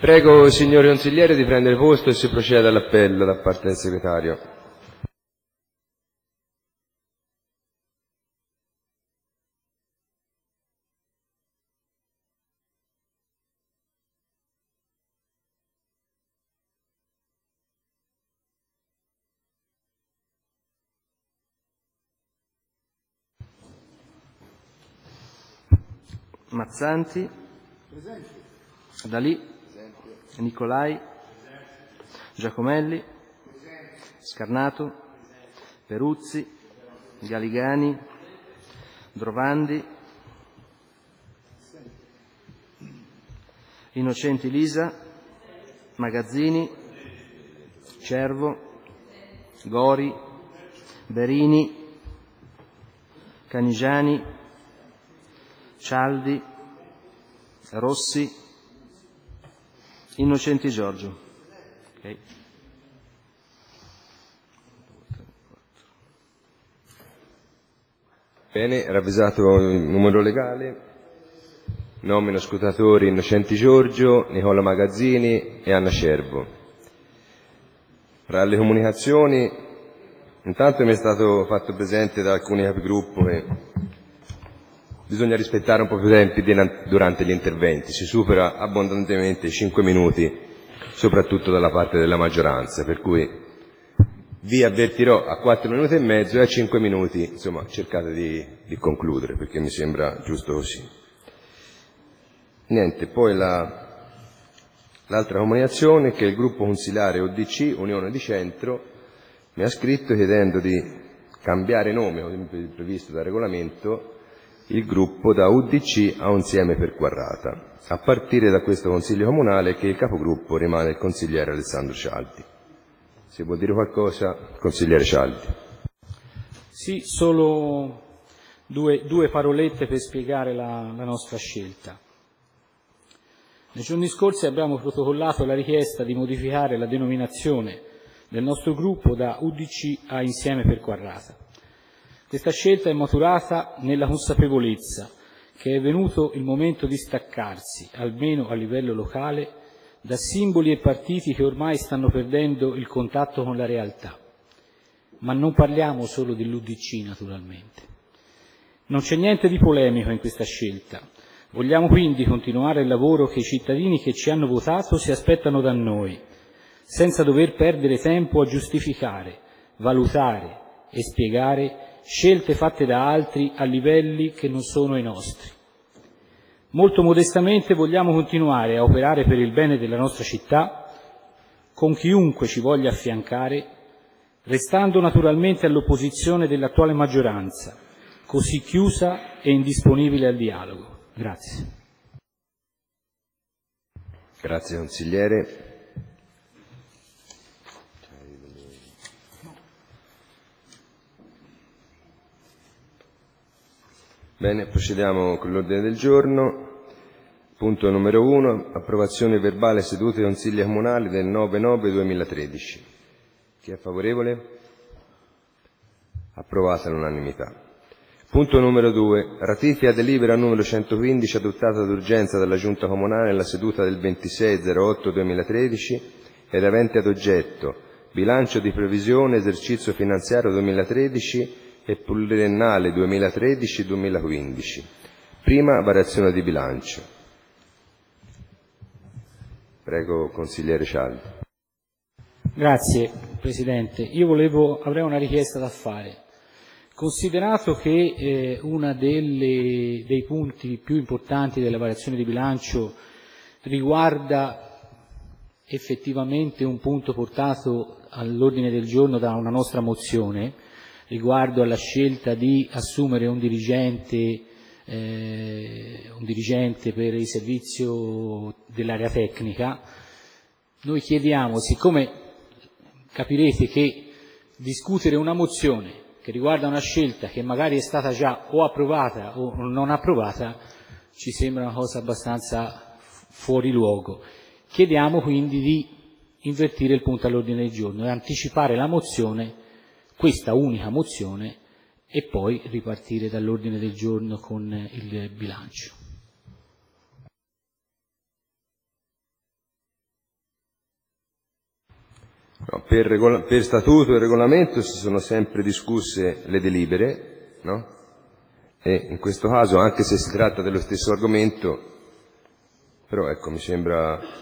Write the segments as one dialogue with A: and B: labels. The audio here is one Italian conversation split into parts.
A: Prego, signori consiglieri, di prendere posto e si procede all'appello da parte del segretario.
B: Mazzanti, D'Alì, Nicolai, Giacomelli, Scarnato, Peruzzi, Galigani, Drovandi, Innocenti Lisa, Magazzini, Cervo, Gori, Berini, Canigiani, Cialdi, Rossi, Innocenti Giorgio. Okay.
A: Bene, ravvisato il numero legale, nomino scrutatori Innocenti Giorgio, Nicola Magazzini e Anna Cervo. Tra le comunicazioni, intanto mi è stato fatto presente da alcuni capigruppo che bisogna rispettare un po' più i tempi durante gli interventi, si supera abbondantemente i 5 minuti, soprattutto dalla parte della maggioranza, per cui vi avvertirò a 4 minuti e mezzo e a 5 minuti, insomma, cercate di concludere, perché mi sembra giusto così. Niente, poi l'altra comunicazione è che il gruppo consilare ODC, Unione di Centro, mi ha scritto chiedendo di cambiare nome, come previsto dal regolamento, il gruppo da UDC a Insieme per Quarrata, a partire da questo Consiglio Comunale che il capogruppo rimane il consigliere Alessandro Cialdi. Se vuol dire qualcosa, consigliere Cialdi.
C: Sì, solo due parolette per spiegare la nostra scelta. Nei giorni scorsi abbiamo protocollato la richiesta di modificare la denominazione del nostro gruppo da UDC a Insieme per Quarrata. Questa scelta è maturata nella consapevolezza che è venuto il momento di staccarsi, almeno a livello locale, da simboli e partiti che ormai stanno perdendo il contatto con la realtà. Ma non parliamo solo dell'UDC, naturalmente. Non c'è niente di polemico in questa scelta. Vogliamo quindi continuare il lavoro che i cittadini che ci hanno votato si aspettano da noi, senza dover perdere tempo a giustificare, valutare e spiegare scelte fatte da altri a livelli che non sono i nostri. Molto modestamente vogliamo continuare a operare per il bene della nostra città, con chiunque ci voglia affiancare, restando naturalmente all'opposizione dell'attuale maggioranza, così chiusa e indisponibile al dialogo. Grazie.
A: Grazie consigliere. Bene, procediamo con l'ordine del giorno. Punto numero 1, approvazione verbale sedute consigli comunali del 9/9/2013. Chi è favorevole? Approvata all'unanimità. Punto numero 2, ratifica delibera numero 115 adottata d'urgenza dalla Giunta Comunale nella seduta del 26/08/2013 ed avente ad oggetto bilancio di previsione esercizio finanziario 2013 e pluriennale 2013-2015. Prima variazione di bilancio. Prego, consigliere Cialdi.
C: Grazie, Presidente. Io avrei una richiesta da fare. Considerato che uno dei punti più importanti della variazione di bilancio riguarda effettivamente un punto portato all'ordine del giorno da una nostra mozione, riguardo alla scelta di assumere un dirigente per il servizio dell'area tecnica, noi chiediamo, siccome capirete che discutere una mozione che riguarda una scelta che magari è stata già o approvata o non approvata, ci sembra una cosa abbastanza fuori luogo. Chiediamo quindi di invertire il punto all'ordine del giorno e anticipare la mozione, questa unica mozione, e poi ripartire dall'ordine del giorno con il bilancio.
A: No, per statuto e regolamento si sono sempre discusse le delibere, no? E in questo caso, anche se si tratta dello stesso argomento, però ecco, mi sembra...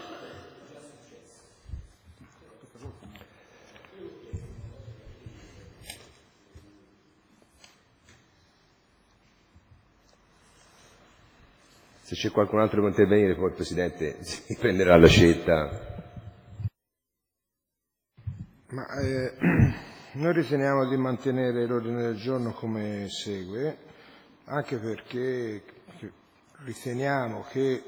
A: Se c'è qualcun altro che può intervenire, poi il Presidente si prenderà la scelta.
D: Ma noi riteniamo di mantenere l'ordine del giorno come segue, anche perché riteniamo che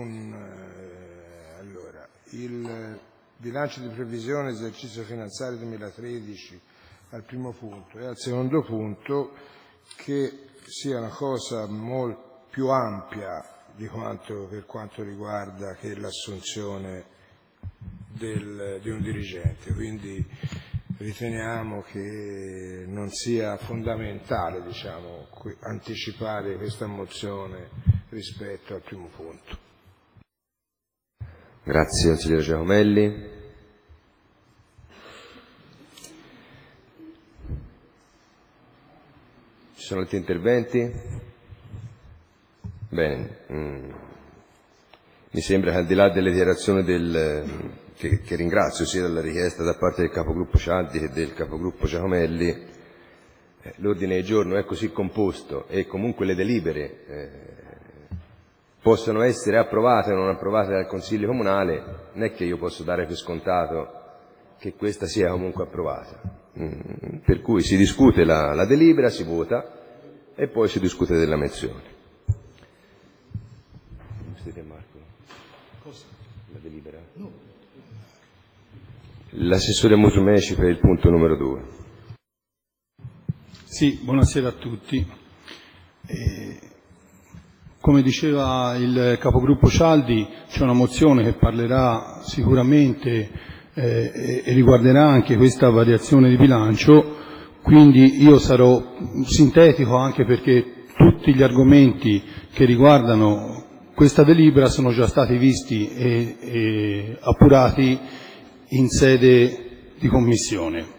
D: il bilancio di previsione esercizio finanziario 2013 al primo punto e al secondo punto che sia una cosa molto più ampia di quanto per quanto riguarda che l'assunzione di un dirigente, quindi riteniamo che non sia fondamentale, diciamo, anticipare questa mozione rispetto al primo punto.
A: Grazie, consigliere Giacomelli. Ci sono altri interventi? Bene, mi sembra che al di là delle dichiarazioni che ringrazio sia della richiesta da parte del capogruppo Cialdi che del capogruppo Giacomelli, l'ordine del giorno è così composto e comunque le delibere possono essere approvate o non approvate dal Consiglio Comunale, non è che io posso dare per scontato che questa sia comunque approvata. Per cui si discute la delibera, si vota e poi si discute della menzione. La delibera? No. L'assessore Musumeci per il punto numero 2.
E: Sì, buonasera a tutti. Come diceva il capogruppo Cialdi, c'è una mozione che parlerà sicuramente e riguarderà anche questa variazione di bilancio, quindi io sarò sintetico anche perché tutti gli argomenti che riguardano questa delibera sono già stati visti e appurati in sede di commissione.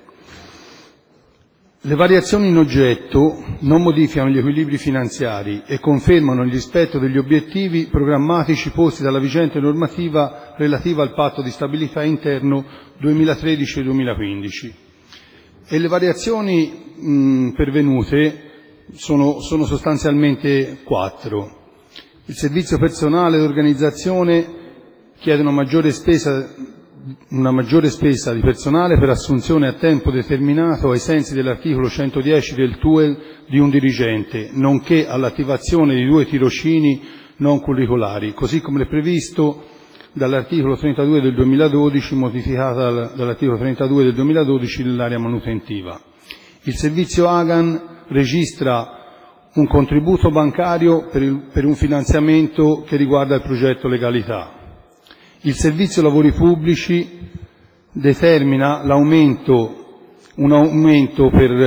E: Le variazioni in oggetto non modificano gli equilibri finanziari e confermano il rispetto degli obiettivi programmatici posti dalla vigente normativa relativa al patto di stabilità interno 2013-2015. E le variazioni pervenute sono sostanzialmente 4. Il servizio personale e organizzazione chiede una maggiore spesa di personale per assunzione a tempo determinato ai sensi dell'articolo 110 del TUEL di un dirigente, nonché all'attivazione di 2 tirocini non curricolari, così come è previsto dall'articolo 32 del 2012, modificata dall'articolo 32 del 2012 dell'area manutentiva. Il servizio AGAN registra un contributo bancario per un finanziamento che riguarda il progetto legalità. Il servizio lavori pubblici determina un aumento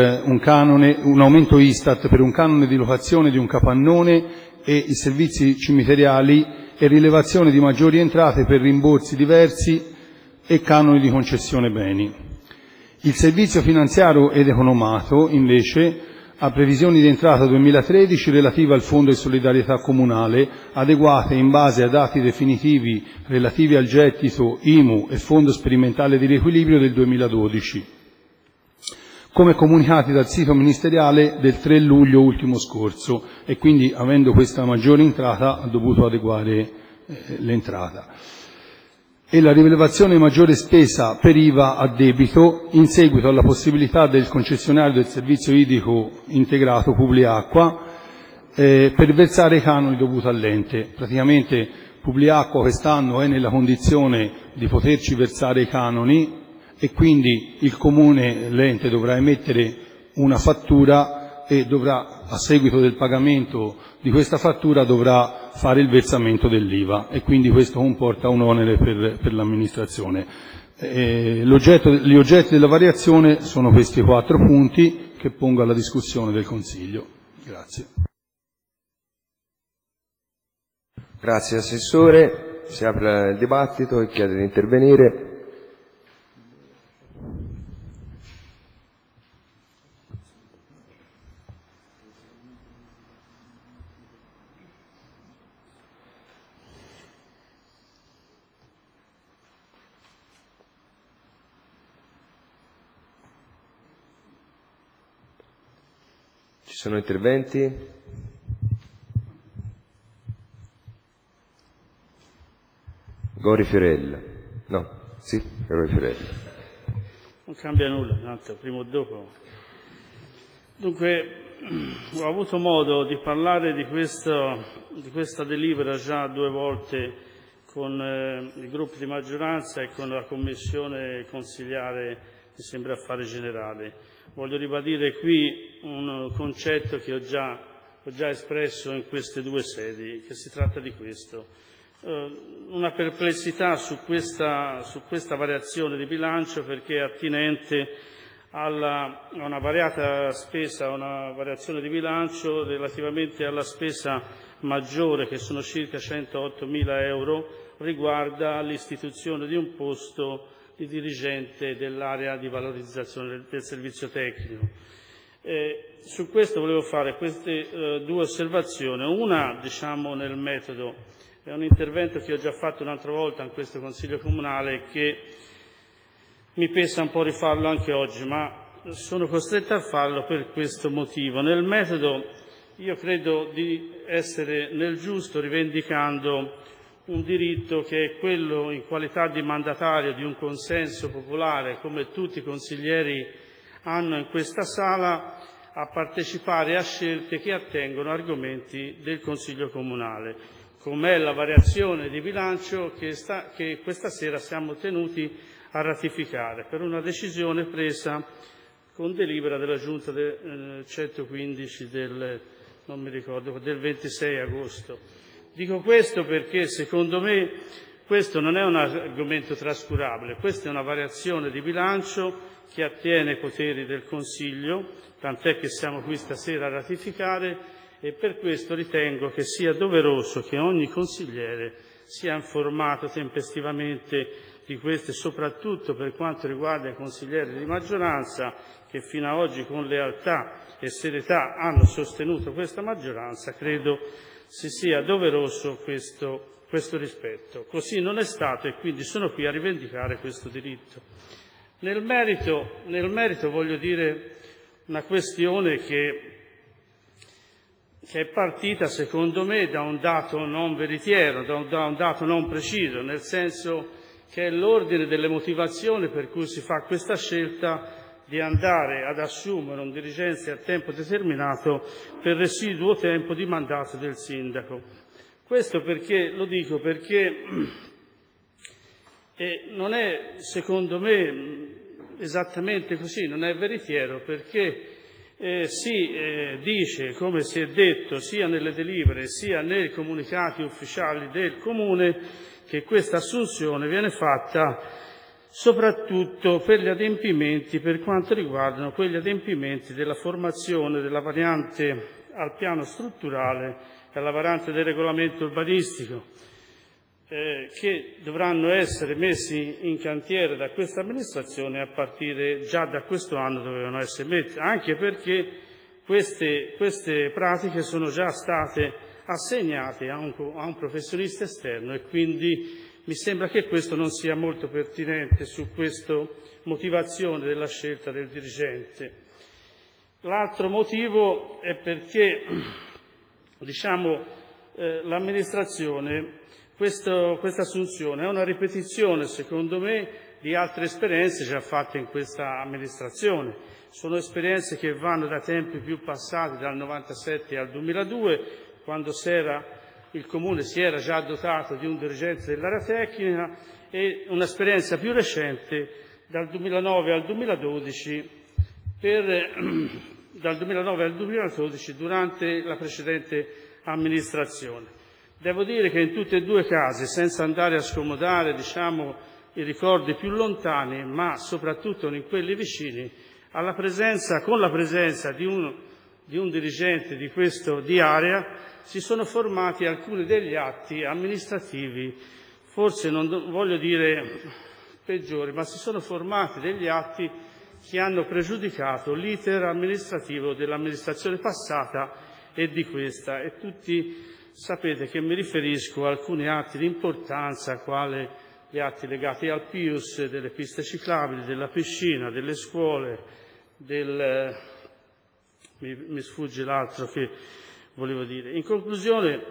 E: Istat per un canone di locazione di un capannone e i servizi cimiteriali e rilevazione di maggiori entrate per rimborsi diversi e canoni di concessione beni. Il servizio finanziario ed economato, invece, ha previsioni di entrata 2013 relative al Fondo di solidarietà comunale, adeguate in base a dati definitivi relativi al gettito IMU e Fondo sperimentale di riequilibrio del 2012, come comunicati dal sito ministeriale del 3 luglio ultimo scorso, e quindi, avendo questa maggiore entrata, ha dovuto adeguare l'entrata. E la rilevazione di maggiore spesa per IVA a debito in seguito alla possibilità del concessionario del servizio idrico integrato Publiacqua per versare i canoni dovuti all'ente. Praticamente Publiacqua quest'anno è nella condizione di poterci versare i canoni e quindi il comune, l'ente, dovrà emettere una fattura e dovrà, a seguito del pagamento di questa fattura, dovrà fare il versamento dell'IVA e quindi questo comporta un onere per l'amministrazione. Gli oggetti della variazione sono questi 4 punti che pongo alla discussione del Consiglio. Grazie.
A: Grazie Assessore. Si apre il dibattito e chiede di intervenire. Ci sono interventi? Gori Fiorella. No, sì, Gori Fiorella.
F: Non cambia nulla, tanto prima o dopo. Dunque, ho avuto modo di parlare di questa delibera già 2 volte con i gruppi di maggioranza e con la Commissione consiliare, mi sembra, affari generali. Voglio ribadire qui un concetto che ho già espresso in queste 2 sedi, che si tratta di questo. Una perplessità su questa variazione di bilancio, perché è attinente a una variata spesa, a una variazione di bilancio relativamente alla spesa maggiore, che sono circa 108.000 euro, riguarda l'istituzione di un posto di dirigente dell'area di valorizzazione del servizio tecnico. Su questo volevo fare queste 2 osservazioni. Una, nel metodo. È un intervento che ho già fatto un'altra volta in questo Consiglio Comunale, che mi pesa un po' rifarlo anche oggi, ma sono costretto a farlo per questo motivo. Nel metodo io credo di essere nel giusto, rivendicando un diritto che è quello, in qualità di mandatario di un consenso popolare, come tutti i consiglieri hanno in questa sala, a partecipare a scelte che attengono a argomenti del Consiglio Comunale, com'è la variazione di bilancio che questa sera siamo tenuti a ratificare per una decisione presa con delibera della Giunta 115 del 26 agosto. Dico questo perché secondo me questo non è un argomento trascurabile, questa è una variazione di bilancio che attiene ai poteri del Consiglio, tant'è che siamo qui stasera a ratificare, e per questo ritengo che sia doveroso che ogni consigliere sia informato tempestivamente di questo, e soprattutto per quanto riguarda i consiglieri di maggioranza che fino ad oggi con lealtà e serietà hanno sostenuto questa maggioranza, credo si sia doveroso questo rispetto. Così non è stato e quindi sono qui a rivendicare questo diritto. Nel merito voglio dire una questione che è partita secondo me da un dato non veritiero, da un dato non preciso, nel senso che è l'ordine delle motivazioni per cui si fa questa scelta di andare ad assumere un dirigente a tempo determinato per residuo tempo di mandato del sindaco. Questo perché, lo dico perché non è secondo me esattamente così, non è veritiero, perché si dice, come si è detto sia nelle delibere sia nei comunicati ufficiali del Comune, che questa assunzione viene fatta soprattutto per gli adempimenti, per quanto riguardano quegli adempimenti della formazione della variante al piano strutturale e alla variante del regolamento urbanistico, che dovranno essere messi in cantiere da questa amministrazione a partire già da questo anno, dovevano essere messi, anche perché queste pratiche sono già state assegnate a un professionista esterno, e quindi mi sembra che questo non sia molto pertinente su questa motivazione della scelta del dirigente. L'altro motivo è perché l'amministrazione, questa assunzione è una ripetizione, secondo me, di altre esperienze già fatte in questa amministrazione. Sono esperienze che vanno da tempi più passati, dal 97 al 2002, quando il Comune si era già dotato di un dirigente dell'area tecnica, e un'esperienza più recente dal 2009 al 2012 durante la precedente amministrazione. Devo dire che in tutti e 2 i casi, senza andare a scomodare i ricordi più lontani, ma soprattutto in quelli vicini, con la presenza di un dirigente di area, si sono formati alcuni degli atti amministrativi, forse non voglio dire peggiori, ma si sono formati degli atti che hanno pregiudicato l'iter amministrativo dell'amministrazione passata e di questa, e tutti sapete che mi riferisco a alcuni atti di importanza, quali gli atti legati al PIUS, delle piste ciclabili, della piscina, delle scuole, mi sfugge l'altro che volevo dire. In conclusione,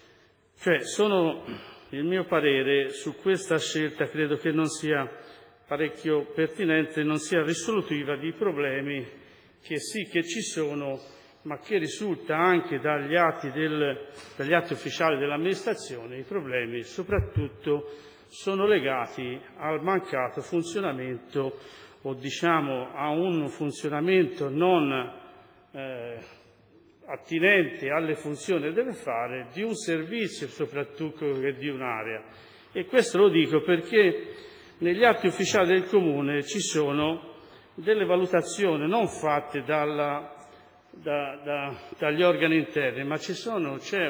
F: il mio parere su questa scelta credo che non sia parecchio pertinente, non sia risolutiva di problemi che sì che ci sono, ma che risulta anche dagli atti ufficiali dell'amministrazione. I problemi soprattutto sono legati al mancato funzionamento o diciamo a un funzionamento non attinente alle funzioni che deve fare di un servizio soprattutto che di un'area. E questo lo dico perché negli atti ufficiali del Comune ci sono delle valutazioni non fatte dagli organi interni, ma c'è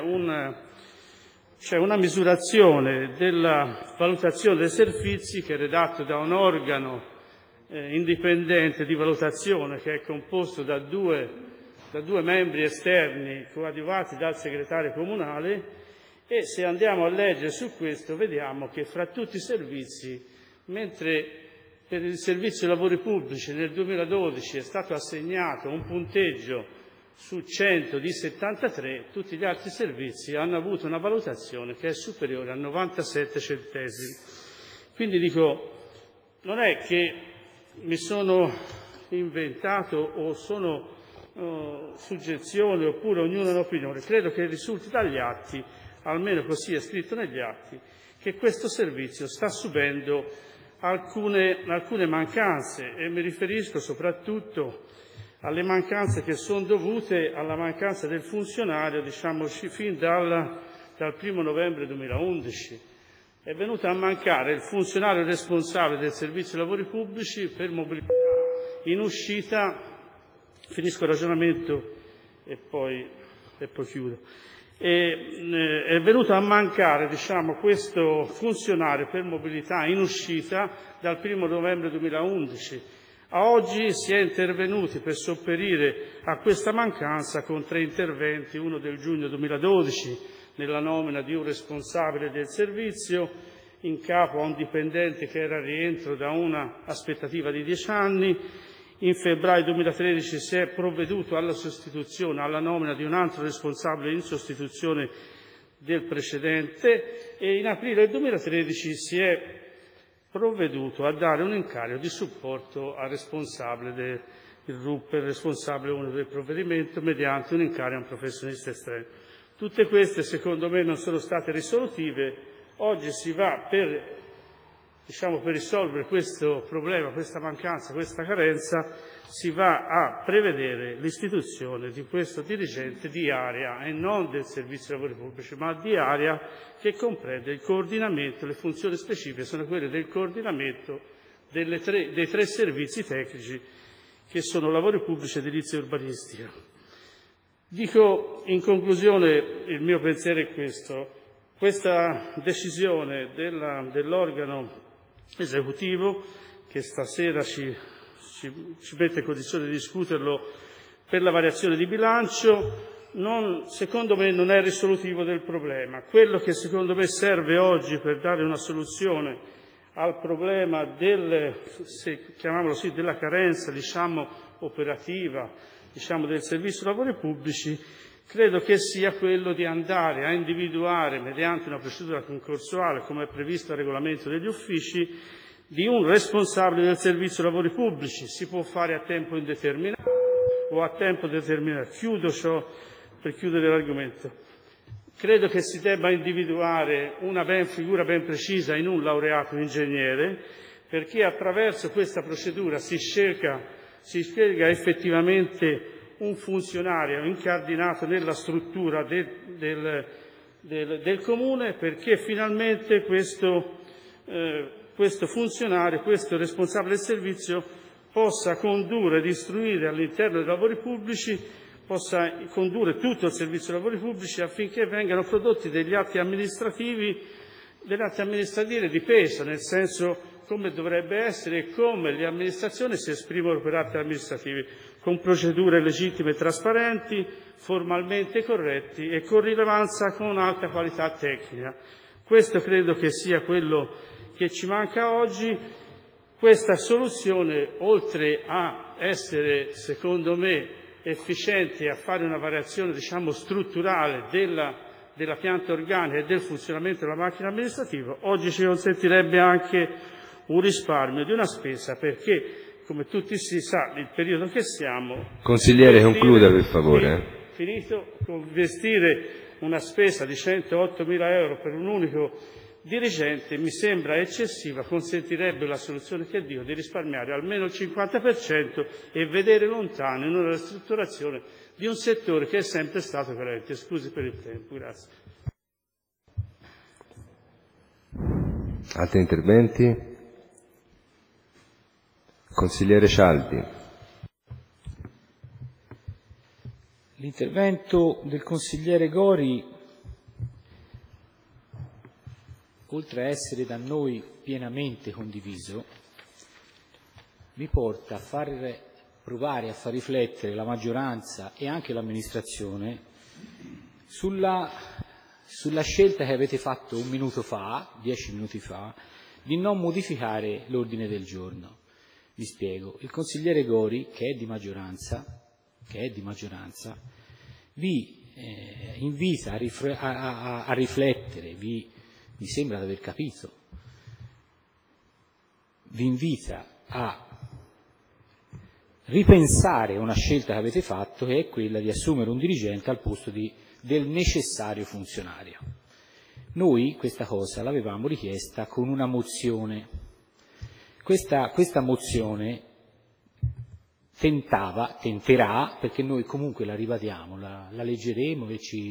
F: una misurazione della valutazione dei servizi che è redatto da un organo indipendente di valutazione che è composto da due membri esterni coadiuvati dal segretario comunale, e se andiamo a leggere su questo vediamo che fra tutti i servizi, mentre per il servizio lavori pubblici nel 2012 è stato assegnato un punteggio su 100 di 73, tutti gli altri servizi hanno avuto una valutazione che è superiore a 97 centesimi. Quindi dico, non è che mi sono inventato o sono suggezioni oppure ognuno ha un'opinione, credo che risulti dagli atti, almeno così è scritto negli atti, che questo servizio sta subendo alcune mancanze, e mi riferisco soprattutto alle mancanze che sono dovute alla mancanza del funzionario, fin dal 1 novembre 2011. È venuto a mancare il funzionario responsabile del servizio lavori pubblici per mobilità in uscita. Finisco il ragionamento e poi chiudo. È venuto a mancare questo funzionario per mobilità in uscita dal 1 novembre 2011. A oggi si è intervenuti per sopperire a questa mancanza con 3 interventi, uno del giugno 2012 nella nomina di un responsabile del servizio in capo a un dipendente che era a rientro da una aspettativa di 10 anni. In febbraio 2013 si è provveduto alla sostituzione, alla nomina di un altro responsabile in sostituzione del precedente, e in aprile 2013 si è provveduto a dare un incarico di supporto al responsabile del RUP, il responsabile unico del provvedimento, mediante un incarico a un professionista esterno. Tutte queste, secondo me, non sono state risolutive. Oggi si va per risolvere questo problema, questa mancanza, questa carenza, si va a prevedere l'istituzione di questo dirigente di area, e non del servizio lavori pubblici, ma di area, che comprende il coordinamento. Le funzioni specifiche sono quelle del coordinamento dei 3 servizi tecnici che sono lavori pubblici, edilizia e urbanistica. Dico in conclusione, il mio pensiero è questo: questa decisione dell'organo esecutivo, che stasera ci mette in condizione di discuterlo per la variazione di bilancio, secondo me non è risolutivo del problema. Quello che secondo me serve oggi per dare una soluzione al problema della carenza operativa del servizio lavori pubblici, credo che sia quello di andare a individuare, mediante una procedura concorsuale, come è previsto dal regolamento degli uffici, di un responsabile del servizio lavori pubblici. Si può fare a tempo indeterminato o a tempo determinato. Chiudo ciò per chiudere l'argomento. Credo che si debba individuare una figura ben precisa in un laureato ingegnere, perché attraverso questa procedura si scelga effettivamente un funzionario incardinato nella struttura del Comune, perché finalmente questo funzionario, questo responsabile del servizio, possa condurre ed istruire all'interno dei lavori pubblici, possa condurre tutto il servizio dei lavori pubblici, affinché vengano prodotti degli atti amministrativi di peso, nel senso come dovrebbe essere e come le amministrazioni si esprimono per atti amministrativi, con procedure legittime e trasparenti, formalmente corretti e con rilevanza, con alta qualità tecnica. Questo credo che sia quello che ci manca oggi. Questa soluzione, oltre a essere, secondo me, efficienti a fare una variazione, diciamo, strutturale della pianta organica e del funzionamento della macchina amministrativa, oggi ci consentirebbe anche un risparmio di una spesa, perché, come tutti si sa, nel periodo che siamo...
A: Consigliere, concluda per favore.
F: Finito, investire una spesa di 108.000 euro per un unico dirigente mi sembra eccessiva, consentirebbe la soluzione che dico di risparmiare almeno il 50% e vedere lontano in una ristrutturazione di un settore che è sempre stato carente. Scusi per il tempo, grazie.
A: Altri interventi? Consigliere Cialdi.
C: L'intervento del consigliere Gori, oltre a essere da noi pienamente condiviso, mi porta a provare a far riflettere la maggioranza e anche l'amministrazione sulla scelta che avete fatto 10 minuti fa, di non modificare l'ordine del giorno. Vi spiego. Il consigliere Gori, che è di maggioranza, vi invita a riflettere, mi sembra di aver capito, vi invita a ripensare una scelta che avete fatto, che è quella di assumere un dirigente al posto del necessario funzionario. Noi questa cosa l'avevamo richiesta con una mozione. Questa mozione tenterà, perché noi comunque la ribadiamo, la leggeremo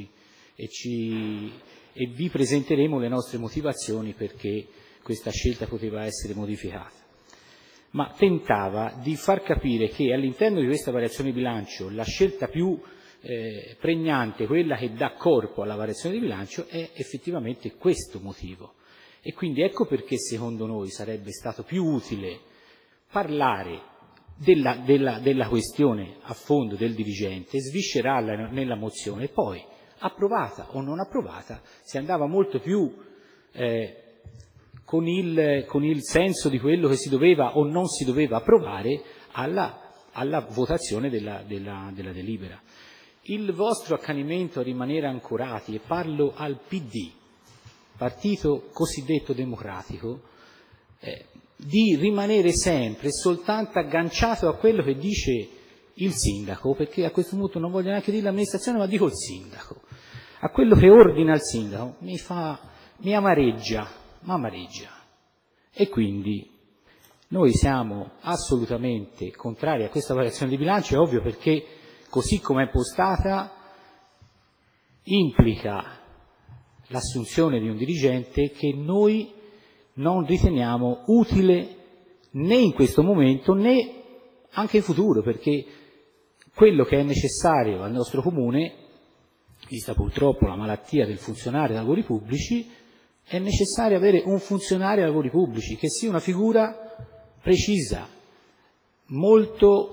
C: e vi presenteremo le nostre motivazioni perché questa scelta poteva essere modificata. Ma tentava di far capire che all'interno di questa variazione di bilancio la scelta più pregnante, quella che dà corpo alla variazione di bilancio, è effettivamente questo motivo. E quindi ecco perché secondo noi sarebbe stato più utile parlare della questione a fondo del dirigente, sviscerarla nella mozione e poi, approvata o non approvata, si andava molto più con il senso di quello che si doveva o non si doveva approvare alla votazione della delibera. Il vostro accanimento a rimanere ancorati, e parlo al PD, partito cosiddetto democratico, di rimanere sempre soltanto agganciato a quello che dice il sindaco, perché a questo punto non voglio neanche dire l'amministrazione, ma dico il sindaco, a quello che ordina il sindaco, mi amareggia. E quindi noi siamo assolutamente contrari a questa variazione di bilancio, è ovvio, perché così come è postata implica l'assunzione di un dirigente che noi non riteniamo utile né in questo momento né anche in futuro, perché quello che è necessario al nostro comune, vista purtroppo la malattia del funzionario dei lavori pubblici, è necessario avere un funzionario dei lavori pubblici che sia una figura precisa, molto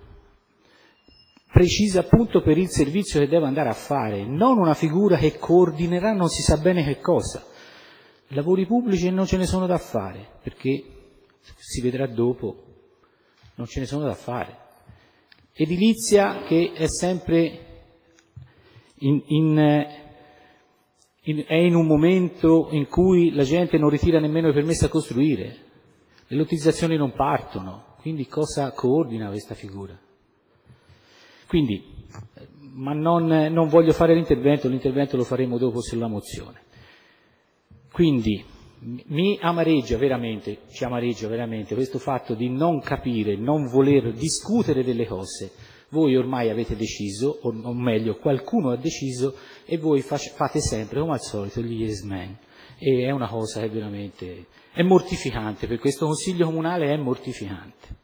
C: precisa appunto per il servizio che deve andare a fare, non una figura che coordinerà non si sa bene che cosa. Lavori pubblici non ce ne sono da fare, perché si vedrà dopo, non ce ne sono da fare. Edilizia che è sempre è in un momento in cui la gente non ritira nemmeno i permessi a costruire, le lottizzazioni non partono, quindi cosa coordina questa figura? Quindi, ma non voglio fare l'intervento lo faremo dopo sulla mozione. Quindi ci amareggia veramente questo fatto di non capire, non voler discutere delle cose. Voi ormai avete deciso, o meglio qualcuno ha deciso, e voi fate sempre come al solito gli yes men. E è una cosa che veramente è mortificante, per questo Consiglio Comunale è mortificante.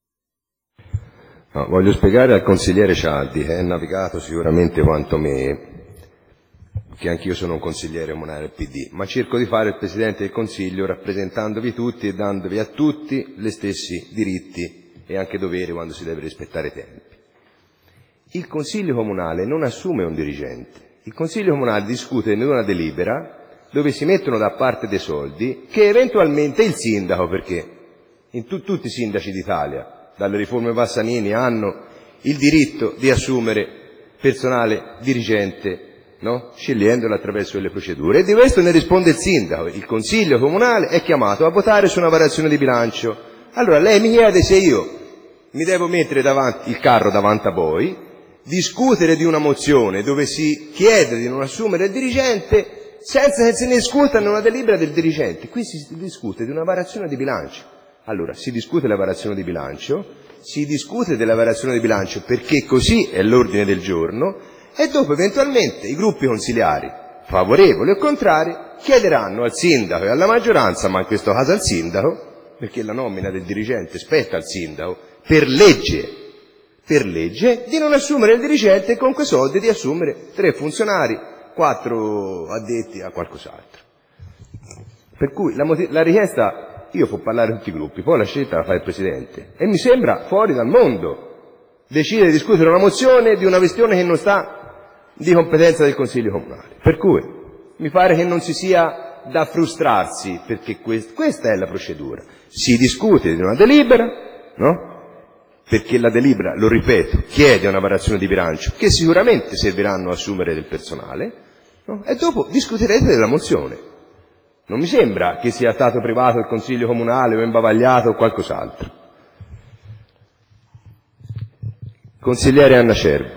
A: No, voglio spiegare al consigliere Cialdi, che è navigato sicuramente quanto me, che anch'io sono un consigliere comunale del PD, ma cerco di fare il Presidente del Consiglio rappresentandovi tutti e dandovi a tutti gli stessi diritti e anche doveri quando si deve rispettare i tempi. Il Consiglio Comunale non assume un dirigente, il Consiglio Comunale discute di una delibera dove si mettono da parte dei soldi che eventualmente il sindaco, perché tutti i sindaci d'Italia, dalle riforme Bassanini, hanno il diritto di assumere personale dirigente, no? Scegliendolo attraverso le procedure. E di questo ne risponde il sindaco. Il consiglio comunale è chiamato a votare su una variazione di bilancio. Allora lei mi chiede se io mi devo mettere il carro davanti a voi, discutere di una mozione dove si chiede di non assumere il dirigente senza che se ne discuta una delibera del dirigente. Qui si discute di una variazione di bilancio. Allora, si discute la variazione di bilancio, si discute della variazione di bilancio perché così è l'ordine del giorno, e dopo eventualmente i gruppi consiliari, favorevoli o contrari, chiederanno al sindaco e alla maggioranza, ma in questo caso al sindaco, perché la nomina del dirigente spetta al sindaco, per legge, di non assumere il dirigente e con quei soldi di assumere 3 funzionari, 4 addetti a qualcos'altro. Per cui la richiesta, io può parlare tutti i gruppi, poi la scelta la fa il Presidente, e mi sembra fuori dal mondo decidere di discutere una mozione di una questione che non sta di competenza del Consiglio Comunale. Per cui mi pare che non si sia da frustrarsi, perché questa è la procedura. Si discute di una delibera, no? Perché la delibera, lo ripeto, chiede una variazione di bilancio che sicuramente serviranno a assumere del personale, no? E dopo discuterete della mozione. Non mi sembra che sia stato privato il Consiglio Comunale o imbavagliato o qualcos'altro. Consigliere Anna Cervo.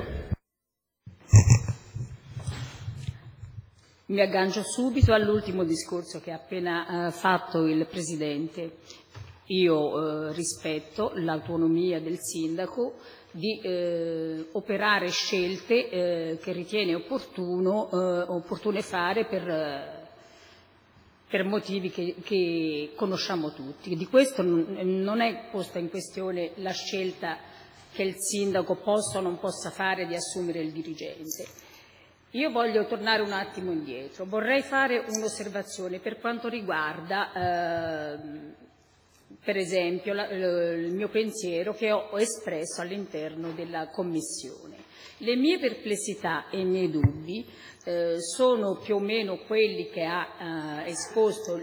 G: Mi aggancio subito all'ultimo discorso che ha appena fatto il Presidente. Io rispetto l'autonomia del sindaco di operare scelte che ritiene opportune fare per motivi che conosciamo tutti. Di questo non è posta in questione la scelta che il sindaco possa o non possa fare di assumere il dirigente. Io voglio tornare un attimo indietro, vorrei fare un'osservazione per quanto riguarda per esempio il mio pensiero che ho espresso all'interno della Commissione. Le mie perplessità e i miei dubbi sono più o meno quelli che ha esposto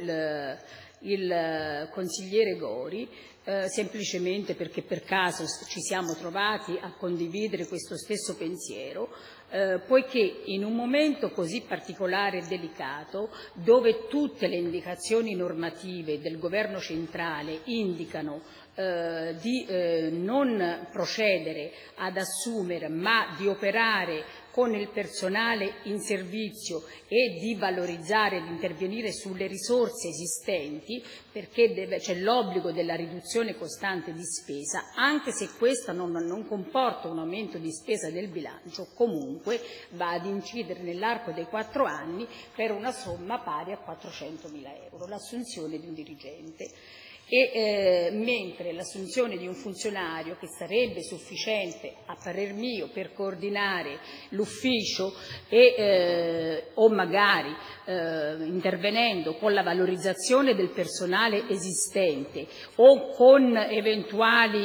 G: il consigliere Gori, semplicemente perché per caso ci siamo trovati a condividere questo stesso pensiero, poiché in un momento così particolare e delicato, dove tutte le indicazioni normative del Governo centrale indicano di non procedere ad assumere, ma di operare con il personale in servizio e di valorizzare e di intervenire sulle risorse esistenti, perché c'è l'obbligo della riduzione costante di spesa, anche se questa non comporta un aumento di spesa del bilancio, comunque va ad incidere nell'arco dei 4 anni per una somma pari a 400.000 euro, l'assunzione di un dirigente. Mentre l'assunzione di un funzionario, che sarebbe sufficiente a parer mio per coordinare l'ufficio o magari intervenendo con la valorizzazione del personale esistente o con eventuali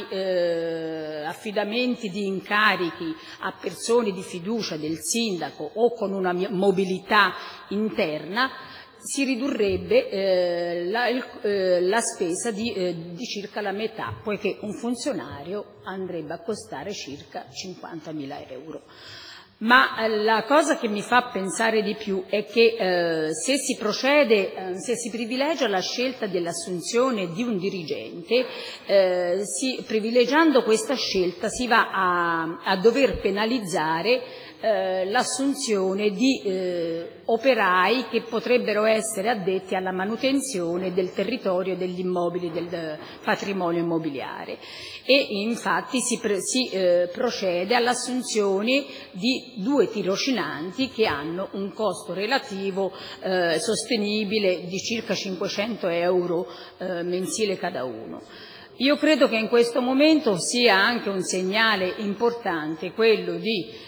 G: affidamenti di incarichi a persone di fiducia del sindaco o con una mobilità interna, si ridurrebbe la spesa di circa la metà, poiché un funzionario andrebbe a costare circa 50.000 euro. Ma la cosa che mi fa pensare di più è che se si privilegia la scelta dell'assunzione di un dirigente, privilegiando questa scelta si va a dover penalizzare l'assunzione di operai che potrebbero essere addetti alla manutenzione del territorio e degli immobili del patrimonio immobiliare, e infatti si procede all'assunzione di 2 tirocinanti che hanno un costo relativo sostenibile di circa 500 euro mensile cada uno. Io credo che in questo momento sia anche un segnale importante quello di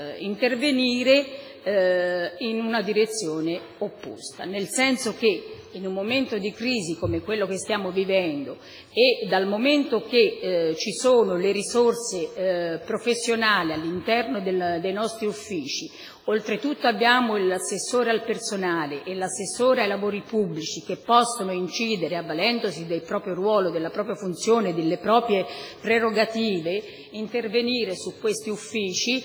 G: intervenire in una direzione opposta, nel senso che in un momento di crisi come quello che stiamo vivendo e dal momento che ci sono le risorse professionali all'interno dei nostri uffici, oltretutto abbiamo l'assessore al personale e l'assessore ai lavori pubblici che possono incidere, avvalendosi del proprio ruolo, della propria funzione, delle proprie prerogative, intervenire su questi uffici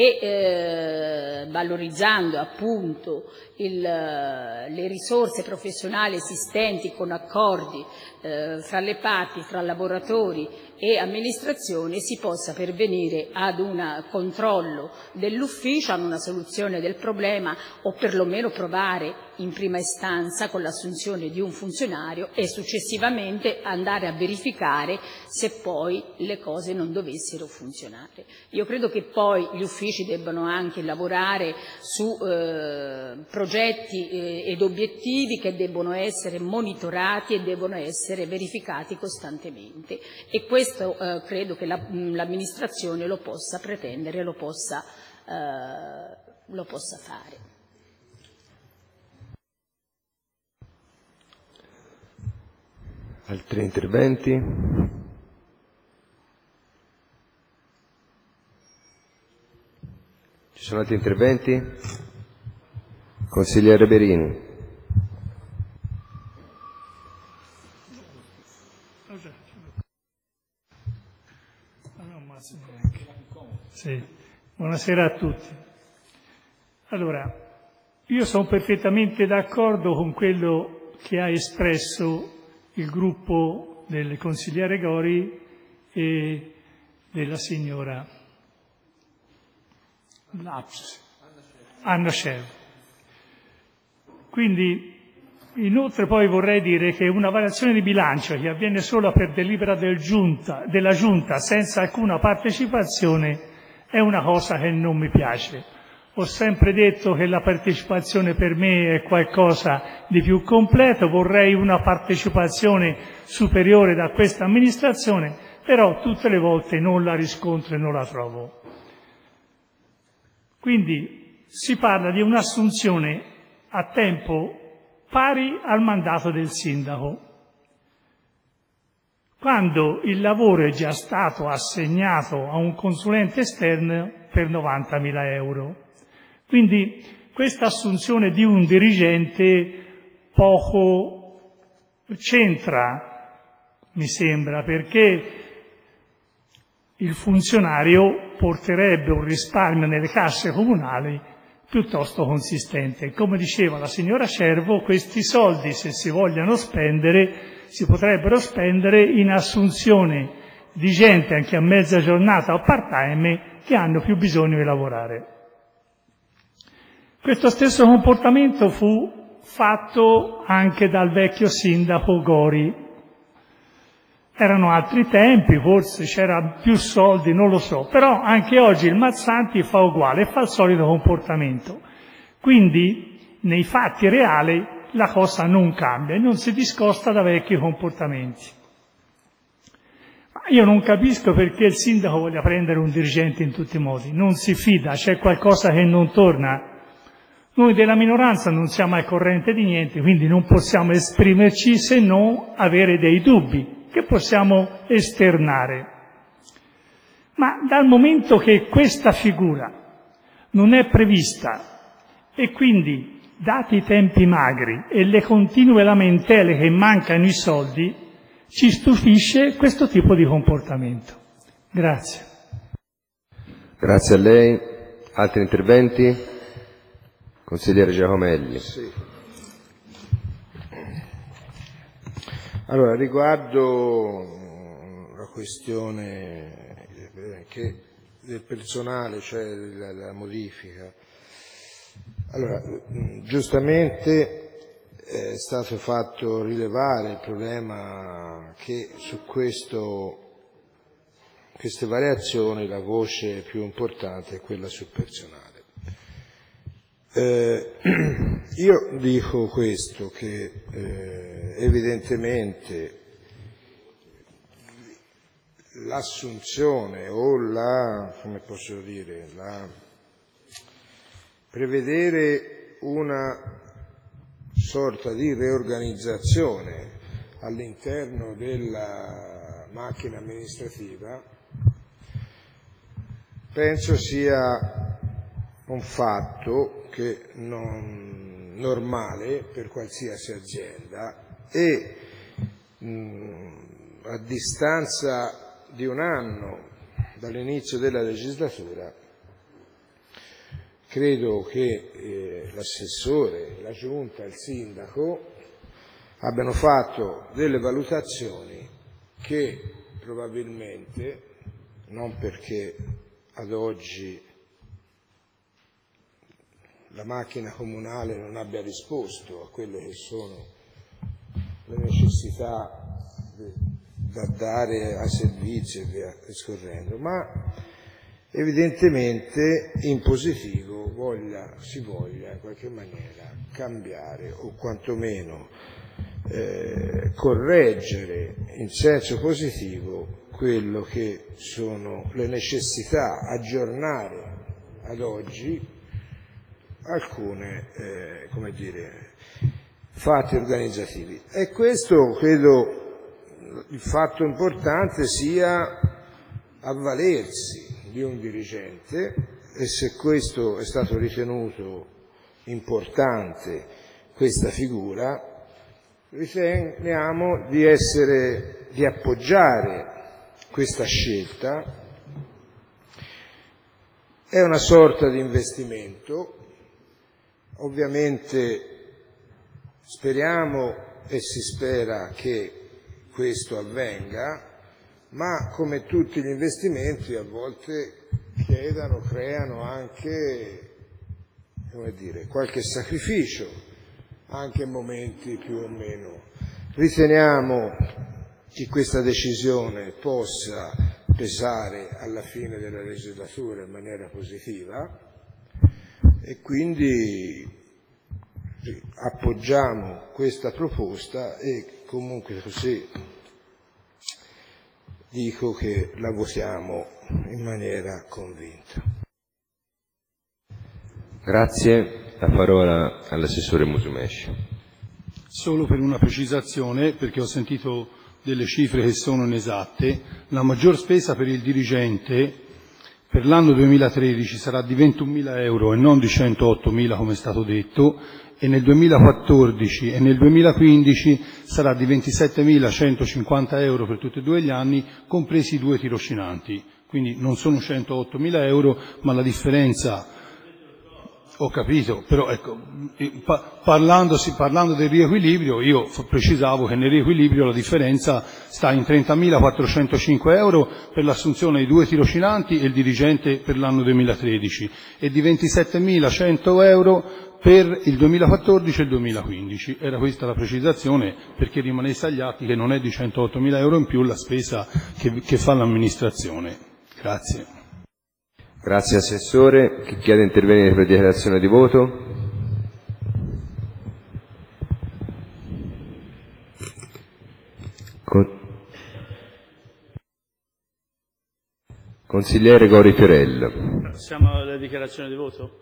G: e valorizzando appunto le risorse professionali esistenti con accordi fra le parti, fra lavoratori e amministrazione, si possa pervenire ad un controllo dell'ufficio, ad una soluzione del problema o perlomeno provare in prima istanza con l'assunzione di un funzionario e successivamente andare a verificare se poi le cose non dovessero funzionare. Io credo che poi gli uffici debbano anche lavorare su progetti ed obiettivi che debbono essere monitorati e devono essere verificati costantemente e questo credo che l'amministrazione lo possa pretendere, lo possa fare.
A: Altri interventi? Ci sono altri interventi? Consigliere Berini.
H: Sì. Buonasera a tutti. Allora, io sono perfettamente d'accordo con quello che ha espresso il gruppo del consigliere Gori e della signora Anna Scervo. Quindi, inoltre poi vorrei dire che una variazione di bilancio che avviene solo per delibera della Giunta senza alcuna partecipazione è una cosa che non mi piace. Ho sempre detto che la partecipazione per me è qualcosa di più completo, vorrei una partecipazione superiore da questa amministrazione, però tutte le volte non la riscontro e non la trovo. Quindi si parla di un'assunzione a tempo pari al mandato del sindaco, quando il lavoro è già stato assegnato a un consulente esterno per 90.000 euro. Quindi questa assunzione di un dirigente poco c'entra, mi sembra, perché il funzionario porterebbe un risparmio nelle casse comunali piuttosto consistente. Come diceva la signora Scervo, questi soldi, se si vogliono spendere, si potrebbero spendere in assunzione di gente anche a mezza giornata o part-time che hanno più bisogno di lavorare. Questo stesso comportamento fu fatto anche dal vecchio sindaco Gori. Erano altri tempi, forse c'era più soldi, non lo so, però anche oggi il Mazzanti fa uguale, fa il solito comportamento. Quindi, nei fatti reali, la cosa non cambia e non si discosta da vecchi comportamenti. Ma io non capisco perché il sindaco voglia prendere un dirigente in tutti i modi, non si fida, c'è qualcosa che non torna. Noi della minoranza non siamo al corrente di niente, quindi non possiamo esprimerci se non avere dei dubbi che possiamo esternare. Ma dal momento che questa figura non è prevista e quindi, dati i tempi magri e le continue lamentele che mancano i soldi, ci stupisce questo tipo di comportamento. Grazie.
A: Grazie a lei. Altri interventi? Consigliere Giacomelli.
D: Sì. Allora, riguardo la questione del personale, cioè la modifica, allora, giustamente è stato fatto rilevare il problema che su queste variazioni la voce più importante è quella sul personale. Io dico questo, che evidentemente l'assunzione o prevedere una sorta di riorganizzazione all'interno della macchina amministrativa, penso sia un fatto che non normale per qualsiasi azienda e a distanza di un anno dall'inizio della legislatura credo che l'assessore, la giunta, il sindaco abbiano fatto delle valutazioni che probabilmente, non perché ad oggi la macchina comunale non abbia risposto a quelle che sono le necessità da dare ai servizi e via discorrendo, ma evidentemente in positivo si voglia in qualche maniera cambiare o quantomeno correggere in senso positivo quello che sono le necessità, aggiornare ad oggi alcune fatti organizzativi. E questo credo il fatto importante sia avvalersi di un dirigente, e se questo è stato ritenuto importante, questa figura, riteniamo di appoggiare questa scelta. È una sorta di investimento, ovviamente speriamo e si spera che questo avvenga, ma come tutti gli investimenti a volte creano anche qualche sacrificio, anche in momenti più o meno. Riteniamo che questa decisione possa pesare alla fine della legislatura in maniera positiva e quindi appoggiamo questa proposta e comunque così dico che la votiamo in maniera convinta.
A: Grazie. La parola all'assessore Musumeci.
E: Solo per una precisazione, perché ho sentito delle cifre che sono inesatte, la maggior spesa per il dirigente per l'anno 2013 sarà di 21.000 euro e non di 108.000 come è stato detto, e nel 2014 e nel 2015 sarà di 27.150 euro per tutti e due gli anni, compresi i 2 tirocinanti. Quindi non sono 108.000 euro, ma la differenza, ho capito, però ecco, parlando del riequilibrio, io precisavo che nel riequilibrio la differenza sta in 30.405 euro per l'assunzione di 2 tirocinanti e il dirigente per l'anno 2013 e di 27.100 euro per il 2014 e il 2015. Era questa la precisazione, perché rimanesse agli atti che non è di 108.000 euro in più la spesa che fa l'amministrazione. Grazie.
A: Grazie Assessore. Chi chiede di intervenire per dichiarazione di voto? Consigliere Gori Fiorello.
F: Siamo alle dichiarazioni di voto?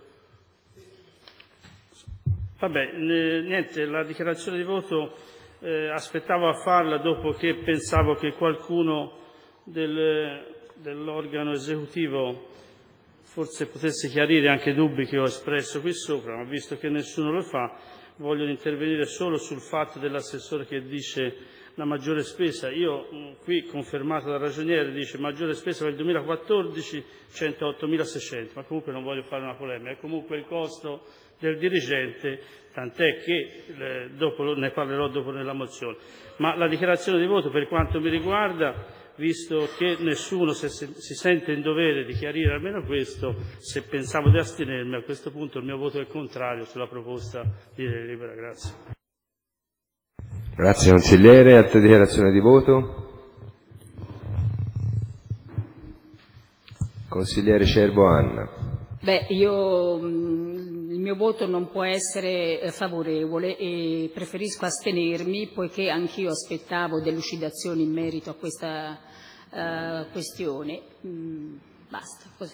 F: Vabbè, niente, la dichiarazione di voto aspettavo a farla dopo che pensavo che qualcuno dell'organo esecutivo forse potesse chiarire anche dubbi che ho espresso qui sopra, ma visto che nessuno lo fa, voglio intervenire solo sul fatto dell'assessore che dice la maggiore spesa. Io qui, confermato dal ragioniere, dice maggiore spesa per il 2014 108.600, ma comunque non voglio fare una polemica, è comunque il costo del dirigente, tant'è che dopo ne parlerò dopo nella mozione. Ma la dichiarazione di voto, per quanto mi riguarda, visto che nessuno si sente in dovere di chiarire almeno questo, se pensavo di astenermi, a questo punto il mio voto è contrario sulla proposta di delibera. Grazie.
A: Grazie consigliere. Altre dichiarazioni di voto? Consigliere Cerbo Anna.
G: Il mio voto non può essere favorevole e preferisco astenermi, poiché anch'io aspettavo delucidazioni in merito a questa questione. Basta, così.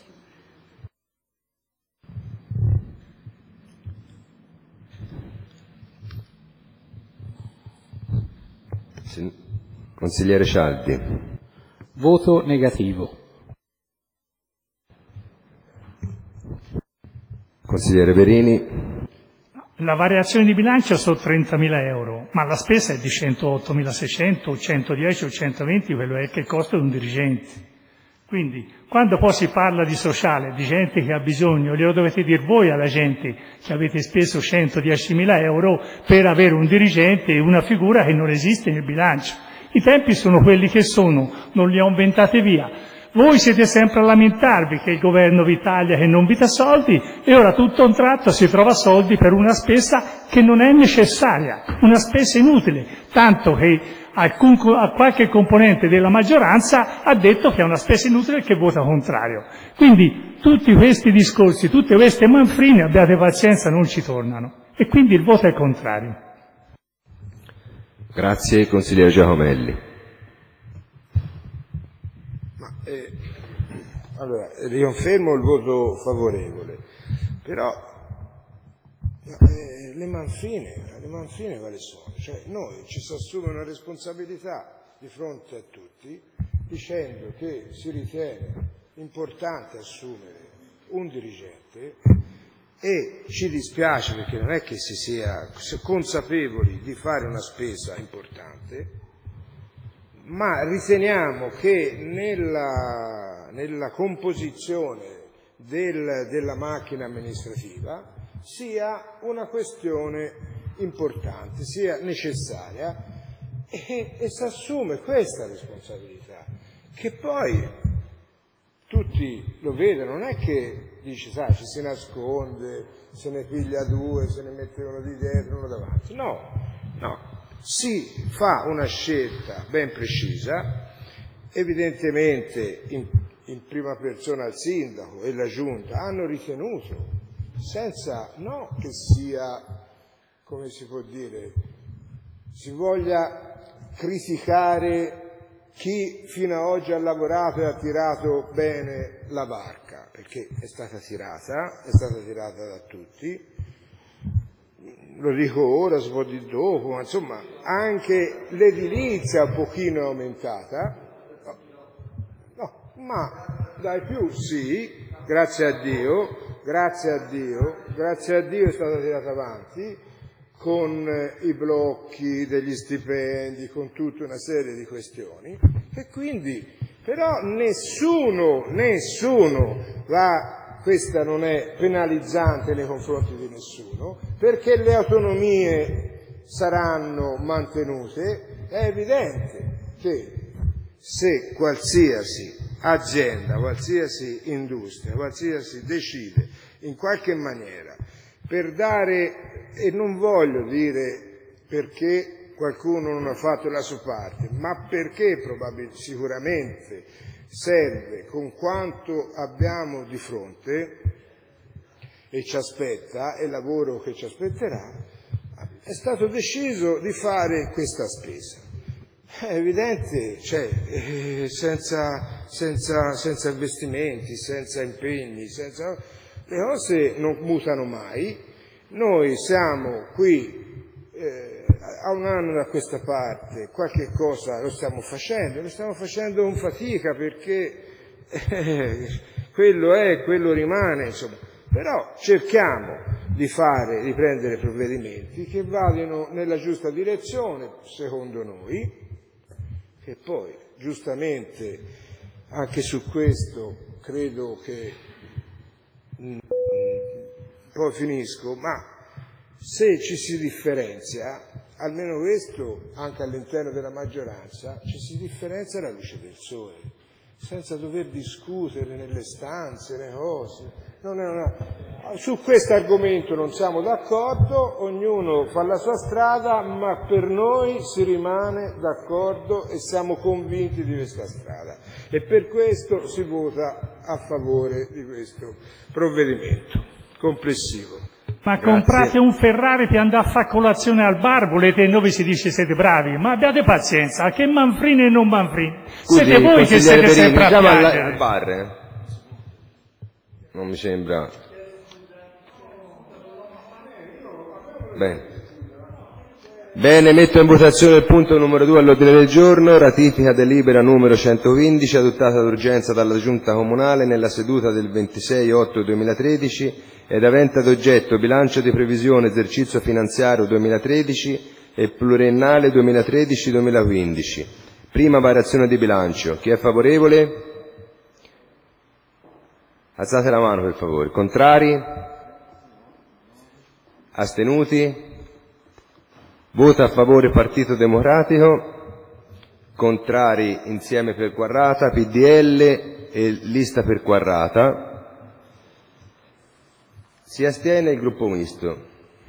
A: Consigliere Cialdi.
C: Voto negativo.
A: Consigliere Verini.
H: La variazione di bilancio sono 30.000 euro, ma la spesa è di 108.600 o 110 o 120, quello è che il costo di un dirigente. Quindi, quando poi si parla di sociale, di gente che ha bisogno, glielo dovete dire voi alla gente che avete speso 110.000 euro per avere un dirigente e una figura che non esiste nel bilancio. I tempi sono quelli che sono, non li ho inventate via. Voi siete sempre a lamentarvi che il governo vi taglia, che non vi dà soldi, e ora tutto a un tratto si trova soldi per una spesa che non è necessaria, una spesa inutile, tanto che qualche componente della maggioranza ha detto che è una spesa inutile e che vota contrario. Quindi tutti questi discorsi, tutte queste manfrine, abbiate pazienza, non ci tornano. E quindi il voto è contrario.
A: Grazie, consigliere Giacomelli.
D: Allora, riconfermo il voto favorevole, però le manfrine quali sono? Cioè, noi ci si assume una responsabilità di fronte a tutti dicendo che si ritiene importante assumere un dirigente e ci dispiace perché non è che si sia consapevoli di fare una spesa importante, ma riteniamo che nella composizione della macchina amministrativa sia una questione importante, sia necessaria e si assume questa responsabilità, che poi tutti lo vedono, non è che dice, sai, ci si nasconde, se ne piglia due, se ne mette uno di dietro, uno davanti, no. Si fa una scelta ben precisa, evidentemente in prima persona il sindaco e la giunta hanno ritenuto, senza che sia, come si può dire, si voglia criticare chi fino ad oggi ha lavorato e ha tirato bene la barca, perché è stata tirata da tutti. Lo dico ora, si può dire dopo, ma insomma anche l'edilizia un pochino è aumentata, ma dai più sì, grazie a Dio è stata tirata avanti con i blocchi degli stipendi, con tutta una serie di questioni, e quindi però nessuno va. Questa non è penalizzante nei confronti di nessuno, perché le autonomie saranno mantenute. È evidente che se qualsiasi azienda, qualsiasi industria, qualsiasi decide in qualche maniera per dare, e non voglio dire perché qualcuno non ha fatto la sua parte, ma perché sicuramente serve con quanto abbiamo di fronte e ci aspetta, e il lavoro che ci aspetterà, è stato deciso di fare questa spesa. È evidente, senza investimenti, senza impegni, le cose non mutano mai. Noi siamo qui a un anno da questa parte, qualche cosa lo stiamo facendo con fatica, perché quello rimane, insomma. Però cerchiamo di prendere provvedimenti che vadano nella giusta direzione, secondo noi, che poi giustamente anche su questo credo che poi finisco, ma se ci si differenzia, almeno questo anche all'interno della maggioranza, ci si differenzia alla luce del sole, senza dover discutere nelle stanze, le cose. Su questo argomento non siamo d'accordo, ognuno fa la sua strada, ma per noi si rimane d'accordo e siamo convinti di questa strada. E per questo si vota a favore di questo provvedimento complessivo.
H: Ma comprate un Ferrari per andare a fare colazione al bar, volete, e noi si dice siete bravi, ma abbiate pazienza, che manfrine e non manfrine. Siete voi che siete sempre a piangere.
A: Al bar, non mi sembra. Bene. Bene, metto in votazione il punto numero 2 all'ordine del giorno, ratifica delibera numero 115 adottata d'urgenza dalla Giunta Comunale nella seduta del 26/8/2013 ed avente ad oggetto bilancio di previsione esercizio finanziario 2013 e pluriennale 2013-2015. Prima variazione di bilancio. Chi è favorevole? Alzate la mano per favore. Contrari? Astenuti? Vota a favore Partito Democratico, contrari Insieme per Quarrata, PDL e Lista per Quarrata. Si astiene il gruppo misto.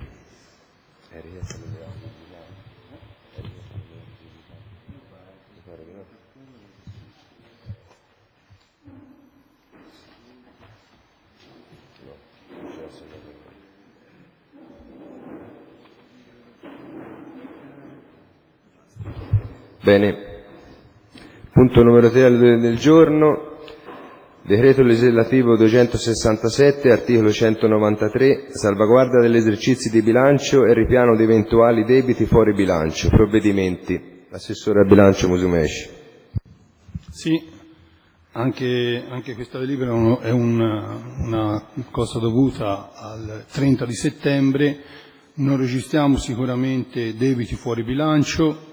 A: Bene, punto numero 3 all'ordine del giorno, decreto legislativo 267, articolo 193, salvaguardia degli esercizi di bilancio e ripiano di eventuali debiti fuori bilancio, provvedimenti. Assessore al bilancio Musumeci.
E: Sì, anche questa delibera è una cosa dovuta al 30 di settembre, non registriamo sicuramente debiti fuori bilancio.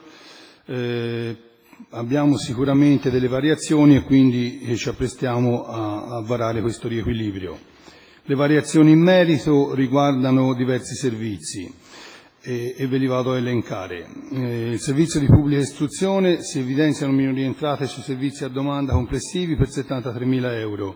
E: Abbiamo sicuramente delle variazioni e quindi ci apprestiamo a varare questo riequilibrio. Le variazioni in merito riguardano diversi servizi e ve li vado a elencare. Il servizio di pubblica istruzione si evidenziano minori entrate sui servizi a domanda complessivi per 73.000 euro.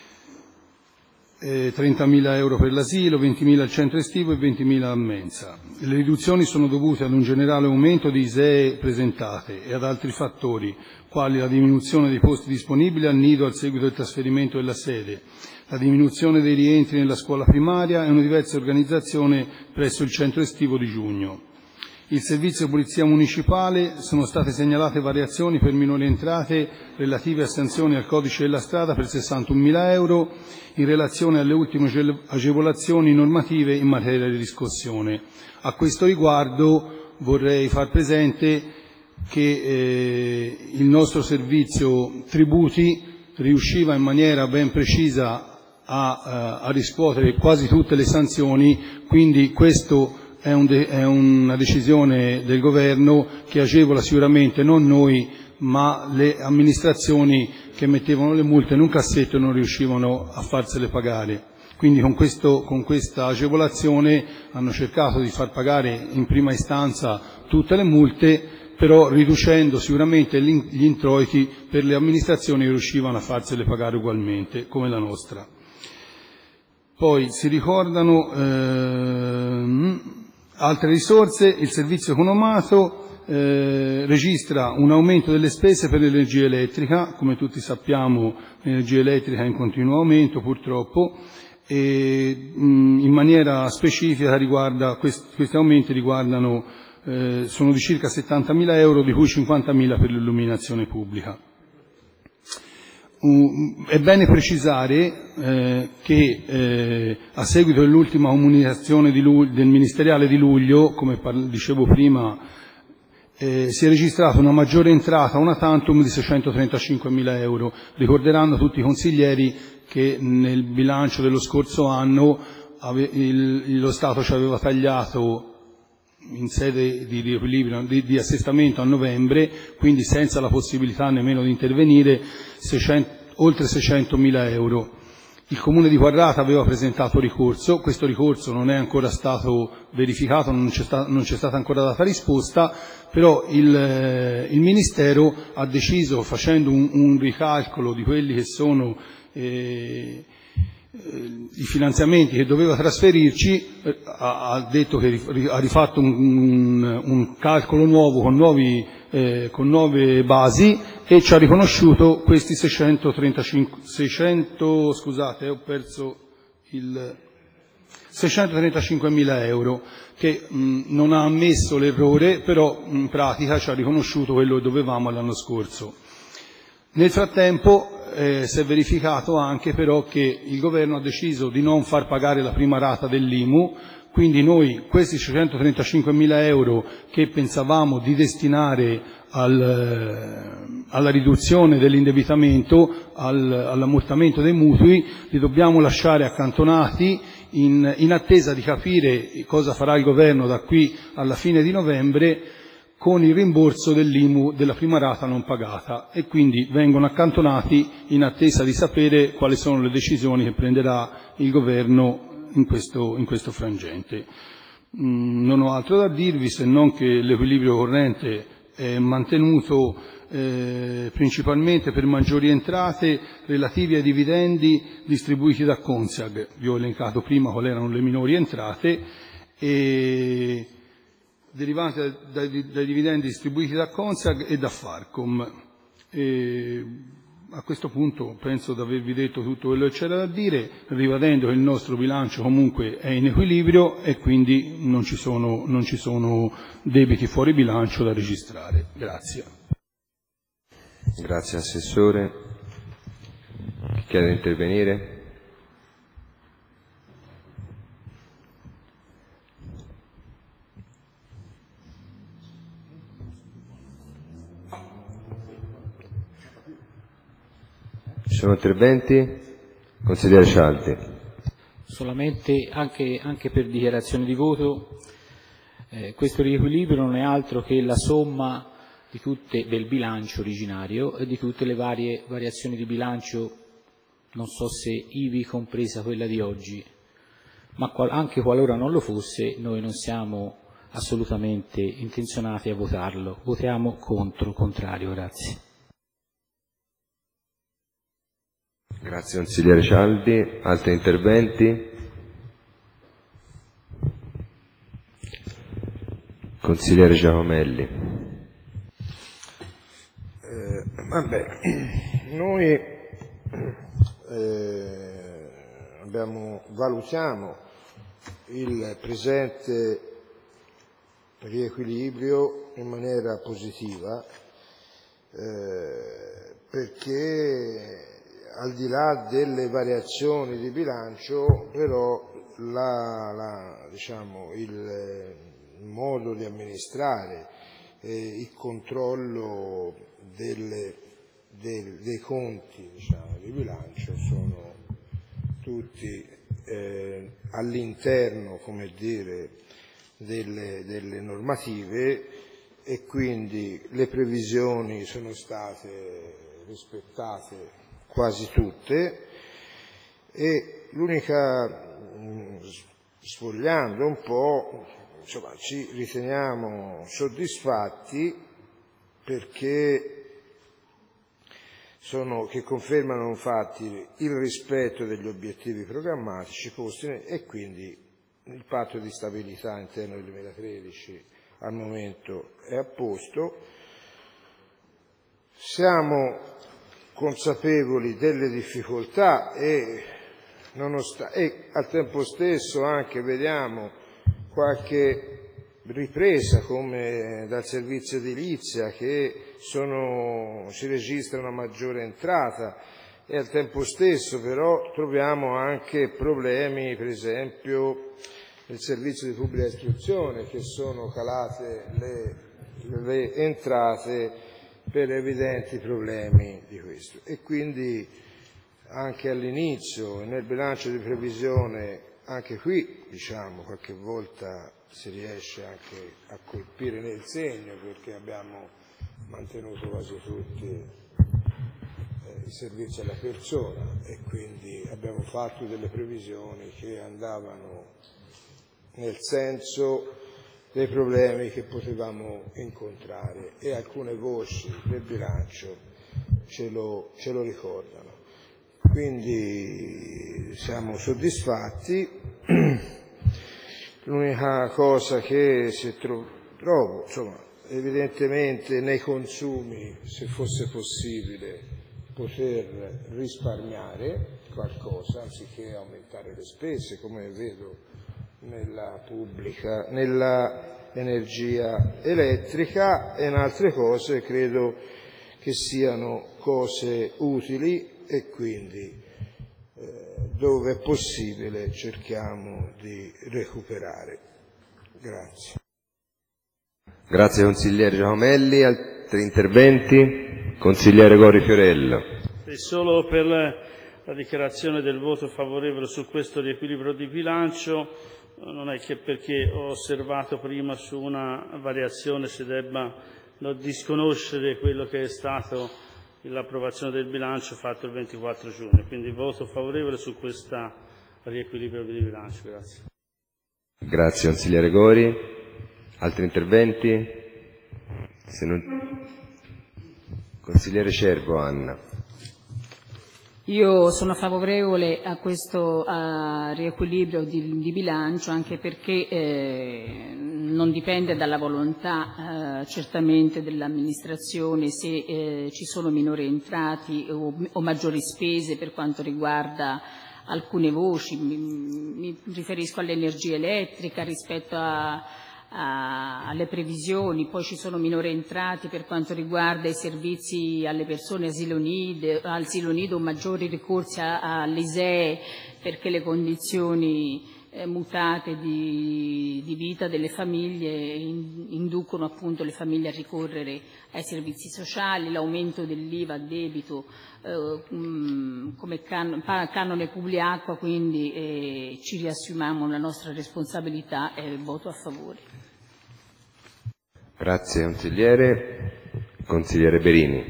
E: 30.000 euro per l'asilo, 20.000 al centro estivo e 20.000 a mensa. Le riduzioni sono dovute ad un generale aumento di ISEE presentate e ad altri fattori, quali la diminuzione dei posti disponibili al nido al seguito del trasferimento della sede, la diminuzione dei rientri nella scuola primaria e una diversa organizzazione presso il centro estivo di Giugno. Il servizio di polizia municipale sono state segnalate variazioni per minori entrate relative a sanzioni al codice della strada per 61.000 euro in relazione alle ultime agevolazioni normative in materia di riscossione. A questo riguardo vorrei far presente che il nostro servizio tributi riusciva in maniera ben precisa a riscuotere quasi tutte le sanzioni, quindi questo è una decisione del governo che agevola sicuramente non noi ma le amministrazioni che mettevano le multe in un cassetto e non riuscivano a farsele pagare. Quindi con questa agevolazione hanno cercato di far pagare in prima istanza tutte le multe, però riducendo sicuramente gli introiti per le amministrazioni che riuscivano a farsele pagare ugualmente, come la nostra. Poi si ricordano altre risorse. Il servizio economato registra un aumento delle spese per l'energia elettrica, come tutti sappiamo l'energia elettrica è in continuo aumento purtroppo, e in maniera specifica questi aumenti sono di circa 70.000 euro, di cui 50.000 per l'illuminazione pubblica. È bene precisare che a seguito dell'ultima comunicazione del ministeriale di luglio, come dicevo prima, si è registrata una maggiore entrata una tantum di 635.000 euro. Ricorderanno tutti i consiglieri che nel bilancio dello scorso anno lo Stato ci aveva tagliato in sede di riequilibrio, di assestamento a novembre, quindi senza la possibilità nemmeno di intervenire, oltre 600.000 euro. Il Comune di Quarrata aveva presentato ricorso, questo ricorso non è ancora stato verificato, non c'è stata ancora data risposta, però il Ministero ha deciso, facendo un ricalcolo di quelli che sono i finanziamenti che doveva trasferirci, ha detto che ha rifatto un calcolo nuovo con nuove basi e ci ha riconosciuto questi 635.000 euro, che non ha ammesso l'errore, però in pratica ci ha riconosciuto quello che dovevamo l'anno scorso. Nel frattempo si è verificato anche però che il governo ha deciso di non far pagare la prima rata dell'IMU, Quindi noi questi 635.000 euro che pensavamo di destinare alla riduzione dell'indebitamento, all'ammortamento dei mutui, li dobbiamo lasciare accantonati in attesa di capire cosa farà il governo da qui alla fine di novembre con il rimborso dell'IMU della prima rata non pagata, e quindi vengono accantonati in attesa di sapere quali sono le decisioni che prenderà il governo in questo frangente. Non ho altro da dirvi se non che l'equilibrio corrente è mantenuto principalmente per maggiori entrate relative ai dividendi distribuiti da Consag. Vi ho elencato prima quali erano le minori entrate, e derivanti dai dividendi distribuiti da Consag e da Farcom. A questo punto penso di avervi detto tutto quello che c'era da dire, ribadendo che il nostro bilancio comunque è in equilibrio e quindi non ci sono debiti fuori bilancio da registrare. Grazie.
A: Grazie Assessore. Chi chiede di intervenire? Ci sono interventi? Consigliere Cialdi.
C: Solamente anche per dichiarazione di voto, questo riequilibrio non è altro che la somma del bilancio originario e di tutte le varie variazioni di bilancio, non so se ivi compresa quella di oggi, ma anche qualora non lo fosse, noi non siamo assolutamente intenzionati a votarlo. Votiamo contrario, grazie.
A: Grazie consigliere Cialdi. Altri interventi? Consigliere Giacomelli.
D: Noi valutiamo il presente riequilibrio in maniera positiva, perché al di là delle variazioni di bilancio, però il modo di amministrare il controllo dei conti di bilancio sono tutti all'interno, come dire, delle normative, e quindi le previsioni sono state rispettate quasi tutte, e l'unica, sfogliando un po', ci riteniamo soddisfatti perché che confermano infatti il rispetto degli obiettivi programmatici posti, e quindi il patto di stabilità interno del 2013 al momento è a posto. Siamo consapevoli delle difficoltà e al tempo stesso anche vediamo qualche ripresa, come dal servizio edilizia, che si registra una maggiore entrata, e al tempo stesso però troviamo anche problemi, per esempio nel servizio di pubblica istruzione, che sono calate le entrate per evidenti problemi di questo, e quindi anche all'inizio nel bilancio di previsione, anche qui qualche volta si riesce anche a colpire nel segno, perché abbiamo mantenuto quasi tutti i servizi alla persona, e quindi abbiamo fatto delle previsioni che andavano nel senso dei problemi che potevamo incontrare, e alcune voci del bilancio ce lo ricordano. Quindi siamo soddisfatti. L'unica cosa che trovo, evidentemente nei consumi, se fosse possibile, poter risparmiare qualcosa anziché aumentare le spese, come vedo nella energia elettrica, e in altre cose credo che siano cose utili, e quindi dove è possibile cerchiamo di recuperare. Grazie.
A: Grazie consigliere Giacomelli. Altri interventi? Consigliere Gori Fiorello.
F: E solo per la dichiarazione del voto favorevole su questo riequilibrio di bilancio, non è che perché ho osservato prima su una variazione si debba disconoscere quello che è stato l'approvazione del bilancio fatto il 24 giugno. Quindi voto favorevole su questo riequilibrio di bilancio. Grazie.
A: Grazie consigliere Gori. Altri interventi? Se non... Consigliere Cervo, Anna.
G: Io sono favorevole a questo riequilibrio di bilancio, anche perché non dipende dalla volontà certamente dell'amministrazione se ci sono minori entrati o maggiori spese per quanto riguarda alcune voci. Mi riferisco all'energia elettrica rispetto alle previsioni, poi ci sono minori entrati per quanto riguarda i servizi alle persone asilo nido, maggiori ricorsi all'ISEE perché le condizioni mutate di vita delle famiglie inducono appunto le famiglie a ricorrere ai servizi sociali, l'aumento dell'IVA a debito come canone Publiacqua, quindi ci riassumiamo la nostra responsabilità e voto a favore.
A: Grazie consigliere. Consigliere Berini.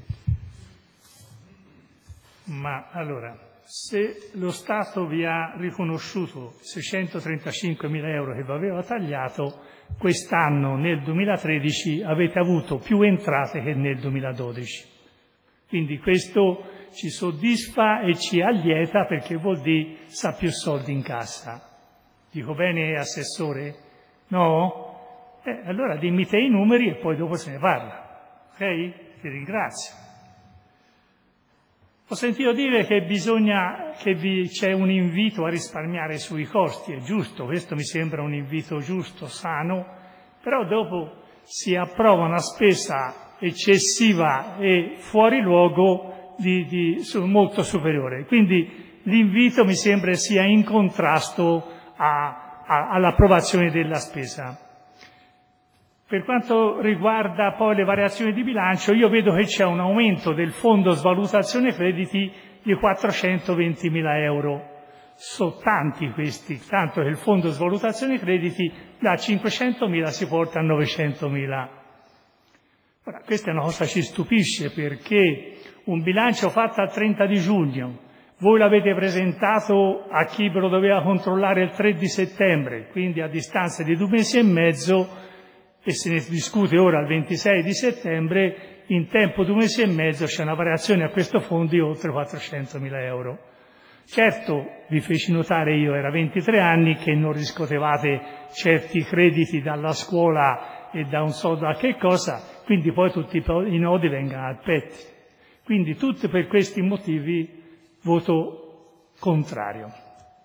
H: Ma allora, se lo Stato vi ha riconosciuto 635.000 euro che vi aveva tagliato, quest'anno nel 2013 avete avuto più entrate che nel 2012. Quindi questo ci soddisfa e ci allieta perché vuol dire sa più soldi in cassa. Dico bene, Assessore? No? Allora dimmi te i numeri e poi dopo se ne parla. Ok? Ti ringrazio. Ho sentito dire che c'è un invito a risparmiare sui costi, è giusto, questo mi sembra un invito giusto, sano, però dopo si approva una spesa eccessiva e fuori luogo molto superiore. Quindi l'invito mi sembra sia in contrasto all'approvazione della spesa. Per quanto riguarda poi le variazioni di bilancio, io vedo che c'è un aumento del fondo svalutazione crediti di 420.000 euro. Sono tanti questi, tanto che il fondo svalutazione crediti da 500.000 si porta a 900.000. Ora, questa è una cosa che ci stupisce perché un bilancio fatto al 30 di giugno, voi l'avete presentato a chi ve lo doveva controllare il 3 di settembre, quindi a distanza di 2 mesi e mezzo, e se ne discute ora il 26 di settembre, in tempo 2 mesi e mezzo c'è una variazione a questo fondo di oltre 400.000 euro. Certo, vi feci notare io, era 23 anni che non riscuotevate certi crediti dalla scuola e da un so da che cosa, quindi poi tutti i nodi vengono al pettine. Quindi tutti per questi motivi voto contrario.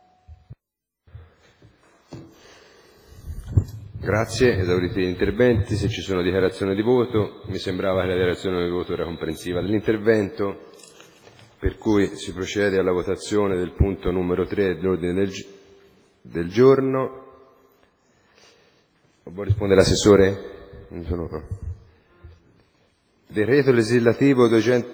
A: Grazie, esauriti gli interventi. Se ci sono dichiarazioni di voto, mi sembrava che la dichiarazione di voto era comprensiva dell'intervento, per cui si procede alla votazione del punto numero 3 dell'ordine del giorno. Vuoi rispondere l'assessore? Non sono qua. Decreto legislativo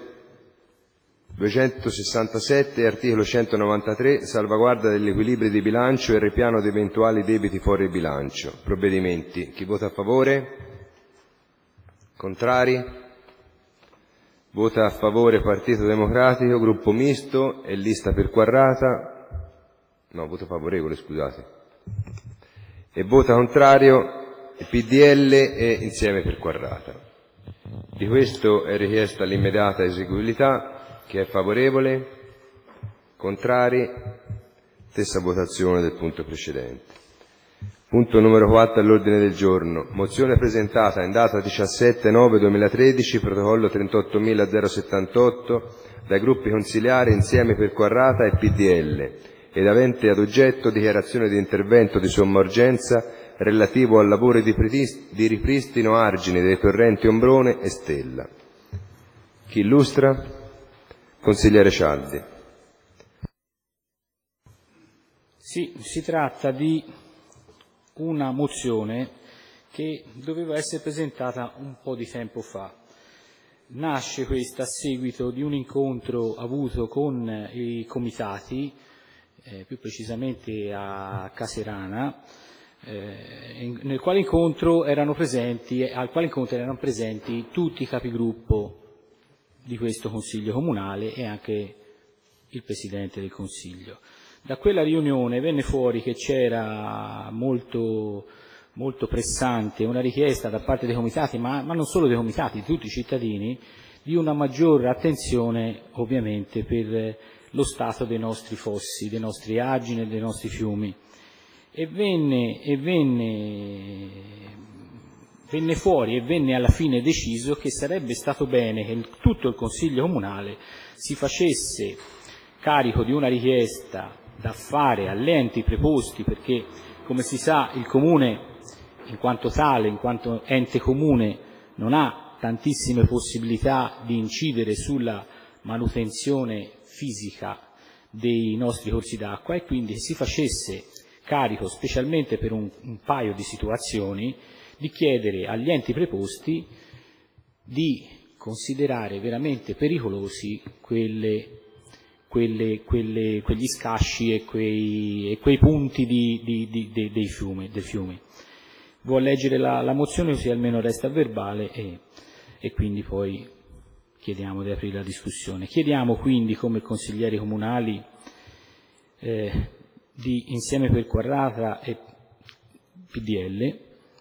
A: 267, articolo 193, salvaguardia degli equilibri di bilancio e ripiano di eventuali debiti fuori bilancio. Provvedimenti. Chi vota a favore? Contrari? Vota a favore Partito Democratico, Gruppo Misto e Lista per Quarrata. No, voto favorevole, scusate. E vota contrario PDL e Insieme per Quarrata. Di questo è richiesta l'immediata eseguibilità. Chi è favorevole? Contrari? Stessa votazione del punto precedente. Punto numero 4 all'ordine del giorno. Mozione presentata in data 17/9/2013, protocollo 38.078, dai gruppi consiliari Insieme per Quarrata e PDL, ed avente ad oggetto dichiarazione di intervento di somma urgenza relativo al lavoro di ripristino argini dei torrenti Ombrone e Stella. Chi illustra? Consigliere Cialdi.
C: Sì, si tratta di una mozione che doveva essere presentata un po' di tempo fa. Nasce questa a seguito di un incontro avuto con i comitati, più precisamente a Caserana, al quale incontro erano presenti tutti i capigruppo di questo Consiglio Comunale e anche il Presidente del Consiglio. Da quella riunione venne fuori che c'era molto pressante una richiesta da parte dei comitati, ma non solo dei comitati, di tutti i cittadini, di una maggiore attenzione ovviamente per lo stato dei nostri fossi, dei nostri argini e dei nostri fiumi. E venne fuori e venne alla fine deciso che sarebbe stato bene che tutto il Consiglio Comunale si facesse carico di una richiesta da fare agli enti preposti, perché come si sa il Comune in quanto tale, in quanto ente comune, non ha tantissime possibilità di incidere sulla manutenzione fisica dei nostri corsi d'acqua, e quindi si facesse carico, specialmente per un paio di situazioni, di chiedere agli enti preposti di considerare veramente pericolosi quegli scasci e quei punti del fiume. Vuol leggere la mozione così almeno resta verbale e quindi poi chiediamo di aprire la discussione. Chiediamo quindi come consiglieri comunali di Insieme per Quarrata e PDL,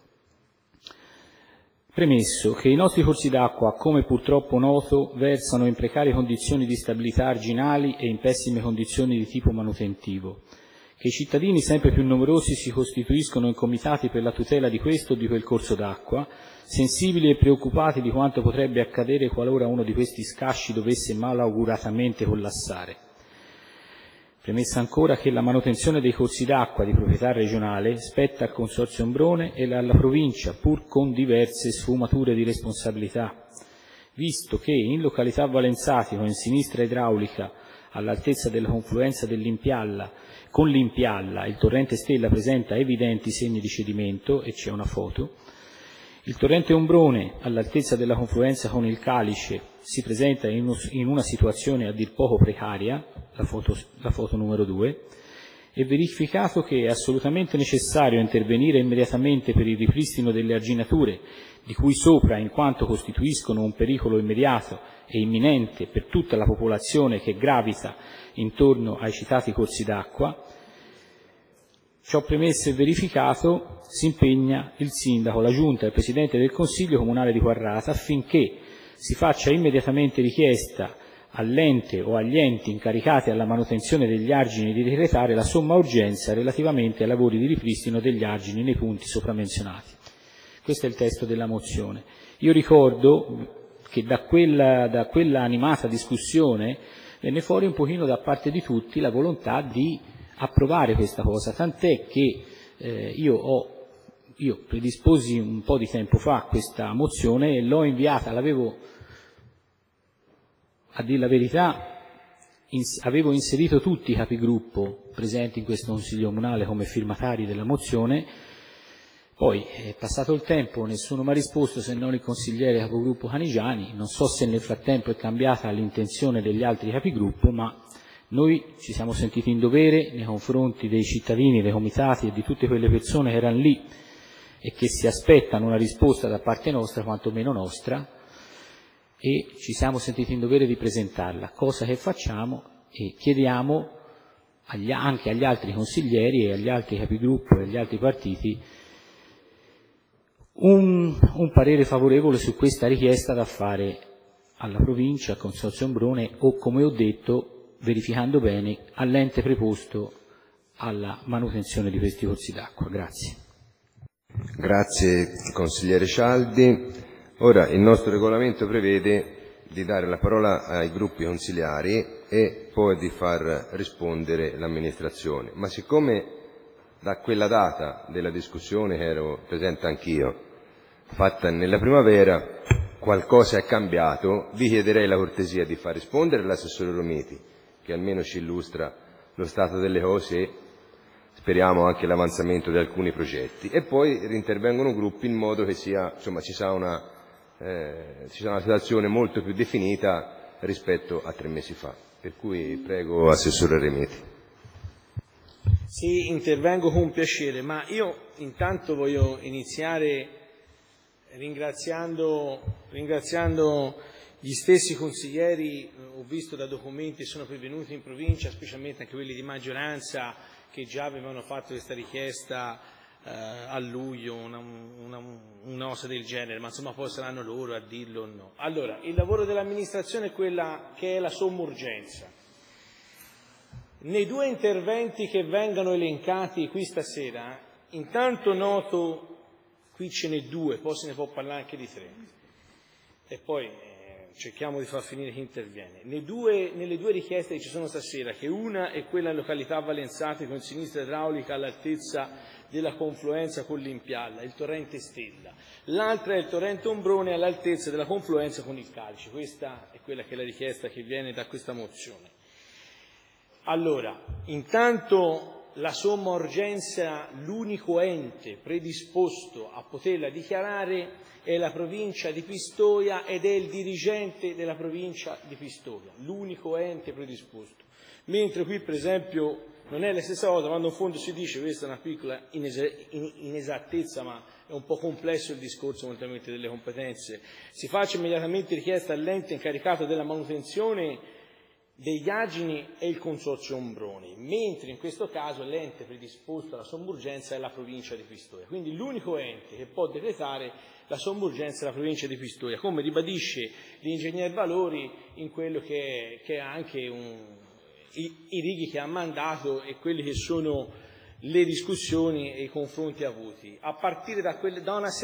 C: premesso che i nostri corsi d'acqua, come purtroppo noto, versano in precarie condizioni di stabilità arginali e in pessime condizioni di tipo manutentivo, che i cittadini sempre più numerosi si costituiscono in comitati per la tutela di questo o di quel corso d'acqua, sensibili e preoccupati di quanto potrebbe accadere qualora uno di questi scasci dovesse malauguratamente collassare. Premessa ancora che la manutenzione dei corsi d'acqua di proprietà regionale spetta al Consorzio Ombrone e alla provincia, pur con diverse sfumature di responsabilità, visto che in località Valenzatico, in sinistra idraulica, all'altezza della confluenza con l'Impialla, il torrente Stella presenta evidenti segni di cedimento, e c'è una foto. Il torrente Ombrone, all'altezza della confluenza con il Calice, si presenta in una situazione a dir poco precaria, la foto numero 2, è verificato che è assolutamente necessario intervenire immediatamente per il ripristino delle arginature, di cui sopra, in quanto costituiscono un pericolo immediato e imminente per tutta la popolazione che gravita intorno ai citati corsi d'acqua. Ciò premesso e verificato, si impegna il Sindaco, la Giunta e il Presidente del Consiglio Comunale di Quarrata affinché si faccia immediatamente richiesta all'ente o agli enti incaricati alla manutenzione degli argini di decretare la somma urgenza relativamente ai lavori di ripristino degli argini nei punti sopramenzionati. Questo è il testo della mozione. Io ricordo che da quella animata discussione venne fuori un pochino da parte di tutti la volontà di approvare questa cosa, tant'è che io predisposi un po' di tempo fa questa mozione e l'ho inviata, a dire la verità, avevo inserito tutti i capigruppo presenti in questo Consiglio Comunale come firmatari della mozione, poi è passato il tempo, nessuno mi ha risposto se non il consigliere capogruppo Canigiani, non so se nel frattempo è cambiata l'intenzione degli altri capigruppo, ma noi ci siamo sentiti in dovere nei confronti dei cittadini, dei comitati e di tutte quelle persone che erano lì e che si aspettano una risposta da parte nostra, quantomeno nostra, e ci siamo sentiti in dovere di presentarla, cosa che facciamo e chiediamo anche agli altri consiglieri e agli altri capigruppo e agli altri partiti un parere favorevole su questa richiesta da fare alla provincia, al Consorzio Ombrone o, come ho detto, verificando bene, all'ente preposto alla manutenzione di questi corsi d'acqua. Grazie.
A: Grazie consigliere Cialdi. Ora il nostro regolamento prevede di dare la parola ai gruppi consigliari e poi di far rispondere l'amministrazione, ma siccome da quella data della discussione che ero presente anch'io, fatta nella primavera, qualcosa è cambiato, vi chiederei la cortesia di far rispondere l'assessore Romiti, che almeno ci illustra lo stato delle cose, speriamo anche l'avanzamento di alcuni progetti, e poi rintervengono gruppi in modo che sia, insomma, ci sia una situazione molto più definita rispetto a 3 mesi fa. Per cui prego Assessore Remeti.
I: Sì, intervengo con piacere, ma io intanto voglio iniziare ringraziando gli stessi consiglieri. Ho visto da documenti che sono pervenuti in provincia, specialmente anche quelli di maggioranza, che già avevano fatto questa richiesta a luglio, una cosa del genere, ma insomma poi saranno loro a dirlo o no. Allora, il lavoro dell'amministrazione è quella che è la somma urgenza. Nei 2 interventi che vengono elencati qui stasera, intanto noto, qui ce n'è 2, poi se ne può parlare anche di 3, e poi cerchiamo di far finire chi interviene. Nelle due richieste che ci sono stasera, che una è quella in località Valenzati con sinistra idraulica all'altezza della confluenza con l'Impialla, il torrente Stella, l'altra è il torrente Ombrone all'altezza della confluenza con il Calice. Questa è quella che è la richiesta che viene da questa mozione. Allora, intanto la somma urgenza, l'unico ente predisposto a poterla dichiarare è la provincia di Pistoia ed è il dirigente della provincia di Pistoia, l'unico ente predisposto. Mentre qui, per esempio, non è la stessa cosa, quando in fondo si dice, questa è una piccola inesattezza, ma è un po' complesso il discorso contenuto delle competenze, si faccia immediatamente richiesta all'ente incaricato della manutenzione degli argini e il consorzio Ombroni, mentre in questo caso l'ente predisposto alla somma urgenza è la provincia di Pistoia. Quindi l'unico ente che può decretare la somma urgenza è la provincia di Pistoia, come ribadisce l'ingegner Valori in quello che è anche i righi che ha mandato e quelli che sono le discussioni e i confronti avuti, a partire da una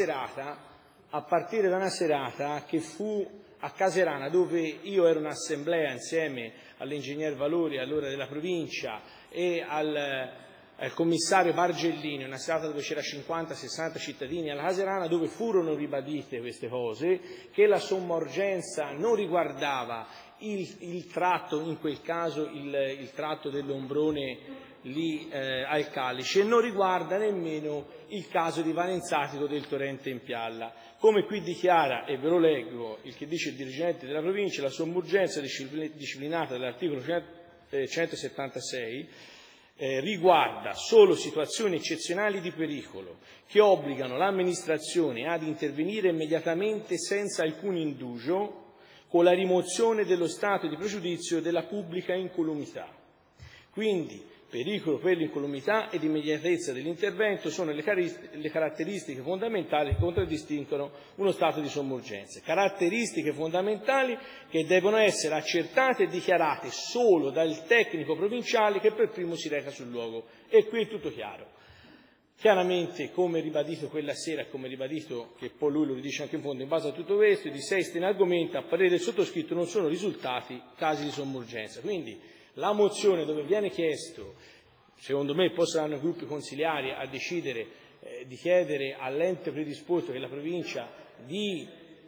I: serata che fu a Caserana, dove io ero in assemblea insieme all'ingegner Valori, allora della provincia, e al commissario Bargellini, una serata dove c'era 50-60 cittadini alla Caserana, dove furono ribadite queste cose, che la somma urgenza non riguardava il tratto, in quel caso il tratto dell'Ombrone lì al Calice, e non riguarda nemmeno il caso di Valenzatico del torrente Impialla. Come qui dichiara, e ve lo leggo, il che dice il dirigente della provincia, la somma urgenza disciplinata dall'articolo 176 riguarda solo situazioni eccezionali di pericolo che obbligano l'amministrazione ad intervenire immediatamente senza alcun indugio con la rimozione dello stato di pregiudizio della pubblica incolumità. Quindi, pericolo per l'incolumità ed immediatezza dell'intervento sono le caratteristiche fondamentali che contraddistinguono uno stato di somma urgenza. Caratteristiche fondamentali che devono essere accertate e dichiarate solo dal tecnico provinciale che per primo si reca sul luogo. E qui è tutto chiaro. Chiaramente, come ribadito quella sera, come ribadito che poi lui lo dice anche in fondo, in base a tutto questo, i dissesti in argomento, a parere del sottoscritto, non sono risultati casi di somma urgenza. Quindi, la mozione dove viene chiesto, secondo me poi saranno i gruppi consigliari a decidere di chiedere all'ente predisposto, che è la provincia, di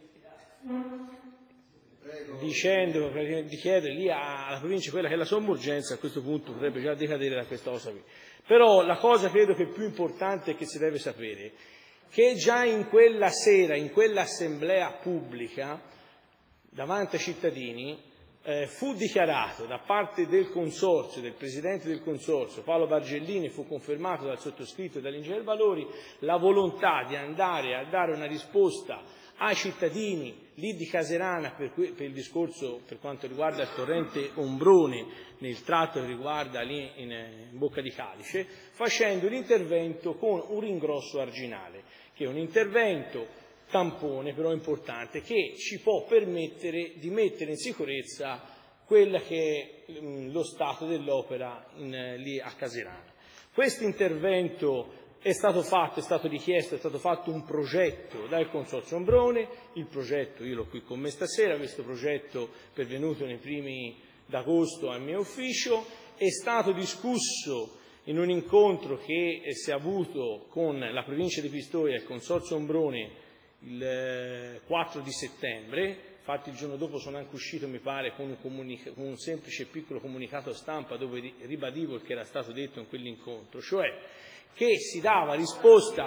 I: chiedere lì alla provincia quella che è la somma urgenza, a questo punto potrebbe già decadere da questa cosa qui. Però la cosa credo che è più importante è che si deve sapere che già in quella sera, in quell'assemblea pubblica, davanti ai cittadini, fu dichiarato da parte del consorzio, del presidente del consorzio Paolo Bargellini, fu confermato dal sottoscritto e dall'ingegner Valori, la volontà di andare a dare una risposta ai cittadini lì di Caserana per il discorso per quanto riguarda il torrente Ombrone nel tratto che riguarda lì in Bocca di Calice, facendo l'intervento con un ringrosso arginale, che è un intervento tampone però importante, che ci può permettere di mettere in sicurezza quella che è lo stato dell'opera lì a Caserana. Questo intervento è stato fatto, è stato richiesto, è stato fatto un progetto dal Consorzio Ombrone, il progetto io l'ho qui con me stasera, questo progetto pervenuto nei primi d'agosto al mio ufficio, è stato discusso in un incontro che si è avuto con la provincia di Pistoia e il Consorzio Ombrone il 4 di settembre, infatti il giorno dopo sono anche uscito, mi pare, con un semplice piccolo comunicato stampa dove ribadivo il che era stato detto in quell'incontro, cioè che si dava risposta...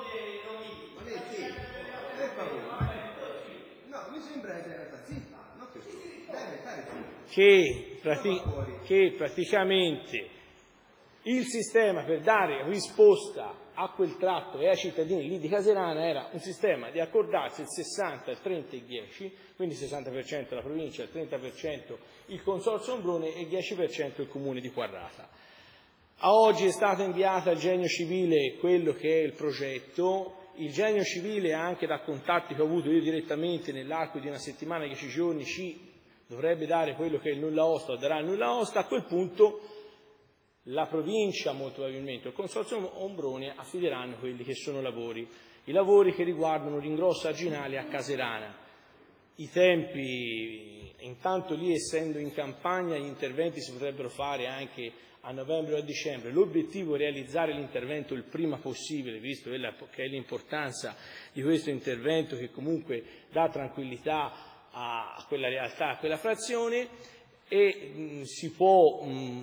I: che praticamente il sistema per dare risposta a quel tratto e ai cittadini lì di Caserana era un sistema di accordarsi il 60, il 30 e il 10, quindi il 60% la provincia, il 30% il Consorzio Ombrone e il 10% il Comune di Quarrata. A oggi è stato inviato al Genio Civile quello che è il progetto. Il Genio Civile, anche da contatti che ho avuto io direttamente, nell'arco di una settimana, 10 giorni, ci dovrebbe dare quello che è il nulla osta, o darà il nulla osta. A quel punto la provincia, molto probabilmente, il Consorzio Ombrone affideranno quelli che sono i lavori che riguardano l'ingrosso arginale a Caserana. I tempi, intanto lì essendo in campagna, gli interventi si potrebbero fare anche a novembre o a dicembre. L'obiettivo è realizzare l'intervento il prima possibile, visto che è l'importanza di questo intervento che comunque dà tranquillità a quella realtà, a quella frazione, e si può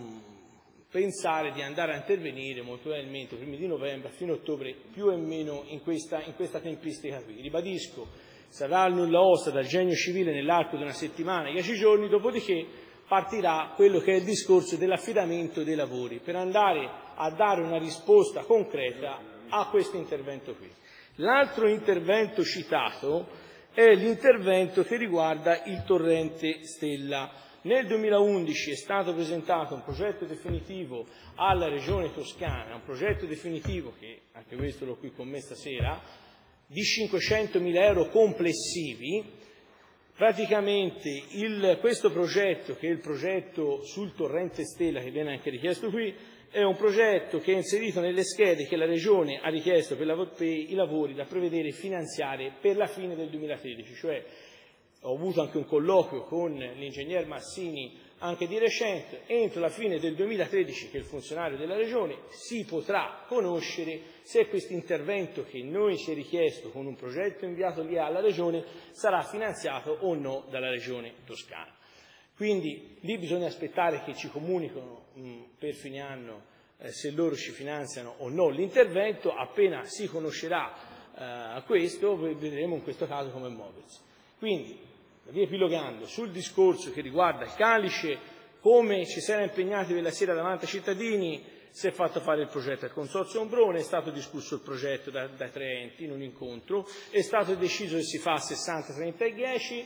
I: pensare di andare a intervenire molto probabilmente primi di novembre a fine ottobre, più o meno in questa tempistica qui. Ribadisco, sarà il nulla osta dal Genio Civile nell'arco di una settimana, 10 giorni, dopodiché partirà quello che è il discorso dell'affidamento dei lavori per andare a dare una risposta concreta a questo intervento qui. L'altro intervento citato è l'intervento che riguarda il torrente Stella. Nel 2011 è stato presentato un progetto definitivo alla Regione Toscana, un progetto definitivo che, anche questo l'ho qui con me stasera, di 500.000 euro complessivi. Praticamente questo progetto, che è il progetto sul torrente Stella, che viene anche richiesto qui, è un progetto che è inserito nelle schede che la Regione ha richiesto per i lavori da prevedere e finanziare per la fine del 2013, cioè ho avuto anche un colloquio con l'ingegner Massini anche di recente, entro la fine del 2013, che è il funzionario della Regione, si potrà conoscere se questo intervento che noi si è richiesto con un progetto inviato lì alla Regione sarà finanziato o no dalla Regione Toscana. Quindi lì bisogna aspettare che ci comunicano per fine anno se loro ci finanziano o no l'intervento. Appena si conoscerà questo, vedremo in questo caso come muoversi. Quindi, riepilogando sul discorso che riguarda il Calice, come ci si era impegnati quella sera davanti ai cittadini, si è fatto fare il progetto al Consorzio Ombrone, è stato discusso il progetto dai 3 enti in un incontro, è stato deciso che si fa 60, 30 e 10,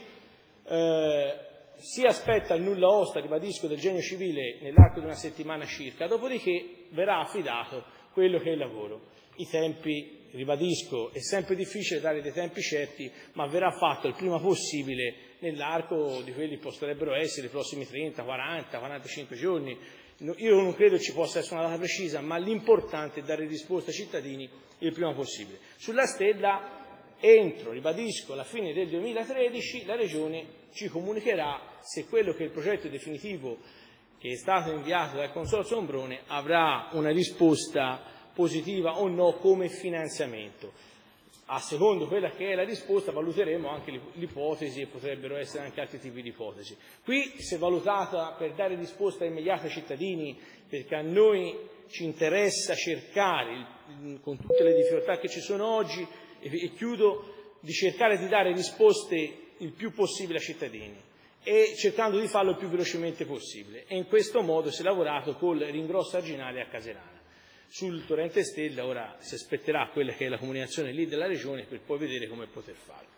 I: si aspetta il nulla osta, ribadisco, del Genio Civile nell'arco di una settimana circa, dopodiché verrà affidato quello che è il lavoro. I tempi, ribadisco, è sempre difficile dare dei tempi certi, ma verrà fatto il prima possibile nell'arco di quelli che potrebbero essere i prossimi 30, 40, 45 giorni. Io non credo ci possa essere una data precisa, ma l'importante è dare risposta ai cittadini il prima possibile. Sulla Stella, entro, ribadisco, la fine del 2013 la Regione ci comunicherà se quello che è il progetto definitivo che è stato inviato dal Consorzio Ombrone avrà una risposta positiva o no come finanziamento. A secondo quella che è la risposta valuteremo anche l'ipotesi e potrebbero essere anche altri tipi di ipotesi. Qui si è valutata per dare risposta immediata ai cittadini, perché a noi ci interessa cercare, con tutte le difficoltà che ci sono oggi, e chiudo, di cercare di dare risposte il più possibile ai cittadini e cercando di farlo il più velocemente possibile. E in questo modo si è lavorato col ringrosso arginale a Caserana. Sul torrente Stella ora si aspetterà quella che è la comunicazione lì della Regione per poi vedere come poter farlo.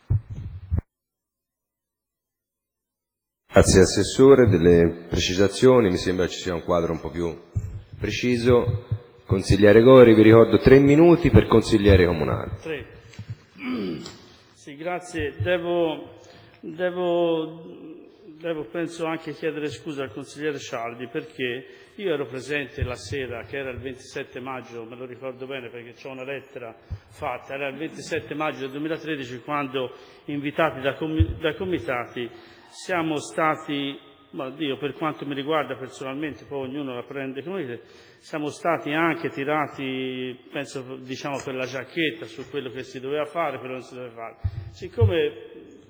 A: Grazie Assessore delle precisazioni, mi sembra ci sia un quadro un po' più preciso. Consigliere Gori, vi ricordo 3 minuti per consigliere comunale.
F: 3. Sì, grazie. Devo penso anche chiedere scusa al consigliere Cialdi, perché io ero presente la sera che era il 27 maggio, me lo ricordo bene perché c'ho una lettera fatta, era il 27 maggio del 2013 quando, invitati dai comitati, siamo stati, per quanto mi riguarda personalmente, poi ognuno la prende come dice, siamo stati anche tirati, penso, per la giacchetta su quello che si doveva fare, quello che non si doveva fare. Siccome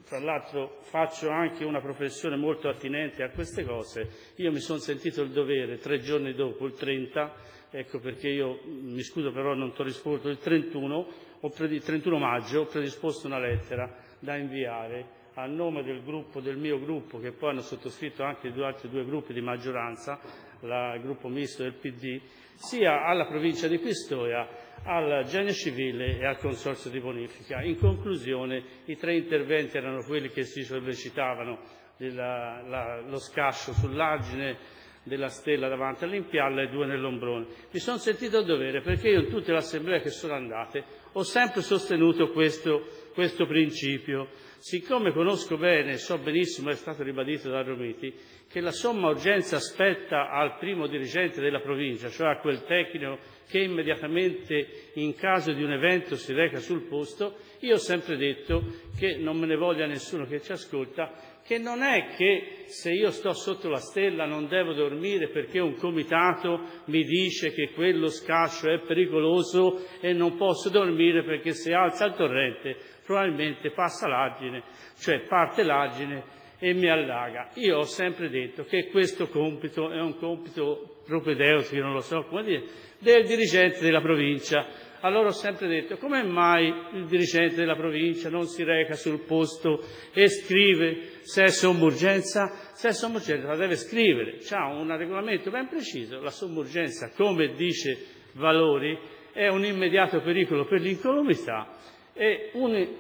F: fra l'altro faccio anche una professione molto attinente a queste cose, io mi sono sentito il dovere 3 giorni dopo, il 30, ecco perché io mi scuso però non ti ho risposto, il 31 maggio ho predisposto una lettera da inviare a nome del mio gruppo, che poi hanno sottoscritto anche altri 2 gruppi di maggioranza, il gruppo misto del PD, sia alla provincia di Pistoia, al Genio Civile e al Consorzio di Bonifica. In conclusione, i 3 interventi erano quelli che si sollecitavano lo scascio sull'argine della stella davanti all'impialla e 2 nell'ombrone. Mi sono sentito a dovere perché io in tutte le assemblee che sono andate ho sempre sostenuto questo principio. Siccome conosco bene, so benissimo, è stato ribadito da Romiti, che la somma urgenza spetta al primo dirigente della provincia, cioè a quel tecnico che immediatamente in caso di un evento si reca sul posto, io ho sempre detto, che non me ne voglia nessuno che ci ascolta, che non è che se io sto sotto la stella non devo dormire perché un comitato mi dice che quello scascio è pericoloso e non posso dormire perché se alza il torrente probabilmente passa l'argine, cioè parte l'argine e mi allaga. Io ho sempre detto che questo compito è un compito propedeutico, non lo so come dire, del dirigente della provincia. Allora ho sempre detto, come mai il dirigente della provincia non si reca sul posto e scrive se è somma urgenza? Se è somma urgenza la deve scrivere, c'ha un regolamento ben preciso, la somma urgenza, come dice Valori, è un immediato pericolo per l'incolumità e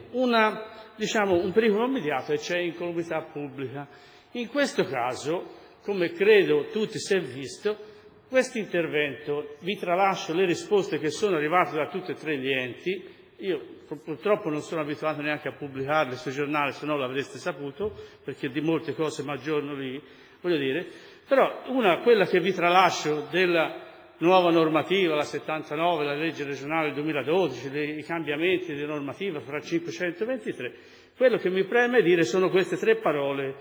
F: un pericolo immediato e c'è incolumità pubblica. In questo caso, come credo tutti si è visto, questo intervento, vi tralascio le risposte che sono arrivate da tutti e 3 gli enti, io purtroppo non sono abituato neanche a pubblicarle sui giornali, se no l'avreste saputo, perché di molte cose mi aggiorno lì, voglio dire, però quella che vi tralascio della nuova normativa, la 79, la legge regionale 2012, i cambiamenti di normativa fra 523, quello che mi preme dire sono queste 3 parole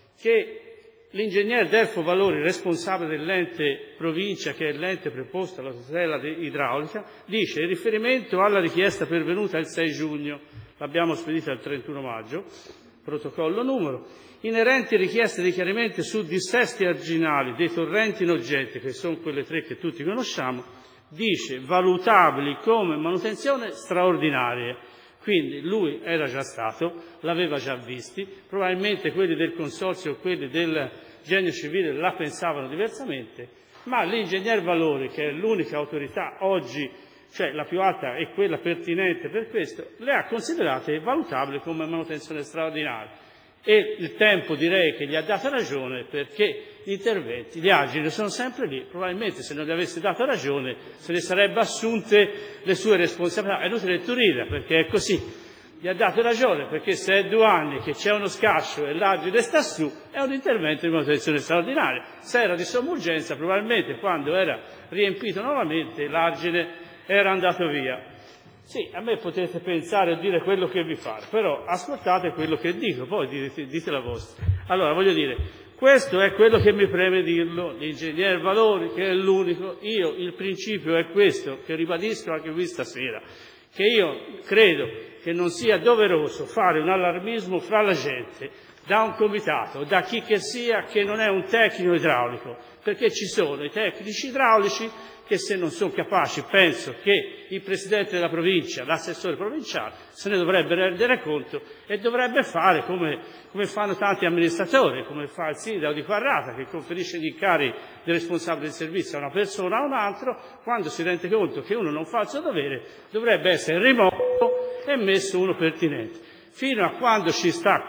F: che l'ingegner Delfo Valori, responsabile dell'ente provincia, che è l'ente preposto alla tutela idraulica, dice in riferimento alla richiesta pervenuta il 6 giugno, l'abbiamo spedita il 31 maggio, protocollo numero, inerenti richieste di chiarimenti su dissesti arginali dei torrenti in oggetto, che sono quelle 3 che tutti conosciamo, dice valutabili come manutenzione straordinaria. Quindi lui era già stato, l'aveva già visti, probabilmente quelli del Consorzio o quelli del Genio Civile la pensavano diversamente, ma l'ingegner Valori, che è l'unica autorità oggi, cioè la più alta e quella pertinente per questo, le ha considerate valutabili come manutenzione straordinaria. E il tempo direi che gli ha dato ragione perché gli interventi, gli argini sono sempre lì, probabilmente se non gli avesse dato ragione se ne sarebbe assunte le sue responsabilità. È inutile turire perché è così, gli ha dato ragione perché se è 2 anni che c'è uno scascio e l'argine sta su è un intervento di manutenzione straordinaria. Se era di somma urgenza probabilmente quando era riempito nuovamente l'argine era andato via. Sì, a me potete pensare o dire quello che vi pare, però ascoltate quello che dico, poi dite la vostra. Allora, voglio dire, questo è quello che mi preme dirlo, l'ingegner Valori, che è l'unico, il principio è questo, che ribadisco anche qui stasera, che io credo che non sia doveroso fare un allarmismo fra la gente, da un comitato, da chi che sia, che non è un tecnico idraulico, perché ci sono i tecnici idraulici che se non sono capaci, penso che il Presidente della provincia, l'assessore provinciale, se ne dovrebbe rendere conto e dovrebbe fare come fanno tanti amministratori, come fa il sindaco di Quarrata, che conferisce gli incarichi di responsabile del servizio a una persona o a un altro, quando si rende conto che uno non fa il suo dovere, dovrebbe essere rimosso e messo uno pertinente. Fino a quando c'è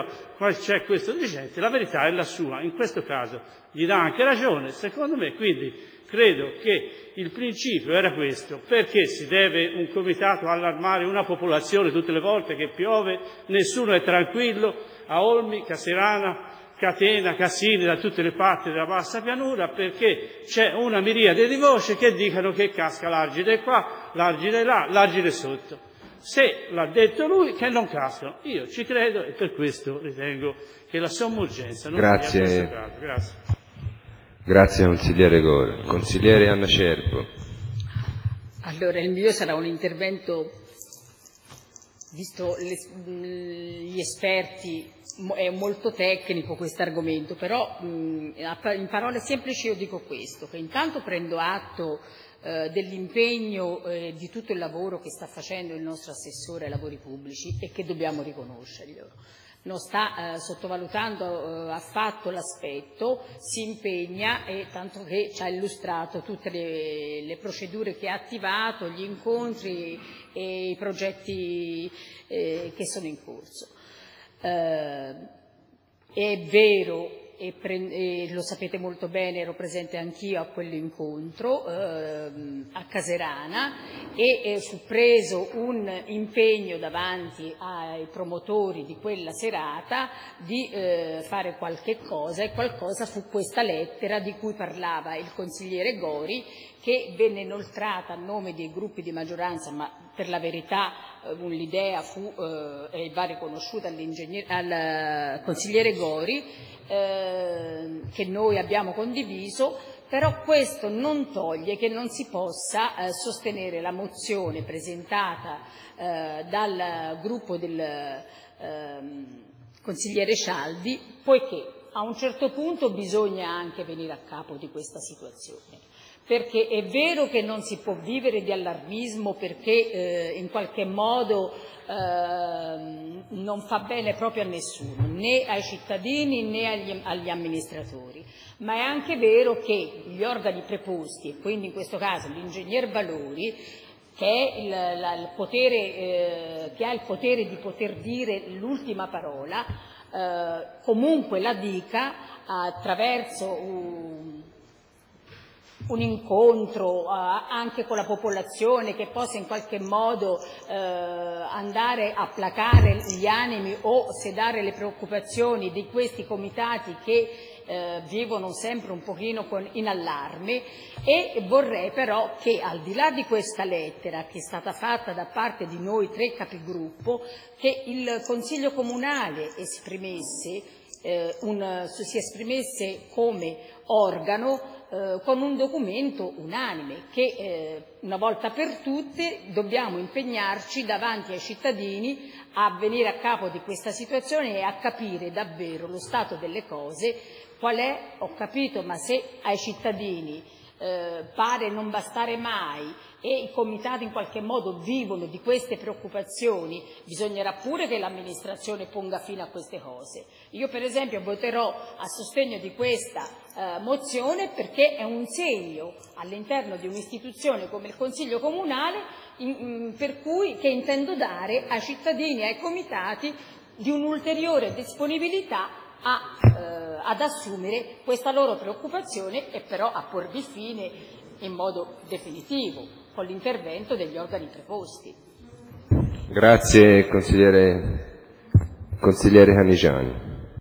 F: questo dirigente, la verità è la sua. In questo caso gli dà anche ragione, secondo me, quindi credo che il principio era questo, perché si deve un comitato allarmare una popolazione tutte le volte che piove, nessuno è tranquillo, a Olmi, Caserana, Catena, Cassini, da tutte le parti della bassa pianura, perché c'è una miriade di voci che dicono che casca l'argine qua, l'argine là, l'argine sotto. Se l'ha detto lui, che non cascano. Io ci credo e per questo ritengo che la somma urgenza non sia questo caso. Grazie.
A: Grazie consigliere Gori. Consigliere Anna Cerbo.
G: Allora, il mio sarà un intervento visto gli esperti, è molto tecnico questo argomento, però in parole semplici io dico questo, che intanto prendo atto dell'impegno di tutto il lavoro che sta facendo il nostro assessore ai lavori pubblici e che dobbiamo riconoscerglielo. Non sta sottovalutando affatto l'aspetto, si impegna, e tanto che ci ha illustrato tutte le procedure che ha attivato, gli incontri e i progetti che sono in corso. È vero, e lo sapete molto bene, ero presente anch'io a quell'incontro a Caserana, e fu preso un impegno davanti ai promotori di quella serata di fare qualche cosa, e qualcosa fu questa lettera di cui parlava il consigliere Gori, che venne inoltrata a nome dei gruppi di maggioranza, ma per la verità l'idea fu e va riconosciuta al consigliere Gori, che noi abbiamo condiviso, però questo non toglie che non si possa sostenere la mozione presentata dal gruppo del consigliere Cialdi, poiché a un certo punto bisogna anche venire a capo di questa situazione. Perché è vero che non si può vivere di allarmismo, perché in qualche modo non fa bene proprio a nessuno, né ai cittadini né agli amministratori, ma è anche vero che gli organi preposti, e quindi in questo caso l'ingegner Valori, che ha il potere di poter dire l'ultima parola, comunque la dica attraverso un incontro anche con la popolazione, che possa in qualche modo andare a placare gli animi o sedare le preoccupazioni di questi comitati che vivono sempre un pochino in allarme. E vorrei però che, al di là di questa lettera che è stata fatta da parte di noi 3 capigruppo, che il Consiglio Comunale si esprimesse come organo con un documento unanime, che una volta per tutte dobbiamo impegnarci davanti ai cittadini a venire a capo di questa situazione e a capire davvero lo stato delle cose, qual è, ho capito, ma se ai cittadini pare non bastare mai e i comitati in qualche modo vivono di queste preoccupazioni, bisognerà pure che l'amministrazione ponga fine a queste cose. Io per esempio voterò a sostegno di questa mozione, perché è un segno all'interno di un'istituzione come il Consiglio Comunale che intendo dare ai cittadini e ai comitati di un'ulteriore disponibilità ad assumere questa loro preoccupazione, e però a porvi fine in modo definitivo con l'intervento degli organi preposti.
A: Grazie consigliere Cannigiani.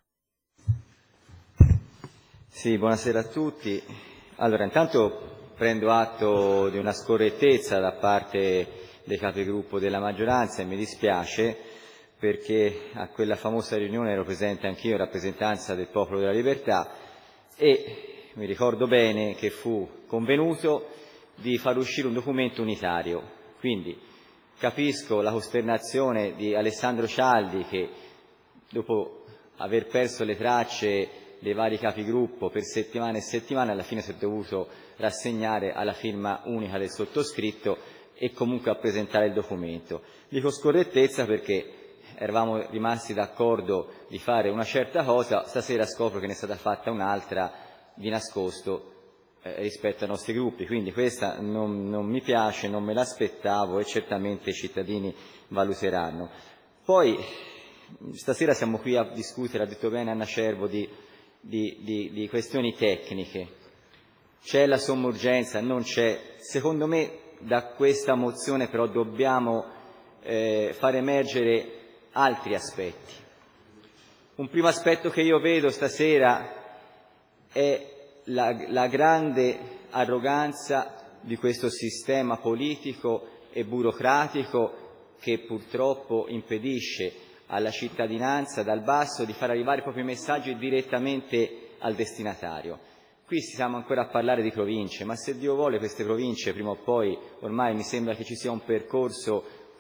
J: Sì, buonasera a tutti. Allora, intanto prendo atto di una scorrettezza da parte dei capigruppo della maggioranza, e mi dispiace, perché a quella famosa riunione ero presente anch'io in rappresentanza del Popolo della Libertà, e mi ricordo bene che fu convenuto di far uscire un documento unitario. Quindi capisco la costernazione di Alessandro Cialdi, che dopo aver perso le tracce dei vari capigruppo per settimane e settimane, alla fine si è dovuto rassegnare alla firma unica del sottoscritto e comunque a presentare il documento. Dico scorrettezza perché eravamo rimasti d'accordo di fare una certa cosa, stasera scopro che ne è stata fatta un'altra di nascosto rispetto ai nostri gruppi, quindi questa non mi piace, non me l'aspettavo, e certamente i cittadini valuteranno. Poi stasera siamo qui a discutere, ha detto bene Anna Cervo, di questioni tecniche. C'è la somma urgenza? Non c'è? Secondo me da questa mozione però dobbiamo far emergere altri aspetti. Un primo aspetto che io vedo stasera è la grande arroganza di questo sistema politico e burocratico, che purtroppo impedisce alla cittadinanza dal basso di far arrivare i propri messaggi direttamente al destinatario. Qui stiamo ancora a parlare di province, ma se Dio vuole queste province prima o poi, ormai mi sembra che ci sia un percorso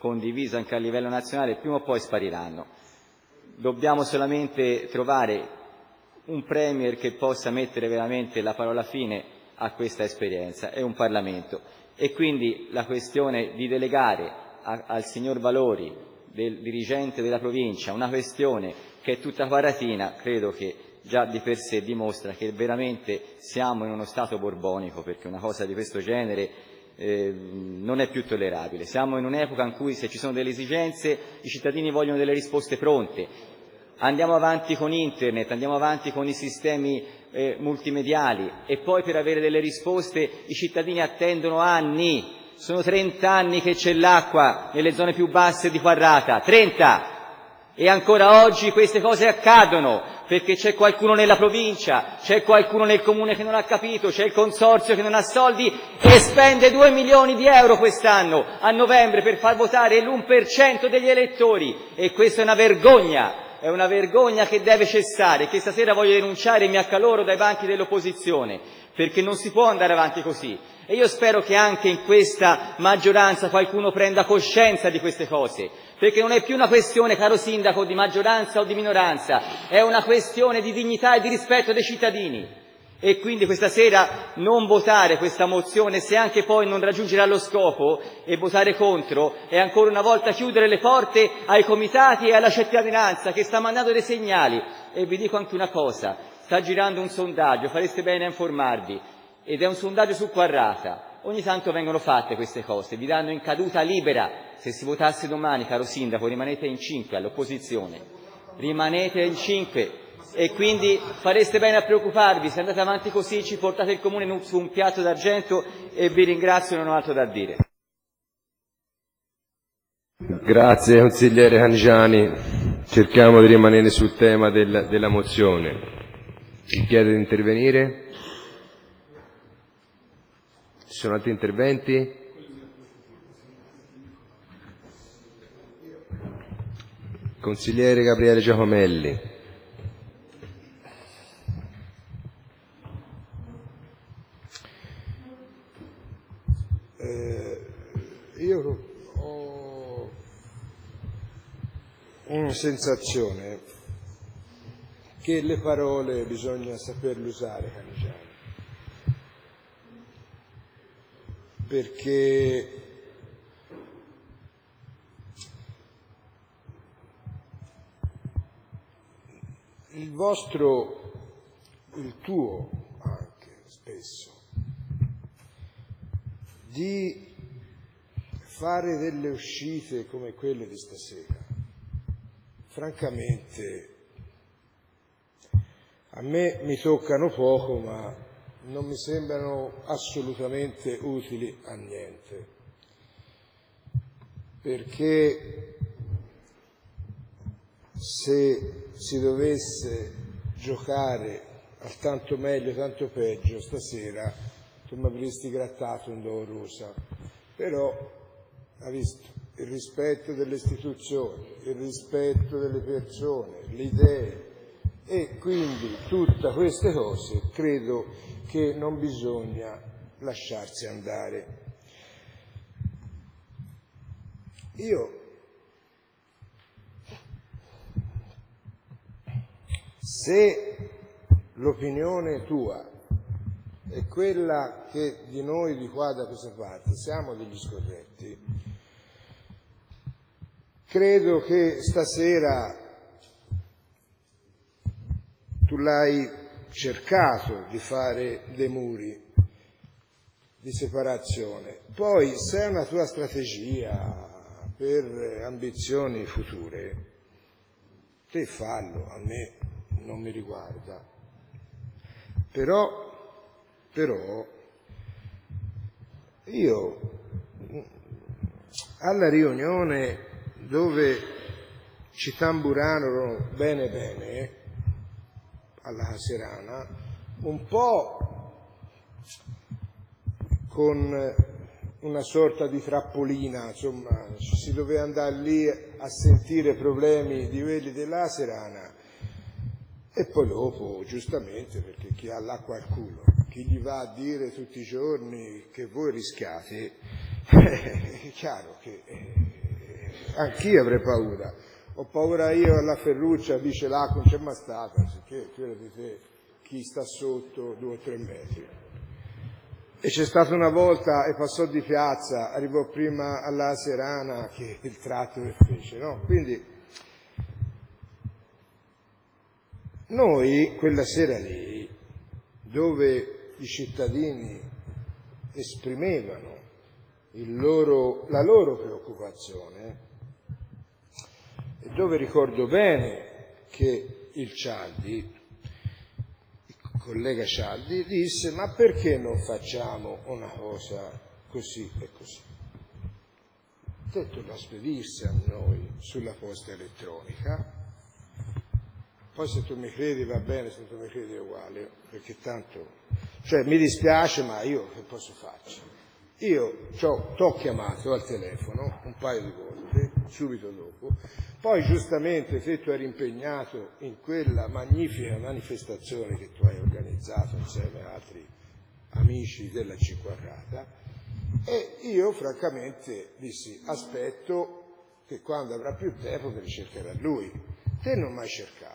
J: condiviso anche a livello nazionale, prima o poi spariranno. Dobbiamo solamente trovare un Premier che possa mettere veramente la parola fine a questa esperienza, è un Parlamento. E quindi la questione di delegare al signor Valori, del dirigente della provincia, una questione che è tutta quadratina, credo che già di per sé dimostra che veramente siamo in uno stato borbonico, perché una cosa di questo genere non è più tollerabile. Siamo in un'epoca in cui, se ci sono delle esigenze, i cittadini vogliono delle risposte pronte. Andiamo avanti con internet, andiamo avanti con i sistemi multimediali e poi per avere delle risposte i cittadini attendono anni. Sono 30 anni che c'è l'acqua nelle zone più basse di Quarrata, 30! E ancora oggi queste cose accadono, perché c'è qualcuno nella provincia, c'è qualcuno nel comune che non ha capito, c'è il consorzio che non ha soldi e spende 2 milioni di euro quest'anno, a novembre, per far votare l'1% degli elettori. E questa è una vergogna! È una vergogna che deve cessare, che stasera voglio denunciare e mi accaloro dai banchi dell'opposizione, perché non si può andare avanti così. E io spero che anche in questa maggioranza qualcuno prenda coscienza di queste cose, perché non è più una questione, caro Sindaco, di maggioranza o di minoranza, è una questione di dignità e di rispetto dei cittadini. E quindi questa sera non votare questa mozione, se anche poi non raggiungerà lo scopo, e votare contro, è ancora una volta chiudere le porte ai comitati e alla cittadinanza che sta mandando dei segnali. E vi dico anche una cosa, sta girando un sondaggio, fareste bene a informarvi, ed è un sondaggio su Quarrata. Ogni tanto vengono fatte queste cose, vi danno in caduta libera. Se si votasse domani, caro Sindaco, rimanete in 5 all'opposizione, rimanete in 5. E quindi fareste bene a preoccuparvi, se andate avanti così ci portate il comune su un piatto d'argento e vi ringrazio, non ho altro da dire.
A: Grazie consigliere Cangiani, cerchiamo di rimanere sul tema della mozione. Chi chiede di intervenire? Ci sono altri interventi? Consigliere Gabriele Giacomelli.
D: Io ho una sensazione che le parole bisogna saperle usare, Cangiani, perché il tuo anche spesso, di fare delle uscite come quelle di stasera, francamente a me mi toccano poco, ma non mi sembrano assolutamente utili a niente, perché se si dovesse giocare al tanto meglio, tanto peggio, stasera tu mi avresti grattato un dolorosa. Però ha visto il rispetto delle istituzioni, il rispetto delle persone, le idee, e quindi tutte queste cose credo che non bisogna lasciarsi andare. Io se l'opinione tua è quella che di noi di qua da questa parte siamo degli scorretti, credo che stasera tu l'hai cercato di fare dei muri di separazione. Poi se è una tua strategia per ambizioni future, te fallo, a me non mi riguarda. Però io alla riunione dove ci tamburarono bene alla Caserana, un po' con una sorta di trappolina, insomma, si doveva andare lì a sentire problemi di quelli della Caserana e poi dopo, giustamente, perché chi ha l'acqua al culo, chi gli va a dire tutti i giorni che voi rischiate, è chiaro che anch'io avrei paura. Ho paura io alla Ferruccia, dice l'acqua non c'è mai stata, che di te chi sta sotto 2 o 3 metri. E c'è stata una volta, e passò di piazza, arrivò prima alla Serana che il tratto che fece, no? Quindi noi quella sera lì, dove i cittadini esprimevano la loro preoccupazione, e dove ricordo bene che il Cialdi, il collega Cialdi, disse: ma perché non facciamo una cosa così e così? Ha detto da spedirsi a noi sulla posta elettronica. Poi se tu mi credi va bene, se tu mi credi è uguale, perché tanto, cioè mi dispiace, ma io che posso farci? Io t'ho chiamato al telefono un paio di volte, subito dopo, poi giustamente te tu eri impegnato in quella magnifica manifestazione che tu hai organizzato insieme a altri amici della C Quadrata, e io francamente dissi: aspetto che quando avrà più tempo mi ricercherà lui. Te non mi hai cercato.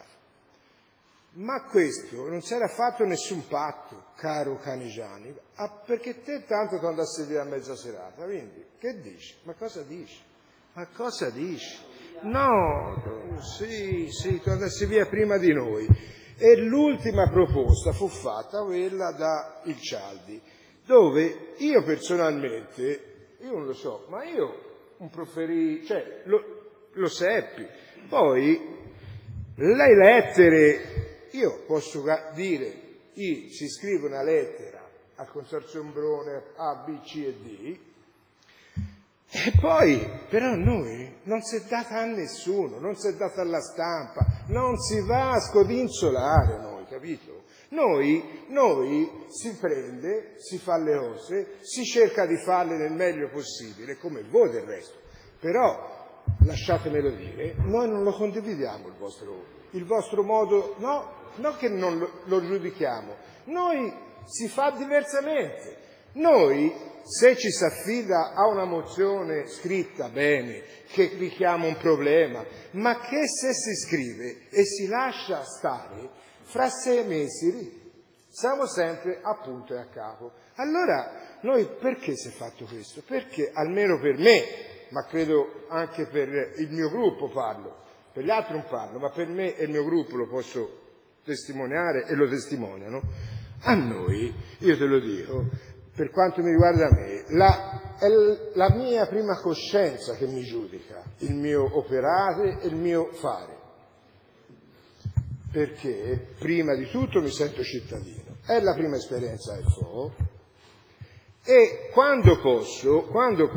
D: Ma questo non si era fatto nessun patto, caro Canigiani, perché te tanto tu andassi via a mezza serata, quindi che dici? Ma cosa dici? Ma cosa dici? No, sì, tu andassi via prima di noi. E l'ultima proposta fu fatta quella da il Cialdi, dove io personalmente, io non lo so, ma io un proferì, cioè lo seppi. Poi le lettere, io posso dire, si scrive una lettera al Consorzio Ombrone A, B, C e D, e poi però noi non si è data a nessuno, non si è data alla stampa, non si va a scodinzolare noi, capito? Noi si prende, si fa le cose, si cerca di farle nel meglio possibile, come voi del resto, però lasciatemelo dire, noi non lo condividiamo il vostro modo, no che non lo giudichiamo, noi si fa diversamente. Noi, se ci si affida a una mozione scritta bene, che richiama un problema, ma che se si scrive e si lascia stare, fra 6 mesi siamo sempre a punto e a capo. Allora, noi perché si è fatto questo? Perché, almeno per me, ma credo anche per il mio gruppo parlo, per gli altri non parlo, ma per me e il mio gruppo lo posso testimoniare e lo testimoniano, a noi, io te lo dico, per quanto mi riguarda me, è la mia prima coscienza che mi giudica, il mio operare e il mio fare, perché prima di tutto mi sento cittadino, è la prima esperienza che ho, e quando posso,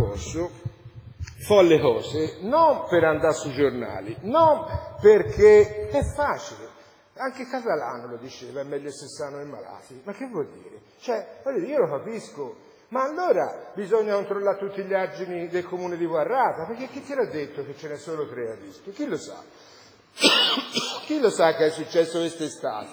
D: fo le cose, non per andare sui giornali, non perché è facile. Anche Catalano lo diceva, è meglio se sano e malati. Ma che vuol dire? Cioè, io lo capisco, ma allora bisogna controllare tutti gli argini del comune di Guarrata, perché chi te l'ha detto che ce n'è solo 3 a rischio? Chi lo sa? Chi lo sa che è successo quest'estate?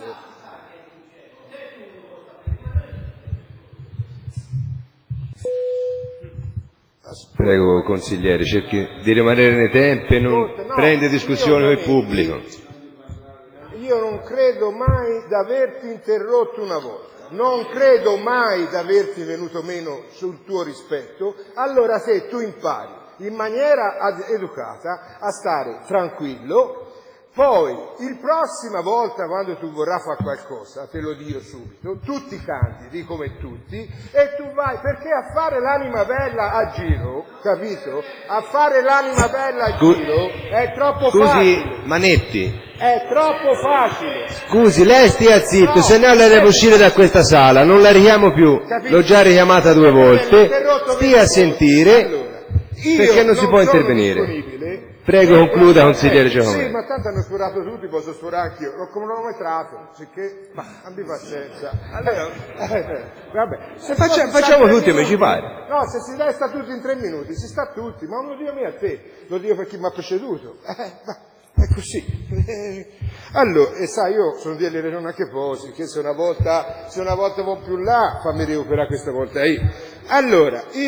A: Prego consigliere, cerchi di rimanere nei tempi e non prende discussione con il pubblico.
D: Io non credo mai di averti interrotto una volta, non credo mai di averti venuto meno sul tuo rispetto, allora se tu impari in maniera educata a stare tranquillo, poi il prossima volta quando tu vorrai fare qualcosa, te lo dico subito, tu ti candidi come tutti e tu vai, perché a fare l'anima bella a giro, capito? A fare l'anima bella a giro è troppo facile.
A: Scusi, Manetti.
D: È troppo facile.
A: Scusi, lei stia zitto, se no lei deve uscire da questa sala, non la richiamo più, l'ho già richiamata 2 volte, stia a sentire, perché non si può intervenire. Prego, concluda, consigliere Giacometti.
D: Sì, ma tanto hanno sforato tutti, posso sforare anch'io, l'ho cronometrato, sicché, ma abbi pazienza. Allora, vabbè.
A: Se facciamo tutti come ci pare.
D: No, se si resta tutti in 3 minuti, si sta tutti, ma non lo dico a te, lo dico per chi mi ha preceduto. È così. Allora, e sai, io sono delle ragioni anche posi, che se una volta vado più là, fammi recuperare questa volta io. Allora, io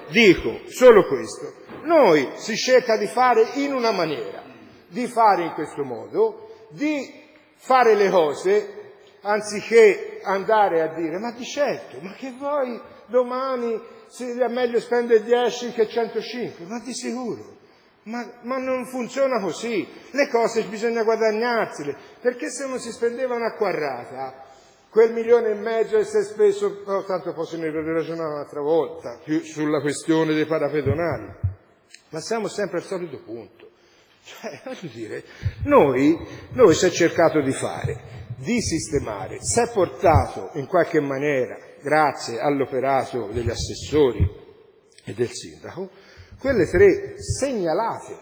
D: dico solo questo. Noi si cerca di fare in una maniera, di fare in questo modo, di fare le cose anziché andare a dire ma di certo, ma che vuoi domani è meglio spendere 10 che 105, ma di sicuro. Ma non funziona così, le cose bisogna guadagnarsele, perché se non si spendeva una quarrata, quel 1,5 milioni che si è speso, tanto poi se ne ragionare un'altra volta, più sulla questione dei parapedonali, ma siamo sempre al solito punto. Cioè, voglio dire, noi si è cercato di fare, di sistemare, si è portato in qualche maniera, grazie all'operato degli assessori e del sindaco, quelle tre segnalate.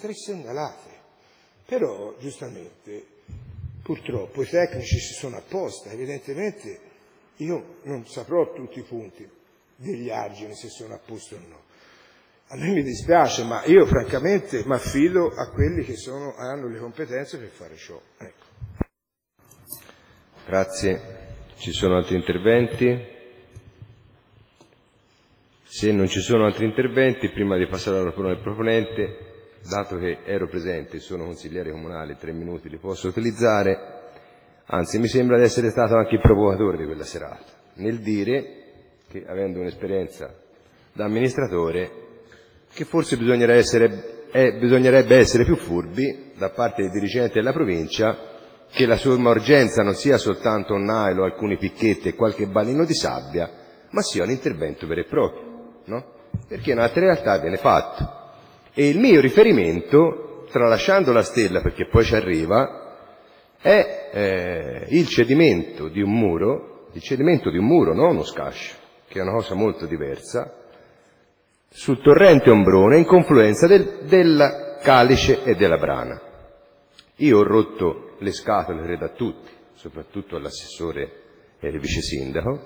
D: Però, giustamente, purtroppo i tecnici si sono apposta, evidentemente io non saprò tutti i punti degli argini se sono a posto o no. A me mi dispiace, ma io francamente mi affido a quelli che hanno le competenze per fare ciò. Ecco.
A: Grazie. Ci sono altri interventi? Se non ci sono altri interventi, prima di passare alla parola al proponente, dato che ero presente, sono consigliere comunale, 3 minuti li posso utilizzare, anzi mi sembra di essere stato anche il provocatore di quella serata, nel dire che, avendo un'esperienza da amministratore, che forse bisognerebbe essere più furbi da parte dei dirigenti della provincia, che la somma urgenza non sia soltanto un nailo, alcuni picchetti e qualche balino di sabbia, ma sia un intervento vero e proprio, no? Perché in altre realtà viene fatto. E il mio riferimento, tralasciando la stella perché poi ci arriva, è il cedimento di un muro, non uno scascio, che è una cosa molto diversa, sul torrente Ombrone in confluenza del Calice e della Brana. Io ho rotto le scatole, credo a tutti, soprattutto all'assessore e al vice sindaco,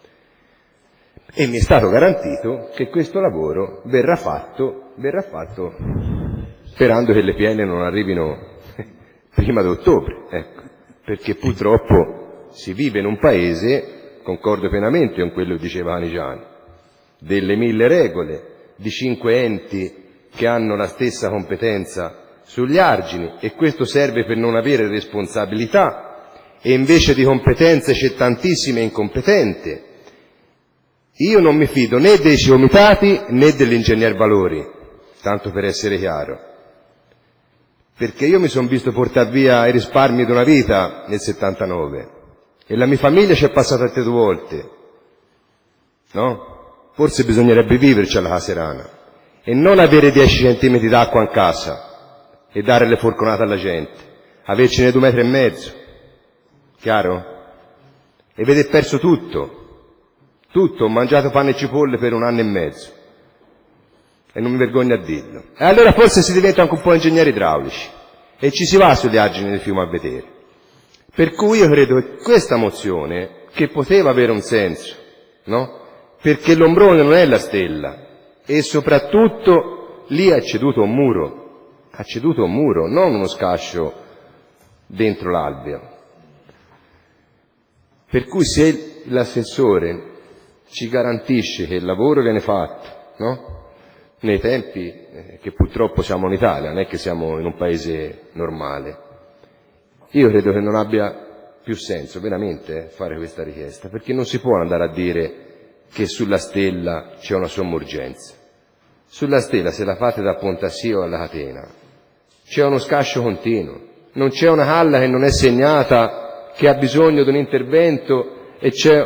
A: e mi è stato garantito che questo lavoro verrà fatto sperando che le piene non arrivino prima d'ottobre, ecco, perché purtroppo si vive in un paese, concordo pienamente con quello che diceva Canigiani, delle 1000 regole, di 5 enti che hanno la stessa competenza sugli argini, e questo serve per non avere responsabilità, e invece di competenze c'è tantissime incompetente. Io non mi fido né dei comitati né dell'ingegner Valori, tanto per essere chiaro, perché io mi sono visto portare via i risparmi di una vita nel 79 e la mia famiglia ci è passata altre 2 volte, no? Forse bisognerebbe viverci alla Caserana e non avere 10 centimetri d'acqua in casa e dare le forconate alla gente, avercene 2,5 metri, chiaro? E vede perso tutto, ho mangiato pane e cipolle per 1 anno e mezzo e non mi vergogno a dirlo. E allora forse si diventa anche un po' ingegneri idraulici e ci si va sugli argini del fiume a vedere. Per cui io credo che questa mozione, che poteva avere un senso, no? Perché l'Ombrone non è la stella e soprattutto lì ha ceduto un muro, non uno scascio dentro l'alveo. Per cui se l'assessore ci garantisce che il lavoro viene fatto, no? Nei tempi che purtroppo siamo in Italia, non è che siamo in un paese normale, io credo che non abbia più senso veramente fare questa richiesta, perché non si può andare a dire che sulla stella c'è una somma urgenza. Sulla stella, se la fate da Pontassio alla Catena, c'è uno scascio continuo, non c'è una calla che non è segnata, che ha bisogno di un intervento e c'è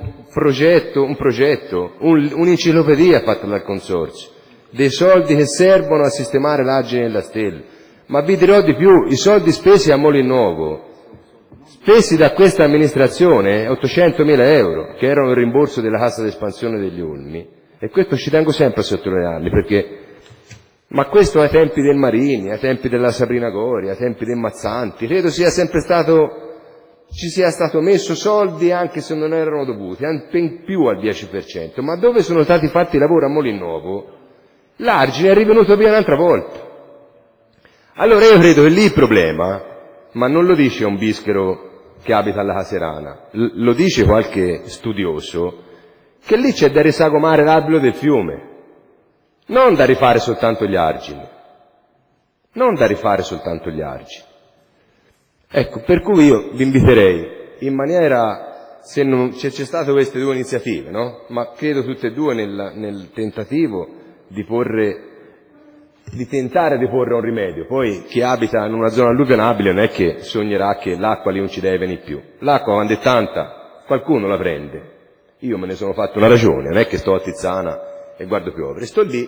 A: un'enciclopedia fatta dal consorzio, dei soldi che servono a sistemare l'argine della stella. Ma vi dirò di più, i soldi spesi a Molinnuovo, spesi da questa amministrazione, 800.000 euro, che erano il rimborso della cassa d'espansione degli Ulmi, e questo ci tengo sempre a sottolinearli, perché, ma questo ai tempi del Marini, ai tempi della Sabrina Gori, ai tempi del Mazzanti, credo sia sempre ci sia stato messo soldi anche se non erano dovuti, anche in più al 10%, ma dove sono stati fatti i lavori a Molinnuovo, l'argine è rivenuto via un'altra volta. Allora io credo che lì il problema, ma non lo dice un bischero che abita alla Caserana, lo dice qualche studioso, che lì c'è da risagomare l'alveo del fiume, non da rifare soltanto gli argini, non da rifare soltanto gli argini. Ecco, per cui io vi inviterei in maniera, se non c'è state queste due iniziative, no? Ma credo tutte e due nel tentativo di tentare di porre un rimedio. Poi chi abita in una zona alluvionabile non è che sognerà che l'acqua lì non ci deve venire più. L'acqua quando è tanta qualcuno la prende. Io me ne sono fatto una ragione, non è che sto a Tizzana e guardo piovere, sto lì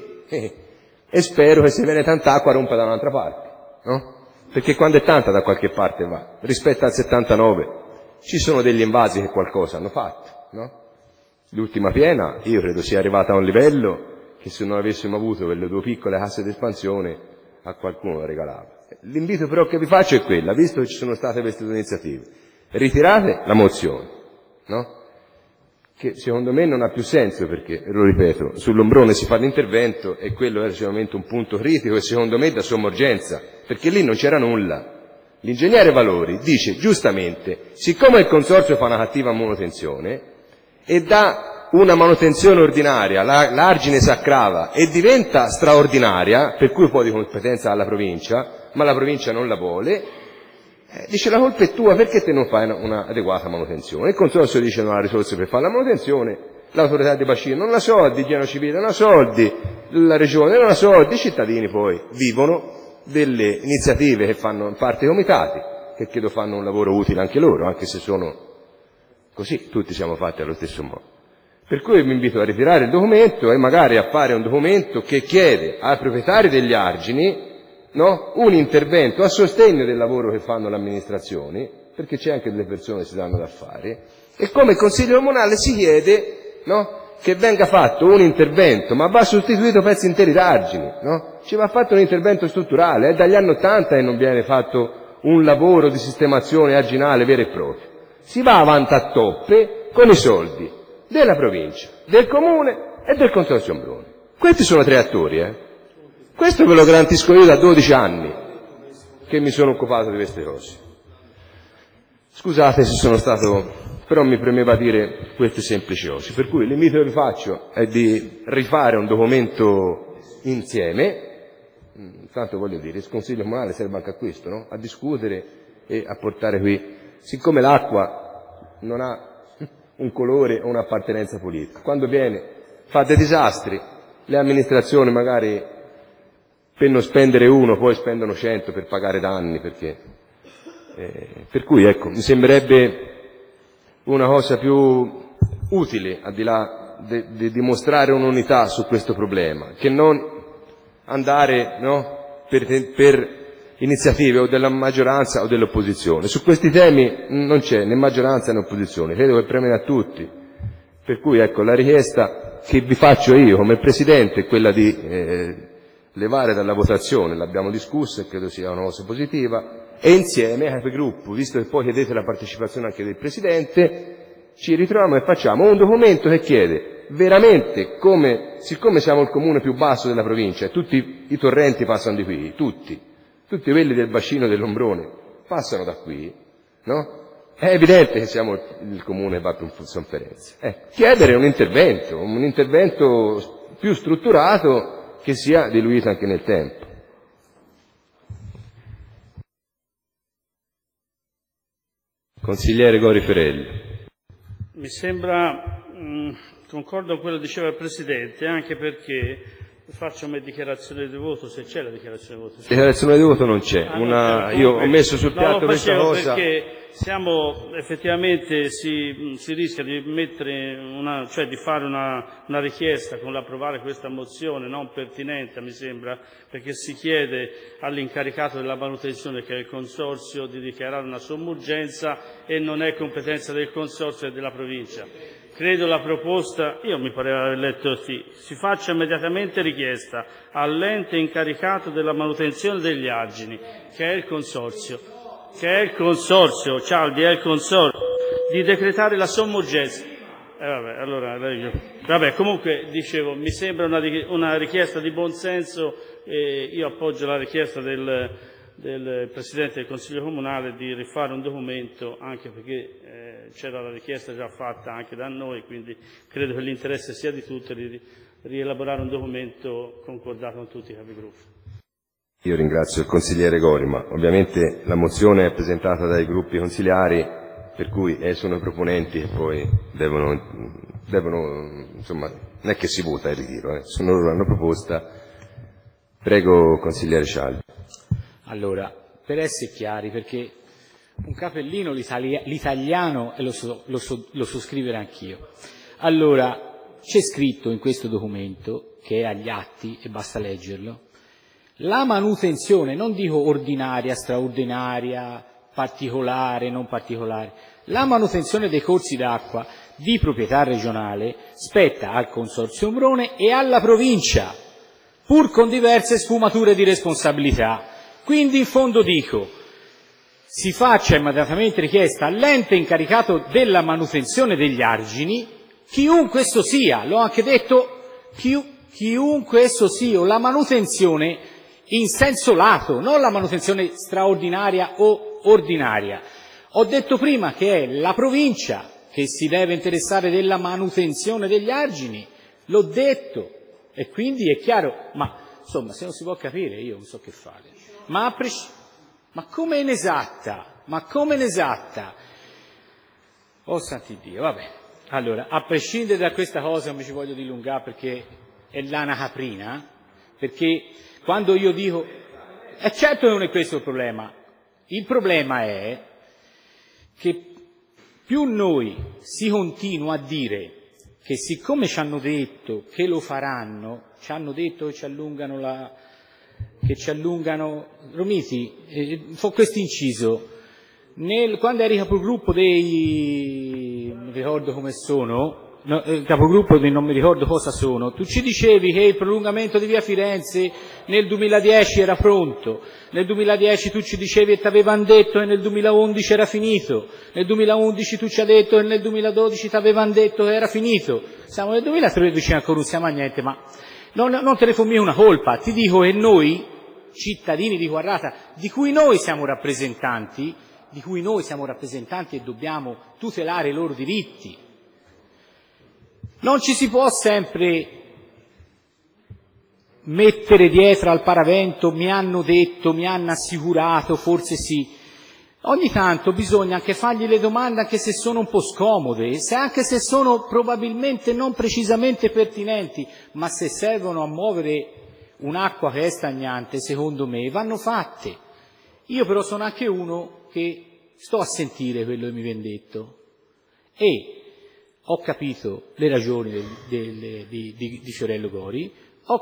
A: e spero che se viene tanta acqua rompa da un'altra parte, no? Perché quando è tanta da qualche parte va. Rispetto al 79 ci sono degli invasi che qualcosa hanno fatto, no? L'ultima piena io credo sia arrivata a un livello che se non avessimo avuto quelle due piccole casse di espansione a qualcuno la regalava. L'invito però che vi faccio è quella, visto che ci sono state queste due iniziative, ritirate la mozione, no? Che secondo me non ha più senso perché, lo ripeto, sull'ombrone si fa l'intervento e quello è sicuramente un punto critico e secondo me da somma urgenza, perché lì non c'era nulla. L'ingegnere Valori dice giustamente, siccome il consorzio fa una cattiva manutenzione e dà una manutenzione ordinaria, l'argine s'aggrava e diventa straordinaria, per cui poi di competenza alla provincia, ma la provincia non la vuole, dice la colpa è tua perché te non fai una adeguata manutenzione. Il consorzio dice non ha risorse per fare la manutenzione, l'autorità di bacino non ha soldi, il piano civile non ha soldi, la regione non ha soldi, i cittadini poi vivono delle iniziative che fanno parte dei comitati, che credo fanno un lavoro utile anche loro, anche se sono così, tutti siamo fatti allo stesso modo. Per cui vi invito a ritirare il documento e magari a fare un documento che chiede ai proprietari degli argini, no? Un intervento a sostegno del lavoro che fanno le amministrazioni, perché c'è anche delle persone che si danno da fare, e come Consiglio Comunale si chiede, no? Che venga fatto un intervento, ma va sostituito pezzi interi d'argini, no? Ci va fatto un intervento strutturale, è dagli anni '80 che non viene fatto un lavoro di sistemazione arginale vero e proprio. Si va avanti a toppe con i soldi della provincia, del comune e del consorzio Ombrone. Questi sono tre attori, Questo ve lo garantisco io da 12 anni che mi sono occupato di queste cose. Scusate se sono stato, però mi premeva dire queste semplici cose. Per cui l'invito che vi faccio è di rifare un documento insieme. Tanto voglio dire, il Consiglio Comunale serve anche a questo, no? A discutere e a portare qui. Siccome l'acqua non ha un colore o un'appartenenza politica, quando viene fa dei disastri, le amministrazioni magari per non spendere uno poi spendono 100 per pagare danni, perché per cui ecco, mi sembrerebbe una cosa più utile, al di là di dimostrare un'unità su questo problema, che non andare, no, per iniziative o della maggioranza o dell'opposizione. Su questi temi non c'è né maggioranza né opposizione, credo che premere a tutti. Per cui ecco, la richiesta che vi faccio io come Presidente è quella di levare dalla votazione, l'abbiamo discussa e credo sia una cosa positiva, e insieme ai gruppi, visto che poi chiedete la partecipazione anche del Presidente, ci ritroviamo e facciamo un documento che chiede veramente, siccome siamo il comune più basso della provincia e tutti i torrenti passano di qui, tutti quelli del bacino dell'Ombrone passano da qui, no? È evidente che siamo il comune che va più in sofferenza. Chiedere un intervento più strutturato che sia diluito anche nel tempo. Consigliere Gori Ferelli.
F: Mi sembra, concordo con quello che diceva il Presidente, anche perché faccio una dichiarazione di voto, se c'è la dichiarazione di voto.
A: Dichiarazione di voto non c'è. Io ho messo sul piatto questa cosa.
F: Perché effettivamente si rischia di mettere cioè di fare una richiesta con l'approvare questa mozione non pertinente, mi sembra, perché si chiede all'incaricato della manutenzione, che è il consorzio, di dichiarare una somma urgenza e non è competenza del consorzio e della provincia. Credo la proposta, io mi pareva aver letto si faccia immediatamente richiesta all'ente incaricato della manutenzione degli argini, che è il consorzio, Cialdi è il consorzio, di decretare la somma urgenza. Comunque dicevo, mi sembra una richiesta di buonsenso e io appoggio la richiesta del Presidente del Consiglio Comunale di rifare un documento, anche perché c'era la richiesta già fatta anche da noi, quindi credo che l'interesse sia di tutti di rielaborare un documento concordato con tutti i capigruppo.
A: Io ringrazio il consigliere Gori, ma ovviamente la mozione è presentata dai gruppi consigliari, per cui sono i proponenti che poi devono, insomma, non è che si vota il ritiro, sono loro l'hanno proposta. Prego, consigliere Scialbi.
C: Allora, per essere chiari, perché un capellino l'italiano e lo so scrivere anch'io. Allora, c'è scritto in questo documento, che è agli atti e basta leggerlo, la manutenzione, non dico ordinaria, straordinaria, particolare, non particolare, la manutenzione dei corsi d'acqua di proprietà regionale spetta al Consorzio Ombrone e alla provincia, pur con diverse sfumature di responsabilità. Quindi in fondo dico, si faccia immediatamente richiesta all'ente incaricato della manutenzione degli argini, chiunque esso sia, l'ho anche detto, chiunque esso sia, la manutenzione in senso lato, non la manutenzione straordinaria o ordinaria. Ho detto prima che è la provincia che si deve interessare della manutenzione degli argini, l'ho detto, e quindi è chiaro, ma insomma se non si può capire io non so che fare. Ma come inesatta? Ma come inesatta? Oh santi Dio, vabbè. Allora, a prescindere da questa cosa non mi ci voglio dilungare perché è lana caprina, perché quando io dico, certo non è questo il problema è che più noi si continua a dire che siccome ci hanno detto che lo faranno, ci hanno detto che ci allungano Romiti, fa questo inciso, quando eri capogruppo non mi ricordo come sono, capogruppo di non mi ricordo cosa sono, tu ci dicevi che il prolungamento di via Firenze nel 2010 era pronto, nel 2010 tu ci dicevi e ti avevano detto che nel 2011 era finito, nel 2011 tu ci hai detto che nel 2012 ti avevano detto che era finito, siamo nel 2013 ancora non siamo a niente, ma non te ne fu mica una colpa, ti dico che noi, cittadini di Quarrata, di cui noi siamo rappresentanti e dobbiamo tutelare i loro diritti, non ci si può sempre mettere dietro al paravento, mi hanno detto, mi hanno assicurato, forse sì. Ogni tanto bisogna anche fargli le domande anche se sono un po' scomode, anche se sono probabilmente non precisamente pertinenti, ma se servono a muovere un'acqua che è stagnante, secondo me, vanno fatte. Io però sono anche uno che sto a sentire quello che mi viene detto e ho capito le ragioni di Fiorello Gori, ho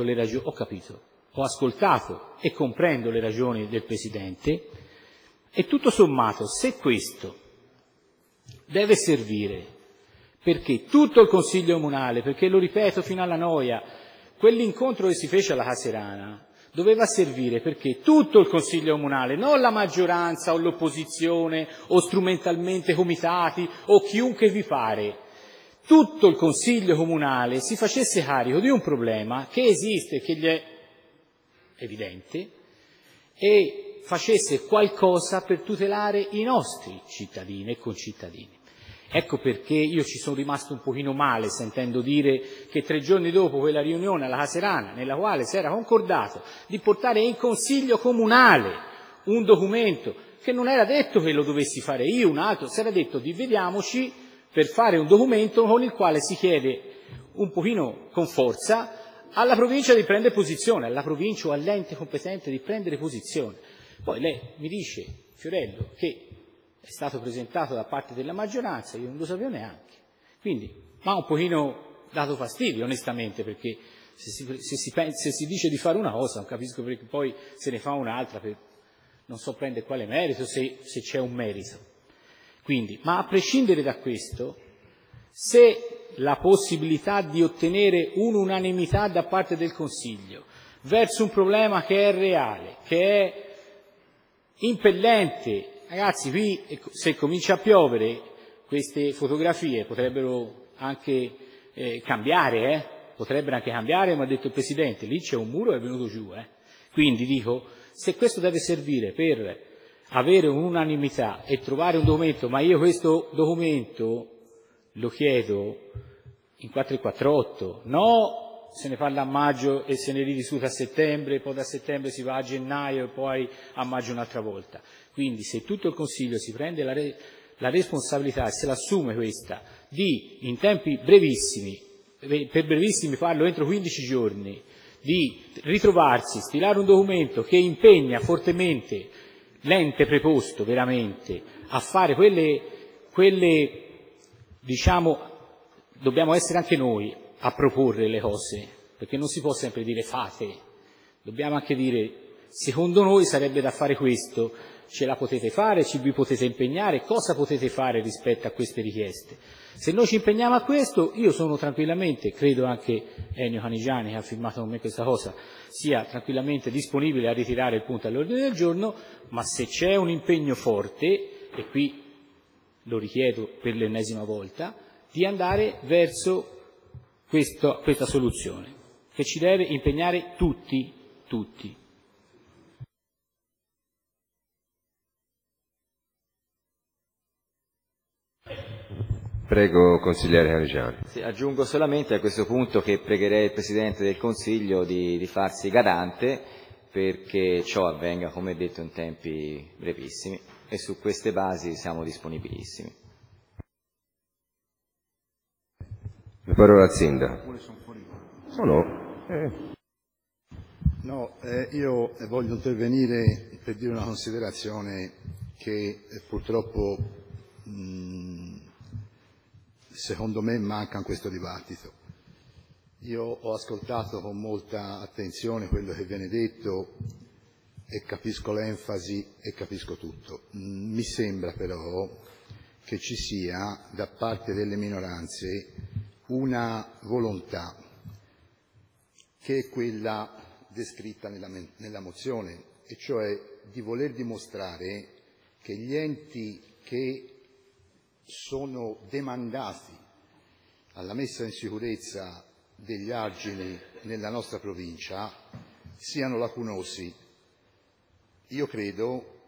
C: ascoltato e comprendo le ragioni del Presidente e tutto sommato, se questo deve servire perché tutto il Consiglio Comunale, perché lo ripeto fino alla noia, quell'incontro che si fece alla Caserana doveva servire perché tutto il Consiglio Comunale, non la maggioranza o l'opposizione o strumentalmente comitati o chiunque vi pare, tutto il Consiglio Comunale si facesse carico di un problema che esiste, che gli è evidente, e facesse qualcosa per tutelare i nostri cittadini e concittadini. Ecco perché io ci sono rimasto un pochino male sentendo dire che 3 giorni dopo quella riunione alla Caserana, nella quale si era concordato di portare in Consiglio Comunale un documento, che non era detto che lo dovessi fare io, un altro, si era detto di vediamoci per fare un documento con il quale si chiede un pochino con forza alla provincia di prendere posizione, alla provincia o all'ente competente di prendere posizione. Poi lei mi dice, Fiorello, che è stato presentato da parte della maggioranza, io non lo sapevo neanche. Quindi mi ha un pochino dato fastidio, onestamente, perché se si dice di fare una cosa, non capisco perché poi se ne fa un'altra, non so prendere quale merito, se c'è un merito. Quindi, ma a prescindere da questo, se la possibilità di ottenere un'unanimità da parte del Consiglio verso un problema che è reale, che è impellente, ragazzi, qui se comincia a piovere queste fotografie potrebbero anche cambiare, potrebbero anche cambiare, mi ha detto il Presidente, lì c'è un muro che è venuto giù. Quindi dico, se questo deve servire per avere un'unanimità e trovare un documento, ma io questo documento lo chiedo in 448, no se ne parla a maggio e se ne ridiscute a settembre, poi da settembre si va a gennaio e poi a maggio un'altra volta. Quindi se tutto il Consiglio si prende la responsabilità e se l'assume questa di, in tempi brevissimi, per brevissimi parlo entro 15 giorni, di ritrovarsi, stilare un documento che impegna fortemente l'ente preposto veramente a fare quelle diciamo, dobbiamo essere anche noi a proporre le cose, perché non si può sempre dire fate, dobbiamo anche dire secondo noi sarebbe da fare questo, ce la potete fare, vi potete impegnare, cosa potete fare rispetto a queste richieste. Se noi ci impegniamo a questo, io sono tranquillamente, credo anche Ennio Canigiani che ha firmato con me questa cosa, sia tranquillamente disponibile a ritirare il punto all'ordine del giorno, ma se c'è un impegno forte, e qui lo richiedo per l'ennesima volta, di andare verso questa soluzione, che ci deve impegnare tutti.
A: Prego, consigliere Canigiani.
J: Sì, aggiungo solamente a questo punto che pregherei il Presidente del Consiglio di farsi garante perché ciò avvenga, come detto, in tempi brevissimi e su queste basi siamo disponibilissimi.
A: La parola al Sindaco.
K: No, io voglio intervenire per dire una considerazione che purtroppo secondo me manca in questo dibattito. Io ho ascoltato con molta attenzione quello che viene detto e capisco l'enfasi e capisco tutto. Mi sembra però che ci sia da parte delle minoranze una volontà che è quella descritta nella mozione, e cioè di voler dimostrare che gli enti che sono demandati alla messa in sicurezza degli argini nella nostra provincia siano lacunosi. Io credo,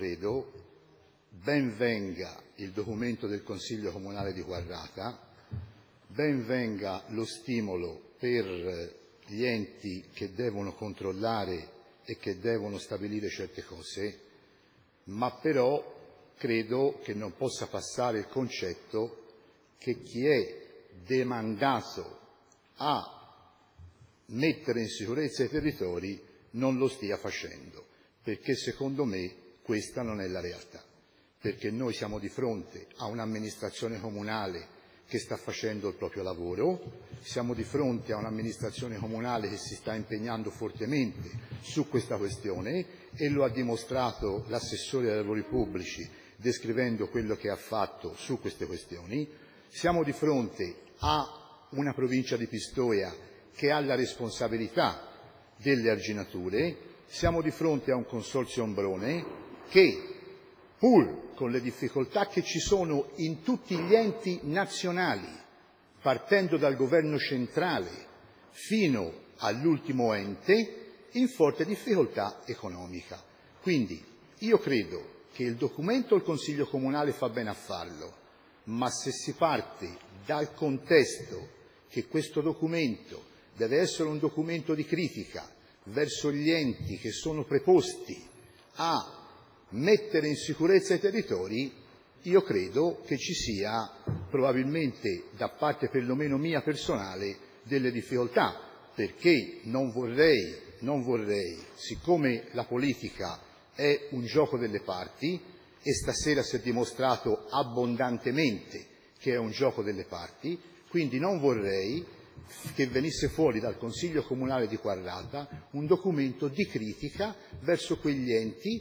K: ben venga il documento del Consiglio Comunale di Quarrata, ben venga lo stimolo per gli enti che devono controllare e che devono stabilire certe cose, ma però credo che non possa passare il concetto che chi è demandato a mettere in sicurezza i territori non lo stia facendo, perché secondo me questa non è la realtà, perché noi siamo di fronte a un'amministrazione comunale che sta facendo il proprio lavoro, siamo di fronte a un'amministrazione comunale che si sta impegnando fortemente su questa questione e lo ha dimostrato l'assessore ai lavori pubblici descrivendo quello che ha fatto su queste questioni. Siamo di fronte a una provincia di Pistoia che ha la responsabilità delle arginature, siamo di fronte a un consorzio Ombrone che, pur con le difficoltà che ci sono in tutti gli enti nazionali, partendo dal governo centrale fino all'ultimo ente, in forte difficoltà economica. Quindi io credo che il documento il Consiglio Comunale fa bene a farlo, ma se si parte dal contesto che questo documento deve essere un documento di critica verso gli enti che sono preposti a mettere in sicurezza i territori, io credo che ci sia probabilmente da parte perlomeno mia personale delle difficoltà, perché non vorrei, siccome la politica è un gioco delle parti e stasera si è dimostrato abbondantemente che è un gioco delle parti, quindi non vorrei che venisse fuori dal Consiglio Comunale di Quarrata un documento di critica verso quegli enti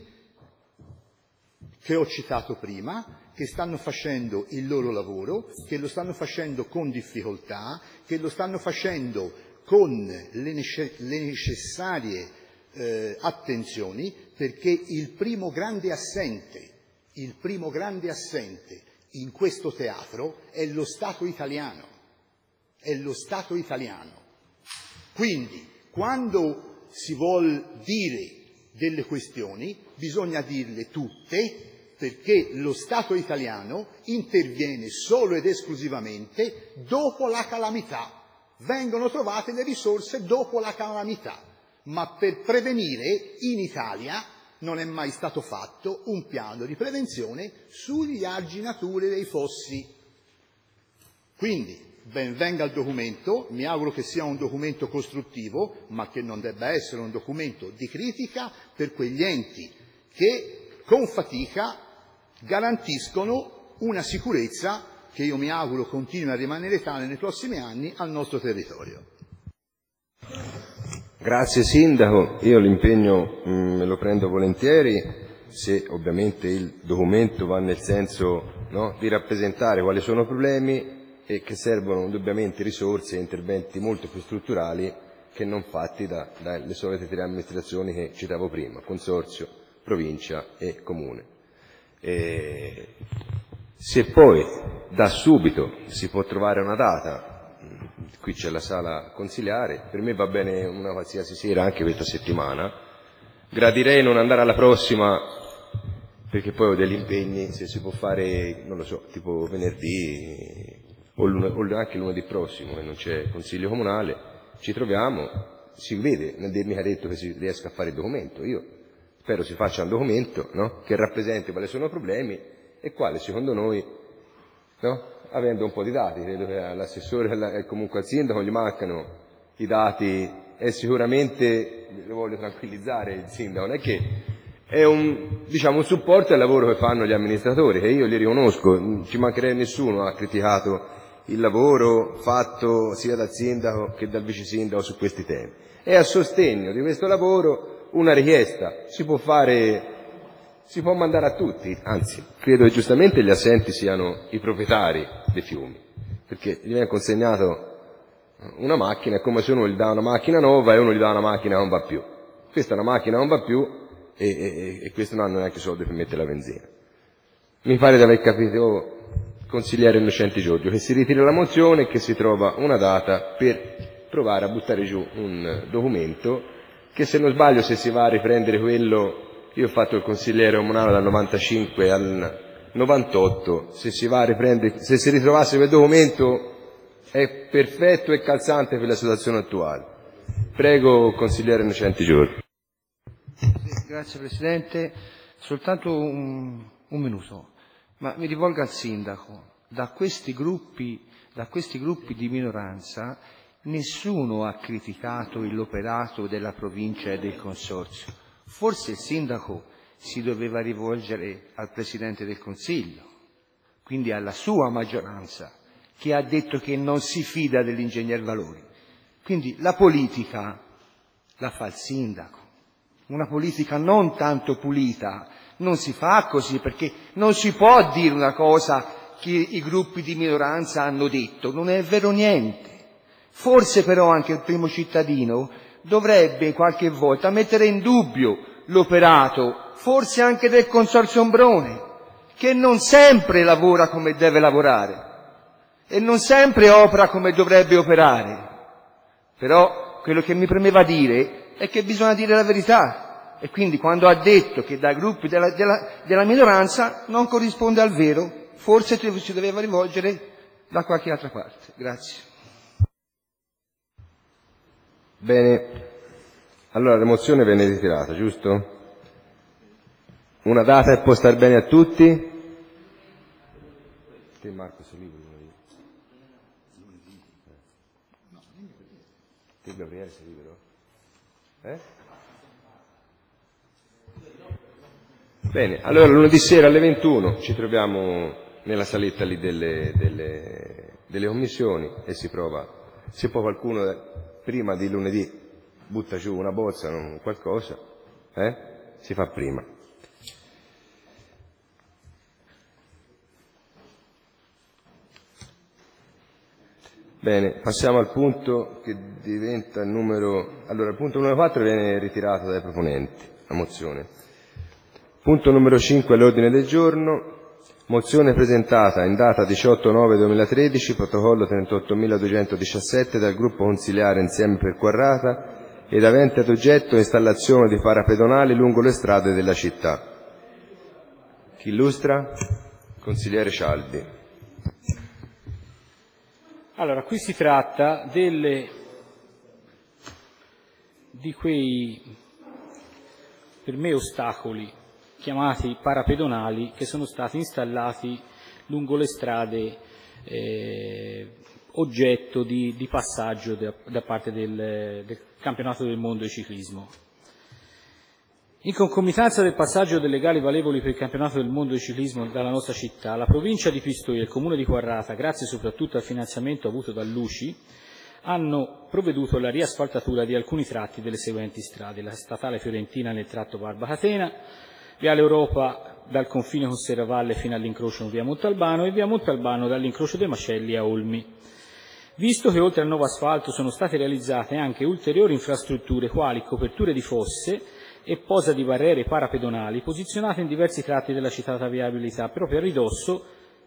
K: che ho citato prima, che stanno facendo il loro lavoro, che lo stanno facendo con difficoltà, che lo stanno facendo con le necessarie attenzioni, perché il primo grande assente in questo teatro è lo Stato italiano. Quindi, quando si vuol dire delle questioni, bisogna dirle tutte, perché lo Stato italiano interviene solo ed esclusivamente dopo la calamità. vengono trovate le risorse dopo la calamità, ma per prevenire in Italia non è mai stato fatto un piano di prevenzione sugli arginature dei fossi. Quindi ben venga il documento, mi auguro che sia un documento costruttivo, ma che non debba essere un documento di critica per quegli enti che con fatica garantiscono una sicurezza che io mi auguro continui a rimanere tale nei prossimi anni al nostro territorio.
A: Grazie Sindaco, io l'impegno me lo prendo volentieri, se ovviamente il documento va nel senso, no, di rappresentare quali sono i problemi e che servono indubbiamente risorse e interventi molto più strutturali che non fatti dalle solite tre amministrazioni che citavo prima, consorzio, provincia e comune. Se poi da subito si può trovare una data, qui c'è la sala consiliare, per me va bene una qualsiasi sera anche questa settimana, gradirei non andare alla prossima perché poi ho degli impegni, se si può fare, non lo so, tipo venerdì o anche lunedì prossimo e non c'è consiglio comunale, ci troviamo, si vede nel mica detto che si riesca a fare il documento, io spero si faccia un documento, no, che rappresenti quali sono i problemi e quale secondo noi, no, avendo un po' di dati, credo che all'assessore e comunque al sindaco gli mancano i dati e sicuramente, lo voglio tranquillizzare il sindaco, non è che è un supporto al lavoro che fanno gli amministratori, che io li riconosco, non ci mancherebbe, nessuno ha criticato il lavoro fatto sia dal sindaco che dal vice sindaco su questi temi. E a sostegno di questo lavoro una richiesta si può fare, si può mandare a tutti, anzi credo che giustamente gli assenti siano i proprietari dei fiumi, perché gli viene consegnato una macchina, è come se uno gli dà una macchina nuova e uno gli dà una macchina che non va più. Questa è una macchina che non va più e questo non hanno neanche soldi per mettere la benzina. Mi pare di aver capito, consigliere Innocenti Giorgio, che si ritira la mozione e che si trova una data per provare a buttare giù un documento che, se non sbaglio, se si va a riprendere quello, io ho fatto il consigliere comunale dal 95 al 98, se si va a riprendere, se si ritrovasse quel documento è perfetto e calzante per la situazione attuale. Prego, consigliere Innocenti Giorgio.
L: Grazie Presidente, soltanto un minuto, ma mi rivolgo al Sindaco. Da questi gruppi di minoranza nessuno ha criticato l'operato della provincia e del consorzio. Forse il Sindaco si doveva rivolgere al Presidente del Consiglio, quindi alla sua maggioranza, che ha detto che non si fida dell'ingegner Valori. Quindi la politica la fa il Sindaco, una politica non tanto pulita, non si fa così, perché non si può dire una cosa che i gruppi di minoranza hanno detto, non è vero niente. Forse però anche il primo cittadino dovrebbe qualche volta mettere in dubbio l'operato, forse anche del Consorzio Ombrone, che non sempre lavora come deve lavorare e non sempre opera come dovrebbe operare. Però quello che mi premeva dire è che bisogna dire la verità, e quindi quando ha detto che dai gruppi della minoranza non corrisponde al vero, forse si doveva rivolgere da qualche altra parte. Grazie.
A: Bene, allora la mozione venne ritirata, giusto? Una data e può star bene a tutti? Te Marco sei libero lunedì? Te Gabriele sei libero? Bene, allora lunedì sera alle 21 ci troviamo nella saletta lì delle commissioni e si prova, se poi qualcuno prima di lunedì butta giù una bozza, qualcosa, si fa prima. Bene, passiamo al punto che diventa il numero... Allora, il punto numero 4 viene ritirato dai proponenti, la mozione. Punto numero 5 all'ordine del giorno, mozione presentata in data 18/9/2013, protocollo 38.217 dal gruppo consiliare Insieme per Quarrata ed avente ad oggetto installazione di parapedonali lungo le strade della città. Chi illustra? Consigliere Cialdi.
C: Allora, qui si tratta di quei, per me, ostacoli chiamati parapedonali che sono stati installati lungo le strade oggetto di passaggio da parte del campionato del mondo di ciclismo. In concomitanza del passaggio delle gare valevoli per il campionato del mondo di ciclismo dalla nostra città, la provincia di Pistoia e il comune di Quarrata, grazie soprattutto al finanziamento avuto dall'UCI, hanno provveduto alla riasfaltatura di alcuni tratti delle seguenti strade: la statale fiorentina nel tratto Barba-Catena, Viale Europa dal confine con Serravalle fino all'incrocio con via Montalbano e via Montalbano dall'incrocio dei Macelli a Olmi. Visto che oltre al nuovo asfalto sono state realizzate anche ulteriori infrastrutture quali coperture di fosse e posa di barriere parapedonali posizionate in diversi tratti della citata viabilità, proprio a ridosso,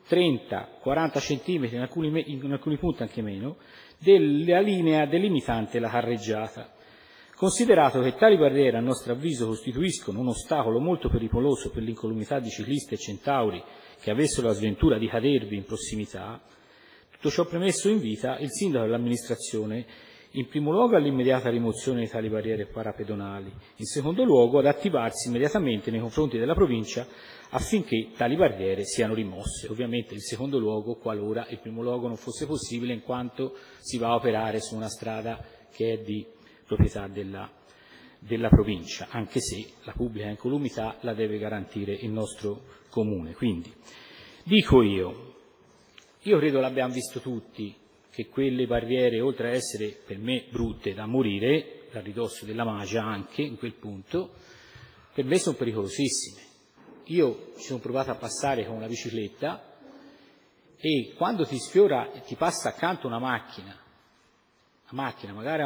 C: 30-40 cm, in alcuni punti anche meno, della linea delimitante la carreggiata. Considerato che tali barriere, a nostro avviso, costituiscono un ostacolo molto pericoloso per l'incolumità di ciclisti e centauri che avessero la sventura di cadervi in prossimità, tutto ciò premesso invita il sindaco e l'amministrazione in primo luogo all'immediata rimozione di tali barriere parapedonali, in secondo luogo ad attivarsi immediatamente nei confronti della provincia affinché tali barriere siano rimosse. Ovviamente il secondo luogo qualora il primo luogo non fosse possibile, in quanto si va a operare su una strada che è di proprietà della provincia, anche se la pubblica incolumità la deve garantire il nostro comune. Quindi dico io credo l'abbiamo visto tutti, che quelle barriere, oltre a essere per me brutte da morire, a ridosso della Magia anche in quel punto, per me sono pericolosissime. Io ci sono provato a passare con una bicicletta e quando ti sfiora e ti passa accanto una macchina magari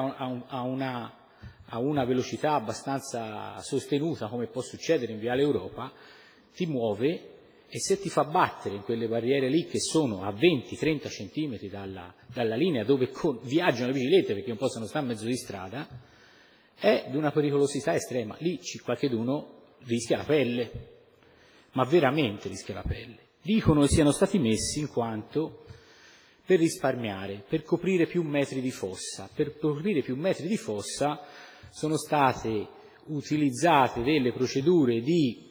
C: a una velocità abbastanza sostenuta, come può succedere in Viale Europa, ti muove, e se ti fa battere in quelle barriere lì che sono a 20-30 centimetri dalla linea dove viaggiano le biciclette, perché non possono stare a mezzo di strada, è di una pericolosità estrema. Lì qualcheduno rischia la pelle, ma veramente rischia la pelle. Dicono che siano stati messi in quanto per risparmiare, per coprire più metri di fossa. Per coprire più metri di fossa sono state utilizzate delle procedure di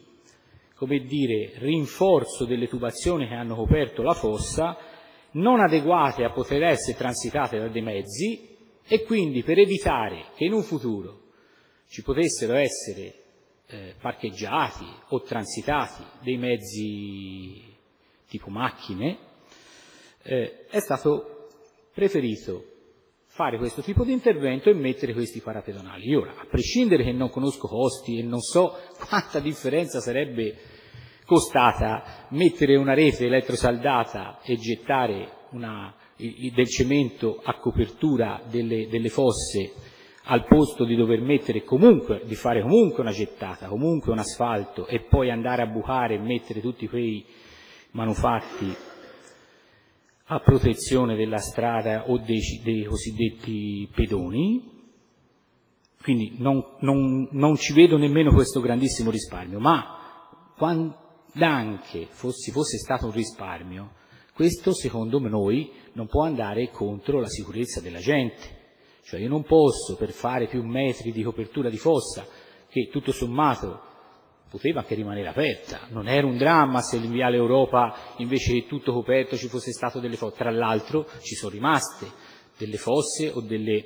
C: rinforzo delle tubazioni che hanno coperto la fossa, non adeguate a poter essere transitate da dei mezzi, e quindi per evitare che in un futuro ci potessero essere parcheggiati o transitati dei mezzi tipo macchine, è stato preferito fare questo tipo di intervento e mettere questi parapedonali. Ora, a prescindere che non conosco costi e non so quanta differenza sarebbe costata mettere una rete elettrosaldata e gettare del cemento a copertura delle fosse al posto di dover di fare comunque una gettata, comunque un asfalto e poi andare a bucare e mettere tutti quei manufatti a protezione della strada o dei cosiddetti pedoni. Quindi non ci vedo nemmeno questo grandissimo risparmio, ma quando anche fosse stato un risparmio, questo secondo noi non può andare contro la sicurezza della gente. Cioè io non posso, per fare più metri di copertura di fossa, che tutto sommato poteva anche rimanere aperta, non era un dramma se in Viale Europa invece che tutto coperto ci fosse stato delle fosse. Tra l'altro ci sono rimaste delle fosse o dei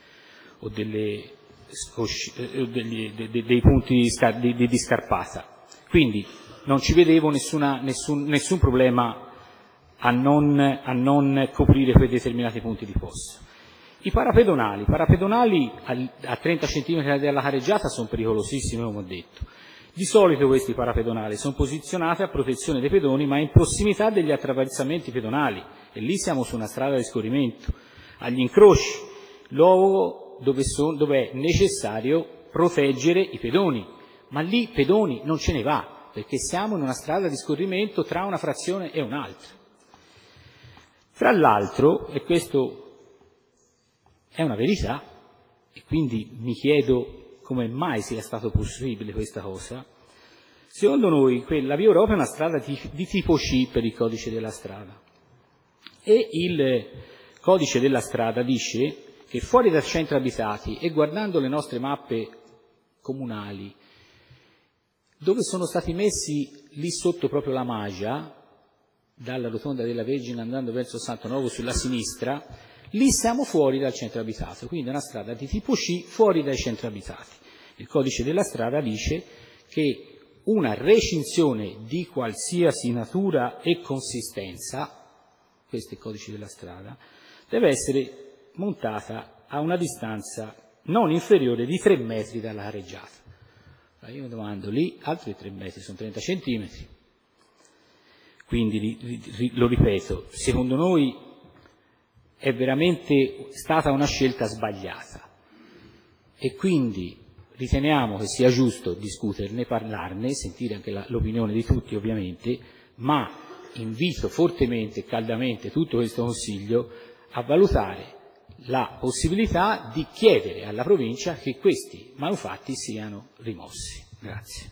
C: punti di scarpata. Quindi non ci vedevo nessun problema a non coprire quei determinati punti di fossa. I parapedonali a 30 cm dalla careggiata sono pericolosissimi, come ho detto. Di solito questi parapedonali sono posizionati a protezione dei pedoni, ma in prossimità degli attraversamenti pedonali, e lì siamo su una strada di scorrimento, agli incroci, luogo dove è necessario proteggere i pedoni, ma lì pedoni non ce ne va, perché siamo in una strada di scorrimento tra una frazione e un'altra. Tra l'altro, e questo è una verità, e quindi mi chiedo come mai sia stato possibile questa cosa, secondo noi la Via Europa è una strada di tipo C per il codice della strada, e il codice della strada dice che fuori dai centri abitati, e guardando le nostre mappe comunali, dove sono stati messi lì sotto proprio la Magia, dalla rotonda della Vergine andando verso Santo Novo sulla sinistra, lì siamo fuori dal centro abitato, quindi è una strada di tipo C fuori dai centri abitati. Il codice della strada dice che una recinzione di qualsiasi natura e consistenza, questo è il codice della strada, deve essere montata a una distanza non inferiore di 3 metri dalla carreggiata. Io mi domando, lì altri 3 metri, sono 30 centimetri. Quindi, lo ripeto, secondo noi è veramente stata una scelta sbagliata e quindi riteniamo che sia giusto discuterne, parlarne, sentire anche l'opinione di tutti ovviamente, ma invito fortemente e caldamente tutto questo Consiglio a valutare la possibilità di chiedere alla provincia che questi manufatti siano rimossi. Grazie.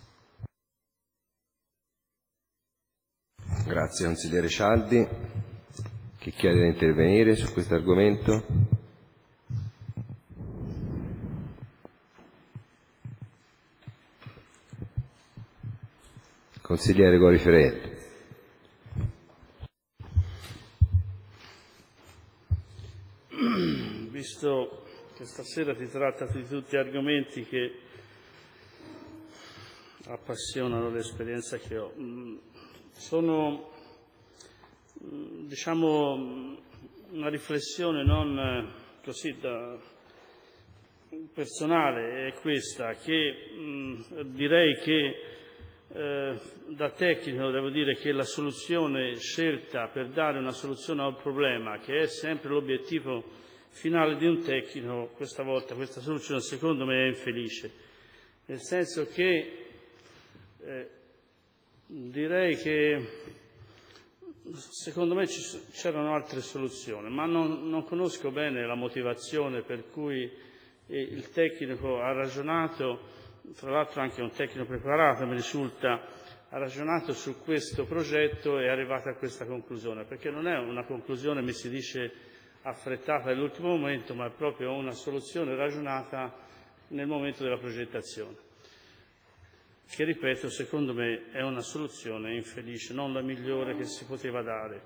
A: Grazie consigliere Cialdi. Chi chiede di intervenire su questo argomento? Consigliere Gori Ferretti.
F: Visto che stasera si tratta di tutti argomenti che appassionano l'esperienza che ho, sono, diciamo, una riflessione non così da personale, è questa, che direi che da tecnico devo dire che la soluzione scelta per dare una soluzione al problema, che è sempre l'obiettivo finale di un tecnico, questa volta questa soluzione secondo me è infelice, nel senso che direi che secondo me c'erano altre soluzioni, ma non conosco bene la motivazione per cui il tecnico ha ragionato, tra l'altro anche un tecnico preparato mi risulta, ha ragionato su questo progetto e è arrivato a questa conclusione, perché non è una conclusione, mi si dice, affrettata all'ultimo momento, ma è proprio una soluzione ragionata nel momento della progettazione, che ripeto, secondo me è una soluzione infelice, non la migliore che si poteva dare.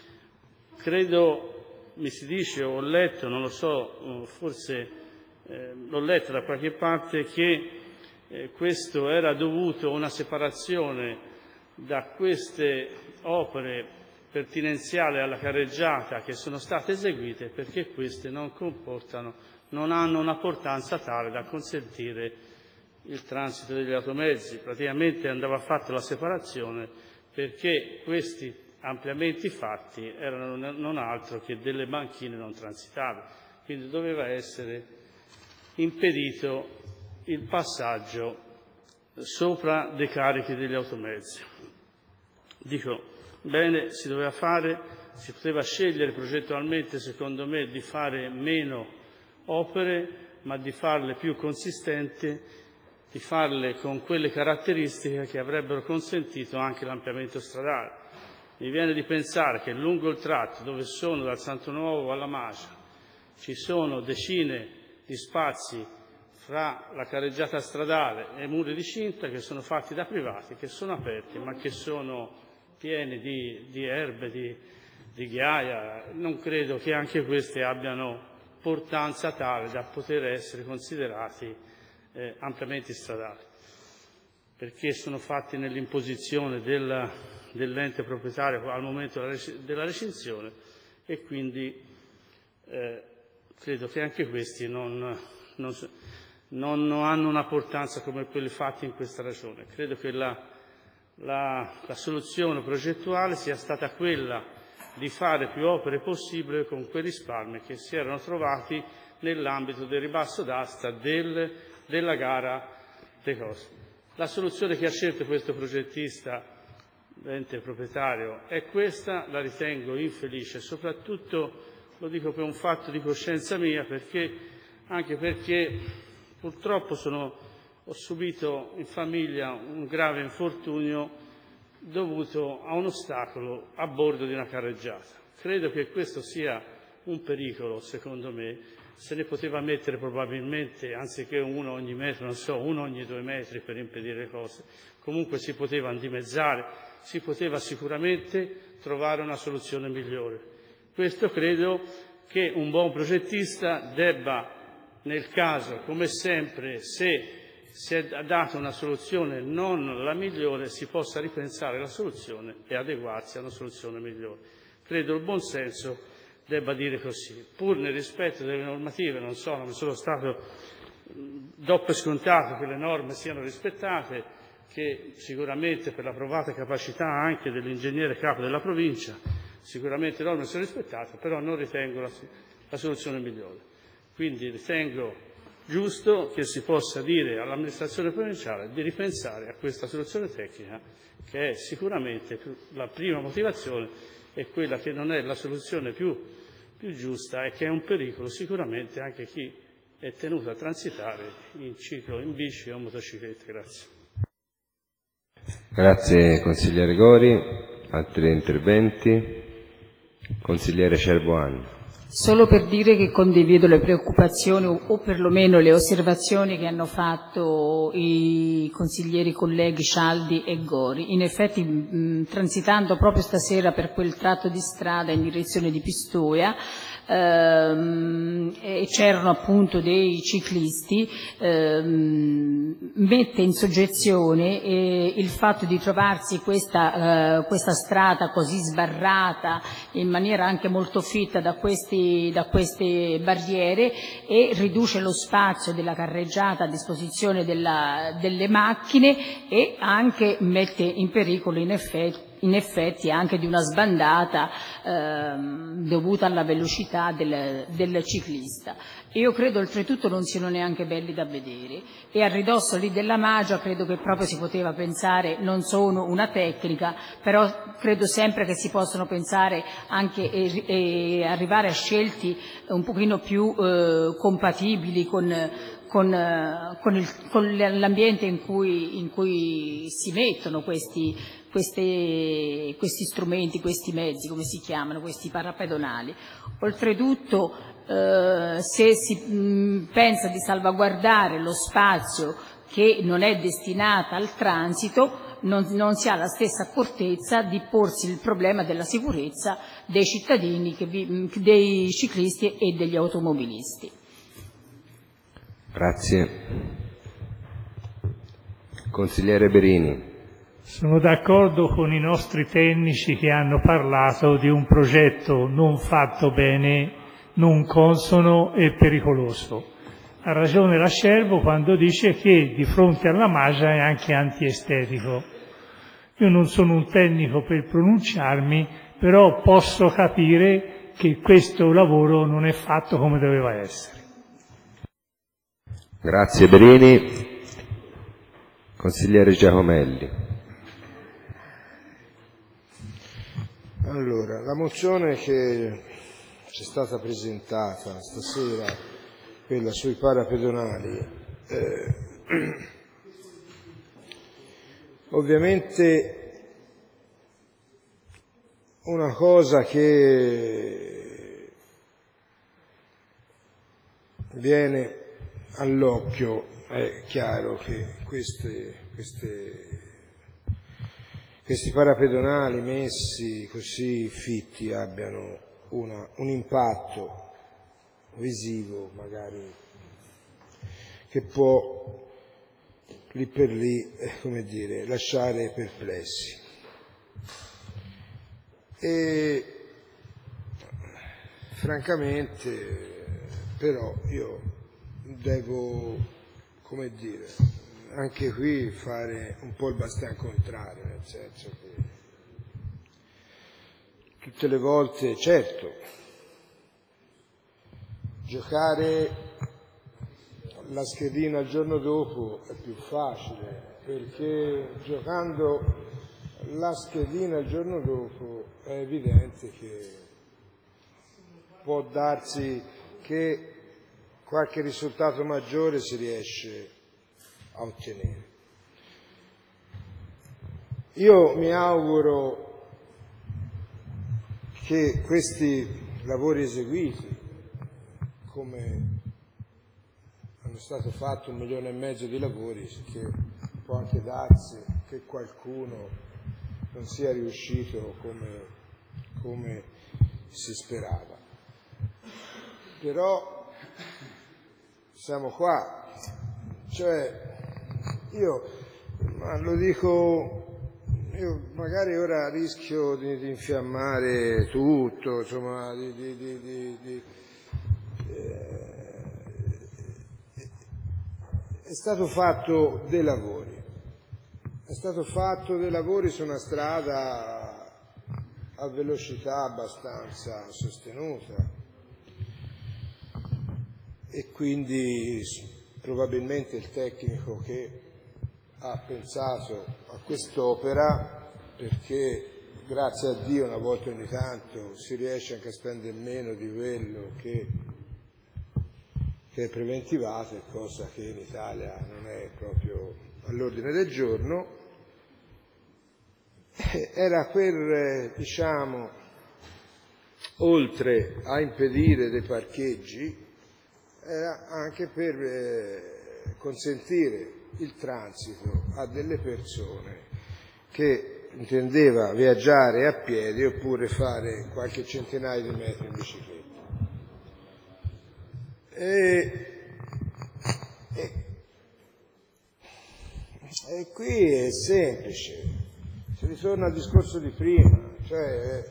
F: Credo, mi si dice, ho letto, non lo so, forse l'ho letto da qualche parte, che questo era dovuto a una separazione da queste opere pertinenziali alla carreggiata che sono state eseguite, perché queste non hanno una portanza tale da consentire il transito degli automezzi. Praticamente andava fatta la separazione perché questi ampliamenti fatti erano non altro che delle banchine non transitabili, quindi doveva essere impedito il passaggio sopra dei carichi degli automezzi. Dico, bene, si doveva fare, si poteva scegliere progettualmente, secondo me, di fare meno opere, ma di farle più consistenti, di farle con quelle caratteristiche che avrebbero consentito anche l'ampliamento stradale. Mi viene di pensare che lungo il tratto dove sono dal Santo Nuovo alla Magia ci sono decine di spazi fra la carreggiata stradale e i muri di cinta che sono fatti da privati, che sono aperti, ma che sono pieni di erbe, di ghiaia. Non credo che anche questi abbiano portanza tale da poter essere considerati ampliamenti stradali, perché sono fatti nell'imposizione dell'ente proprietario al momento della recinzione e quindi credo che anche questi non hanno una portanza come quelli fatti in questa ragione. Credo che la soluzione progettuale sia stata quella di fare più opere possibile con quei risparmi che si erano trovati nell'ambito del ribasso d'asta della gara dei costi. La soluzione che ha scelto questo progettista, l'ente proprietario, è questa, la ritengo infelice, soprattutto lo dico per un fatto di coscienza mia, anche perché purtroppo ho subito in famiglia un grave infortunio dovuto a un ostacolo a bordo di una carreggiata. Credo che questo sia un pericolo, secondo me, se ne poteva mettere probabilmente, anziché uno ogni metro, non so, uno ogni 2 metri per impedire le cose. Comunque si poteva dimezzare, si poteva sicuramente trovare una soluzione migliore. Questo credo che un buon progettista debba, nel caso, come sempre, se si è data una soluzione non la migliore, si possa ripensare la soluzione e adeguarsi a una soluzione migliore. Credo il buon senso debba dire così, pur nel rispetto delle normative. Non mi sono stato do per scontato che le norme siano rispettate, che sicuramente per la provata capacità anche dell'ingegnere capo della provincia, sicuramente le norme sono rispettate, però non ritengo la soluzione migliore. Quindi ritengo giusto che si possa dire all'amministrazione provinciale di ripensare a questa soluzione tecnica, che è sicuramente la prima motivazione e quella che non è la soluzione più giusta e che è un pericolo sicuramente anche a chi è tenuto a transitare in ciclo, in bici o motociclette. Grazie.
A: Grazie consigliere Gori. Altri interventi? Consigliere Cerboani.
G: Solo per dire che condivido le preoccupazioni o perlomeno le osservazioni che hanno fatto i consiglieri colleghi Cialdi e Gori. In effetti, transitando proprio stasera per quel tratto di strada in direzione di Pistoia, e c'erano appunto dei ciclisti, mette in soggezione il fatto di trovarsi questa strada così sbarrata in maniera anche molto fitta da queste barriere, e riduce lo spazio della carreggiata a disposizione delle macchine, e anche mette in pericolo in effetti anche di una sbandata dovuta alla velocità del ciclista. Io credo oltretutto non siano neanche belli da vedere, e a ridosso lì della Magia credo che proprio si poteva pensare, non sono una tecnica, però credo sempre che si possono pensare anche e arrivare a scelti un pochino più compatibili con l'ambiente in cui si mettono questi strumenti, questi mezzi, come si chiamano, questi parapedonali. Oltretutto, se si pensa di salvaguardare lo spazio che non è destinato al transito, non si ha la stessa accortezza di porsi il problema della sicurezza dei cittadini, dei ciclisti e degli automobilisti.
A: Grazie. Consigliere Berini.
H: Sono d'accordo con i nostri tecnici che hanno parlato di un progetto non fatto bene, non consono e pericoloso. Ha ragione la Scerbo quando dice che di fronte alla Magia è anche antiestetico. Io non sono un tecnico per pronunciarmi, però posso capire che questo lavoro non è fatto come doveva essere.
A: Grazie Berini. Consigliere Giacomelli.
D: Allora, la mozione che ci è stata presentata stasera, quella sui parapedonali, ovviamente una cosa che viene all'occhio è chiaro che questi parapedonali messi così fitti abbiano un impatto visivo magari che può lì per lì, come dire, lasciare perplessi. E francamente però io devo, come dire, anche qui fare un po' il bastian contrario, nel senso che tutte le volte, certo, giocare la schedina il giorno dopo è più facile, perché giocando la schedina il giorno dopo è evidente che può darsi che qualche risultato maggiore si riesce a ottenere. Io mi auguro che questi lavori eseguiti, come hanno stato fatti 1,5 milioni di lavori, che può anche darsi che qualcuno non sia riuscito come si sperava. Però siamo qua, cioè lo dico, io magari ora rischio di infiammare tutto, insomma, è stato fatto dei lavori, su una strada a velocità abbastanza sostenuta e quindi probabilmente il tecnico che ha pensato a quest'opera, perché grazie a Dio una volta ogni tanto si riesce anche a spendere meno di quello che è preventivato, cosa che in Italia non è proprio all'ordine del giorno, era per, oltre a impedire dei parcheggi, era anche per consentire il transito a delle persone che intendeva viaggiare a piedi oppure fare qualche centinaio di metri in bicicletta. E qui è semplice, si ritorna al discorso di prima, cioè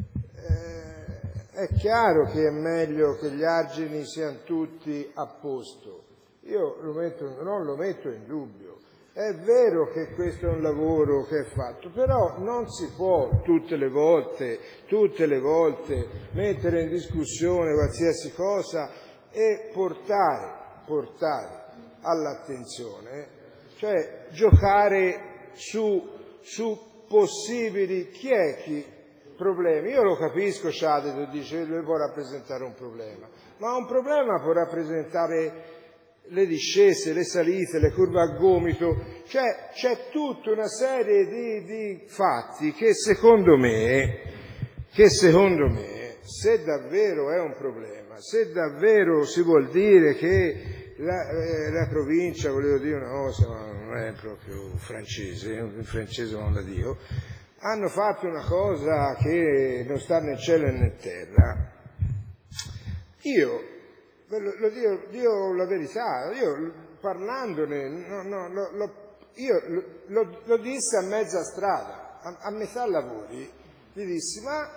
D: è chiaro che è meglio che gli argini siano tutti a posto, io non lo metto in dubbio, è vero che questo è un lavoro che è fatto, però non si può tutte le volte mettere in discussione qualsiasi cosa e portare all'attenzione, cioè giocare su possibili ciechi problemi. Io lo capisco, Shadid dice lui può rappresentare un problema, ma un problema può rappresentare le discese, le salite, le curve a gomito, cioè c'è tutta una serie di fatti che secondo me, se davvero è un problema, se davvero si vuol dire che la provincia, volevo dire una cosa, ma non è proprio francese, in francese non la dico, hanno fatto una cosa che non sta né in cielo né in terra. Io lo dico la verità, io parlandone, lo dissi a mezza strada, a metà lavori, gli dissi, ma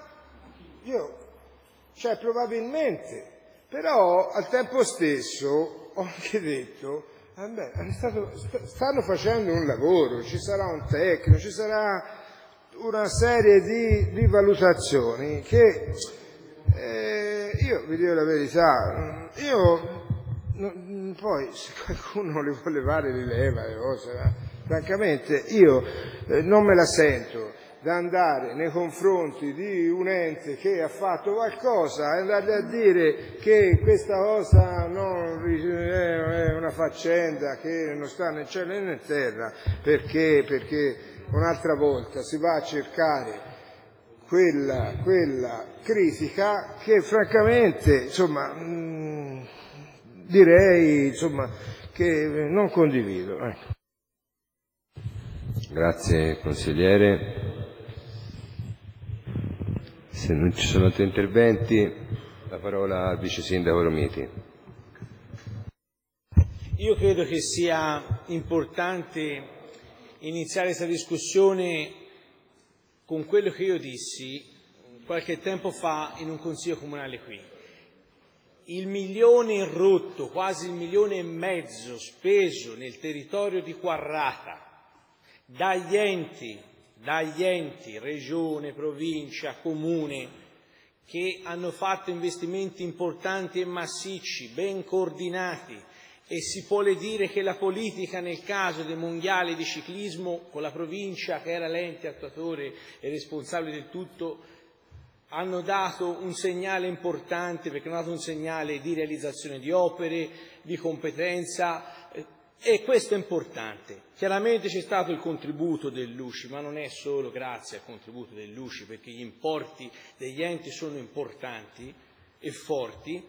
D: probabilmente, però al tempo stesso ho anche detto, stanno facendo un lavoro, ci sarà un tecnico, ci sarà una serie di valutazioni che io vi dico la verità, poi se qualcuno le vuole levare li leva le cose, francamente io non me la sento da andare nei confronti di un ente che ha fatto qualcosa e andare a dire che questa cosa è una faccenda che non sta né in cielo né in terra, perché un'altra volta si va a cercare quella critica che francamente direi che non condivido.
A: Grazie consigliere. Se non ci sono altri interventi, la parola al vice sindaco Romiti.
I: Io credo che sia importante iniziare questa discussione con quello che io dissi qualche tempo fa in un consiglio comunale qui. 1 milione rotto, quasi 1,5 milioni speso nel territorio di Quarrata dagli enti, regione, provincia, comune, che hanno fatto investimenti importanti e massicci, ben coordinati, e si vuole dire che la politica nel caso dei mondiali di ciclismo, con la provincia che era l'ente attuatore e responsabile del tutto, hanno dato un segnale importante, perché hanno dato un segnale di realizzazione di opere, di competenza, e questo è importante. Chiaramente c'è stato il contributo dell'UCI, ma non è solo grazie al contributo dell'UCI, perché gli importi degli enti sono importanti, e forti,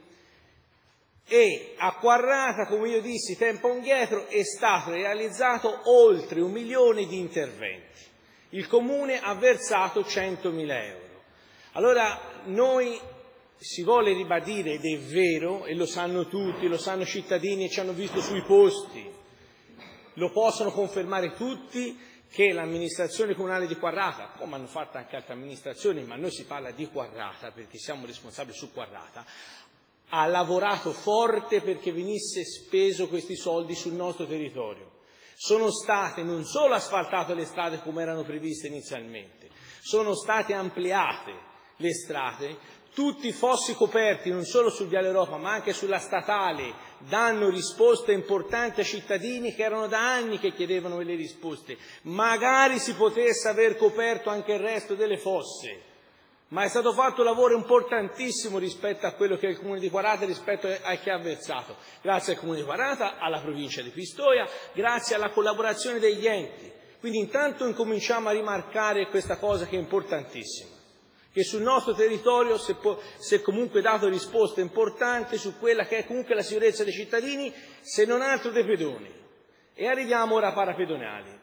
I: e a Quarrata, come io dissi tempo indietro, è stato realizzato oltre 1 milione di interventi. Il Comune ha versato 100.000 euro. Allora noi si vuole ribadire, ed è vero, e lo sanno tutti, lo sanno i cittadini e ci hanno visto sui posti, lo possono confermare tutti, che l'amministrazione comunale di Quarrata, come hanno fatto anche altre amministrazioni, ma noi si parla di Quarrata perché siamo responsabili su Quarrata, ha lavorato forte perché venisse speso questi soldi sul nostro territorio. Sono state non solo asfaltate le strade come erano previste inizialmente, sono state ampliate le strade, tutti i fossi coperti non solo sul Viale Europa ma anche sulla statale danno risposte importanti ai cittadini che erano da anni che chiedevano quelle risposte. Magari si potesse aver coperto anche il resto delle fosse, ma è stato fatto un lavoro importantissimo rispetto a quello che è il Comune di Quarrata e rispetto a chi ha versato. Grazie al Comune di Quarrata, alla provincia di Pistoia, grazie alla collaborazione degli enti. Quindi intanto incominciamo a rimarcare questa cosa che è importantissima, che sul nostro territorio si è comunque dato risposte importanti su quella che è comunque la sicurezza dei cittadini, se non altro dei pedoni. E arriviamo ora ai parapedonali.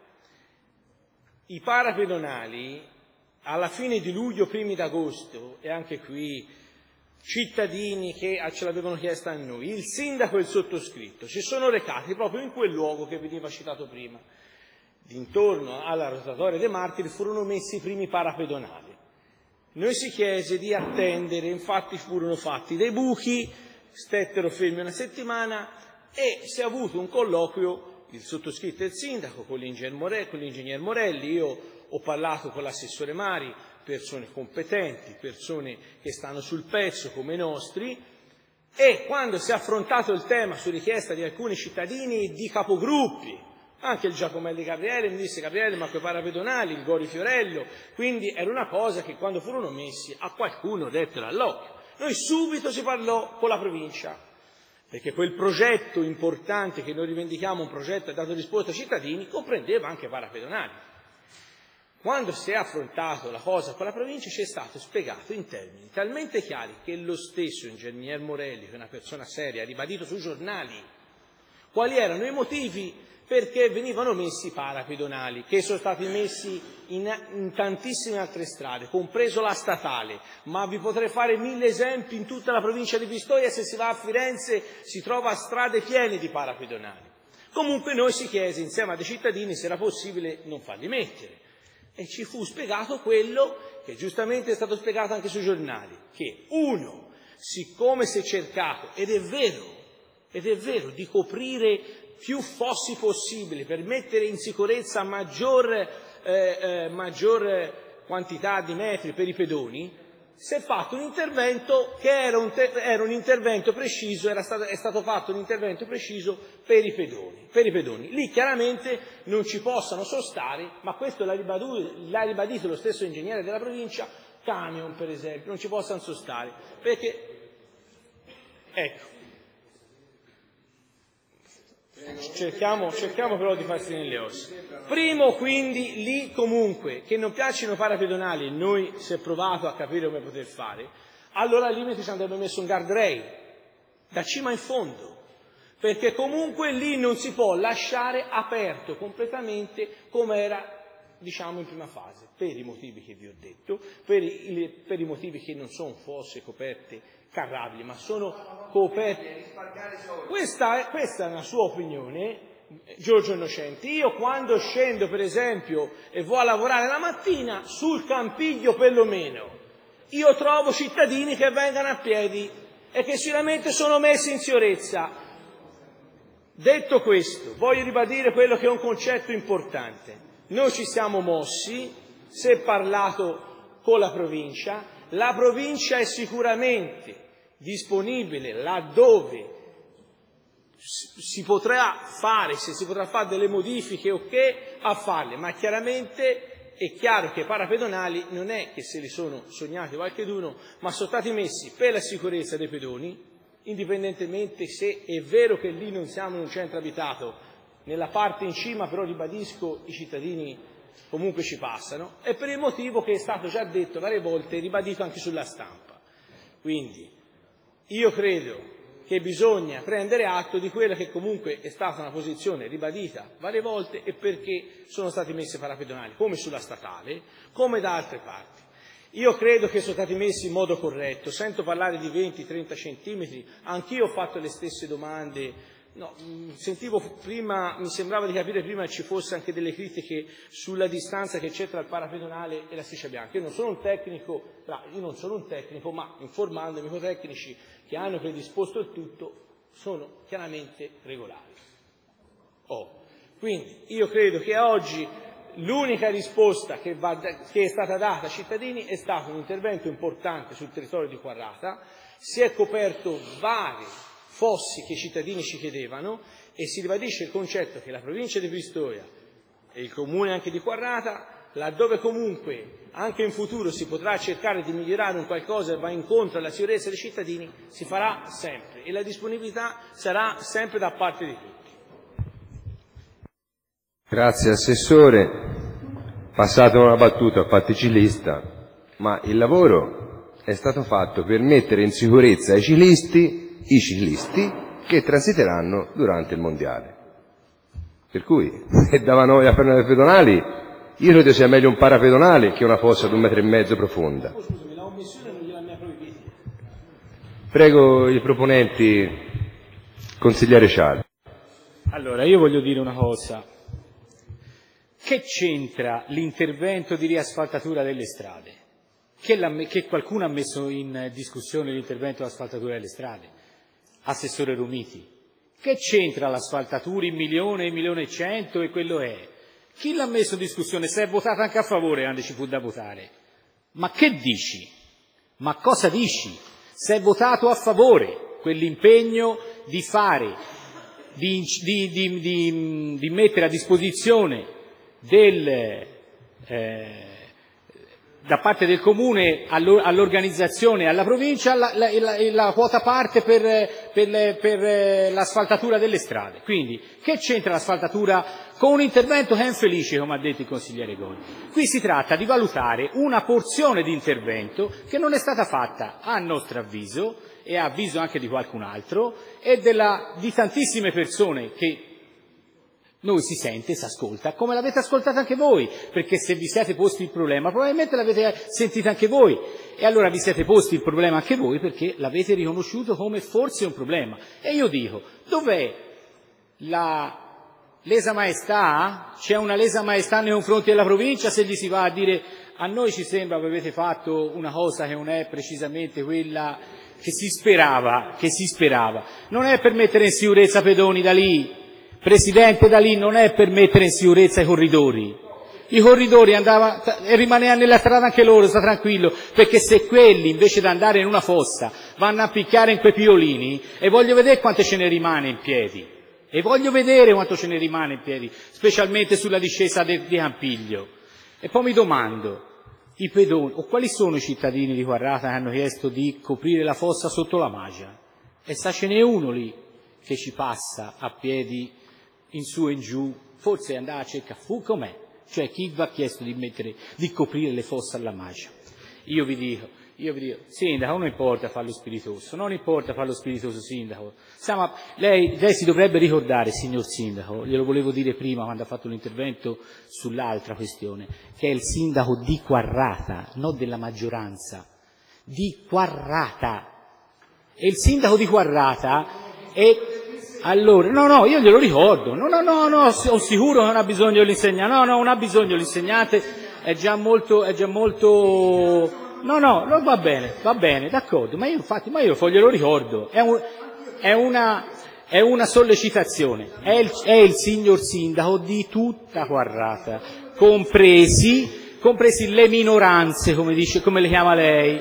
I: I parapedonali, alla fine di luglio, primi d'agosto, e anche qui cittadini che ce l'avevano chiesto a noi, il sindaco e il sottoscritto si sono recati proprio in quel luogo che veniva citato prima. Intorno alla rotatoria dei Martiri furono messi i primi parapedonali. Noi si chiese di attendere, infatti furono fatti dei buchi, stettero fermi 1 settimana e si è avuto un colloquio, il sottoscritto e il sindaco, con l'ingegner Morelli. Io ho parlato con l'assessore Mari, persone competenti, persone che stanno sul pezzo come i nostri, e quando si è affrontato il tema su richiesta di alcuni cittadini e di capogruppi, anche il Giacomelli Gabriele mi disse: Gabriele, ma quei parapedonali, il Gori Fiorello, quindi era una cosa che quando furono messi a qualcuno dettero all'occhio. Noi subito si parlò con la provincia, perché quel progetto importante che noi rivendichiamo, un progetto che ha dato risposta ai cittadini, comprendeva anche parapedonali. Quando si è affrontato la cosa con la provincia ci è stato spiegato in termini talmente chiari che lo stesso ingegner Morelli, che è una persona seria, ha ribadito sui giornali quali erano i motivi perché venivano messi i parapedonali, che sono stati messi in tantissime altre strade, compreso la statale, ma vi potrei fare 1000 esempi in tutta la provincia di Pistoia. Se si va a Firenze si trova strade piene di parapedonali. Comunque noi si chiese insieme ai cittadini se era possibile non farli mettere. E ci fu spiegato quello che giustamente è stato spiegato anche sui giornali, che uno, siccome si è cercato, ed è vero, di coprire più fossi possibili per mettere in sicurezza maggior quantità di metri per i pedoni, si è fatto un intervento che era un intervento preciso, è stato fatto un intervento preciso per i pedoni. Lì chiaramente non ci possano sostare, ma questo l'ha ribadito lo stesso ingegnere della provincia, camion per esempio, non ci possano sostare, perché, ecco, cerchiamo però di farsi nelle ossa. Primo, quindi, lì comunque, che non piacciono i parapedonali, noi si è provato a capire come poter fare, allora al limite ci andrebbe messo un guardrail, da cima in fondo, perché comunque lì non si può lasciare aperto completamente come era, diciamo, in prima fase, per i motivi che vi ho detto, per i motivi che non sono fosse coperte carrabili, ma sono coperte. Questa è una sua opinione, Giorgio Innocenti. Io quando scendo, per esempio, e vado a lavorare la mattina, sul Campiglio perlomeno, io trovo cittadini che vengono a piedi e che sicuramente sono messi in sicurezza. Detto questo, voglio ribadire quello che è un concetto importante. Noi ci siamo mossi, si è parlato con la provincia è sicuramente disponibile laddove si potrà fare, se si potrà fare delle modifiche a farle, ma chiaramente è chiaro che i parapedonali non è che se li sono sognati qualcheduno, ma sono stati messi per la sicurezza dei pedoni, indipendentemente se è vero che lì non siamo in un centro abitato, nella parte in cima però ribadisco i cittadini comunque ci passano, e per il motivo che è stato già detto varie volte e ribadito anche sulla stampa. Quindi Io credo che bisogna prendere atto di quella che comunque è stata una posizione ribadita varie volte e perché sono stati messi parapedonali, come sulla statale, come da altre parti. Io credo che sono stati messi in modo corretto, sento parlare di 20-30 centimetri, anch'io ho fatto le stesse domande. No, sentivo prima, mi sembrava di capire prima che ci fosse anche delle critiche sulla distanza che c'è tra il parapedonale e la striscia bianca. Io non sono un tecnico, ma informandomi con tecnici che hanno predisposto il tutto, sono chiaramente regolari. Quindi io credo che oggi l'unica risposta che è stata data ai cittadini è stato un intervento importante sul territorio di Quarrata, si è coperto vari fossi che i cittadini ci chiedevano e si ribadisce il concetto che la provincia di Pistoia e il comune anche di Quarrata, laddove comunque anche in futuro si potrà cercare di migliorare un qualcosa e va incontro alla sicurezza dei cittadini, si farà sempre e la disponibilità sarà sempre da parte di tutti.
A: Grazie Assessore. Passata una battuta a fatticilista, ma il lavoro è stato fatto per mettere in sicurezza i ciclisti che transiteranno durante il mondiale. Per cui, se dava noi a fare le pedonali, io credo sia meglio un parapedonale che una fossa di 1,5 metri profonda.
I: Scusami, la omissione non gliela mi ha proibita.
A: Prego i proponenti, consigliere Ciali.
C: Allora, io voglio dire una cosa. Che c'entra l'intervento di riasfaltatura delle strade? Che qualcuno ha messo in discussione l'intervento di asfaltatura delle strade? Assessore Romiti. Che c'entra l'asfaltatura, 1.100.000 e quello è? Chi l'ha messo in discussione? Se è votato anche a favore, quando ci fu da votare. Ma che dici? Ma cosa dici? Se è votato a favore quell'impegno di fare, di mettere a disposizione da parte del Comune all'organizzazione, alla provincia, la quota parte per l'asfaltatura delle strade. Quindi, che c'entra l'asfaltatura con un intervento che è infelice, come ha detto il consigliere Goni? Qui si tratta di valutare una porzione di intervento che non è stata fatta, a nostro avviso, e a avviso anche di qualcun altro, e di tantissime persone che noi si sente, si ascolta, come l'avete ascoltato anche voi, perché se vi siete posti il problema, probabilmente l'avete sentito anche voi, e allora vi siete posti il problema anche voi perché l'avete riconosciuto come forse un problema. E io dico, dov'è lesa maestà? C'è una lesa maestà nei confronti della provincia se gli si va a dire a noi ci sembra che avete fatto una cosa che non è precisamente quella che si sperava. Non è per mettere in sicurezza pedoni da lì. Presidente D'Alì, non è per mettere in sicurezza i corridori rimanevano nella strada anche loro, sta tranquillo, perché se quelli invece di andare in una fossa vanno a picchiare in quei piolini, e voglio vedere quanto ce ne rimane in piedi, specialmente sulla discesa di Campiglio. E poi mi domando, i pedoni, o quali sono i cittadini di Quarrata che hanno chiesto di coprire la fossa sotto la Magia? E ce n'è uno lì che ci passa a piedi in su e in giù, forse andava a cercare com'è, cioè chi vi ha chiesto di coprire le fosse alla Magia? Io vi dico, sindaco, non importa farlo spiritoso, sindaco. Lei si dovrebbe ricordare, signor sindaco, glielo volevo dire prima quando ha fatto l'intervento sull'altra questione, che è il sindaco di Quarrata, non della maggioranza, di Quarrata. E il sindaco di Quarrata è... Allora, io glielo ricordo, sono sicuro che non ha bisogno dell'insegnante, non ha bisogno dell'insegnante, è già molto, va bene, d'accordo, ma io glielo ricordo, è una sollecitazione, è il signor sindaco di tutta Quarrata, compresi le minoranze, come le chiama lei,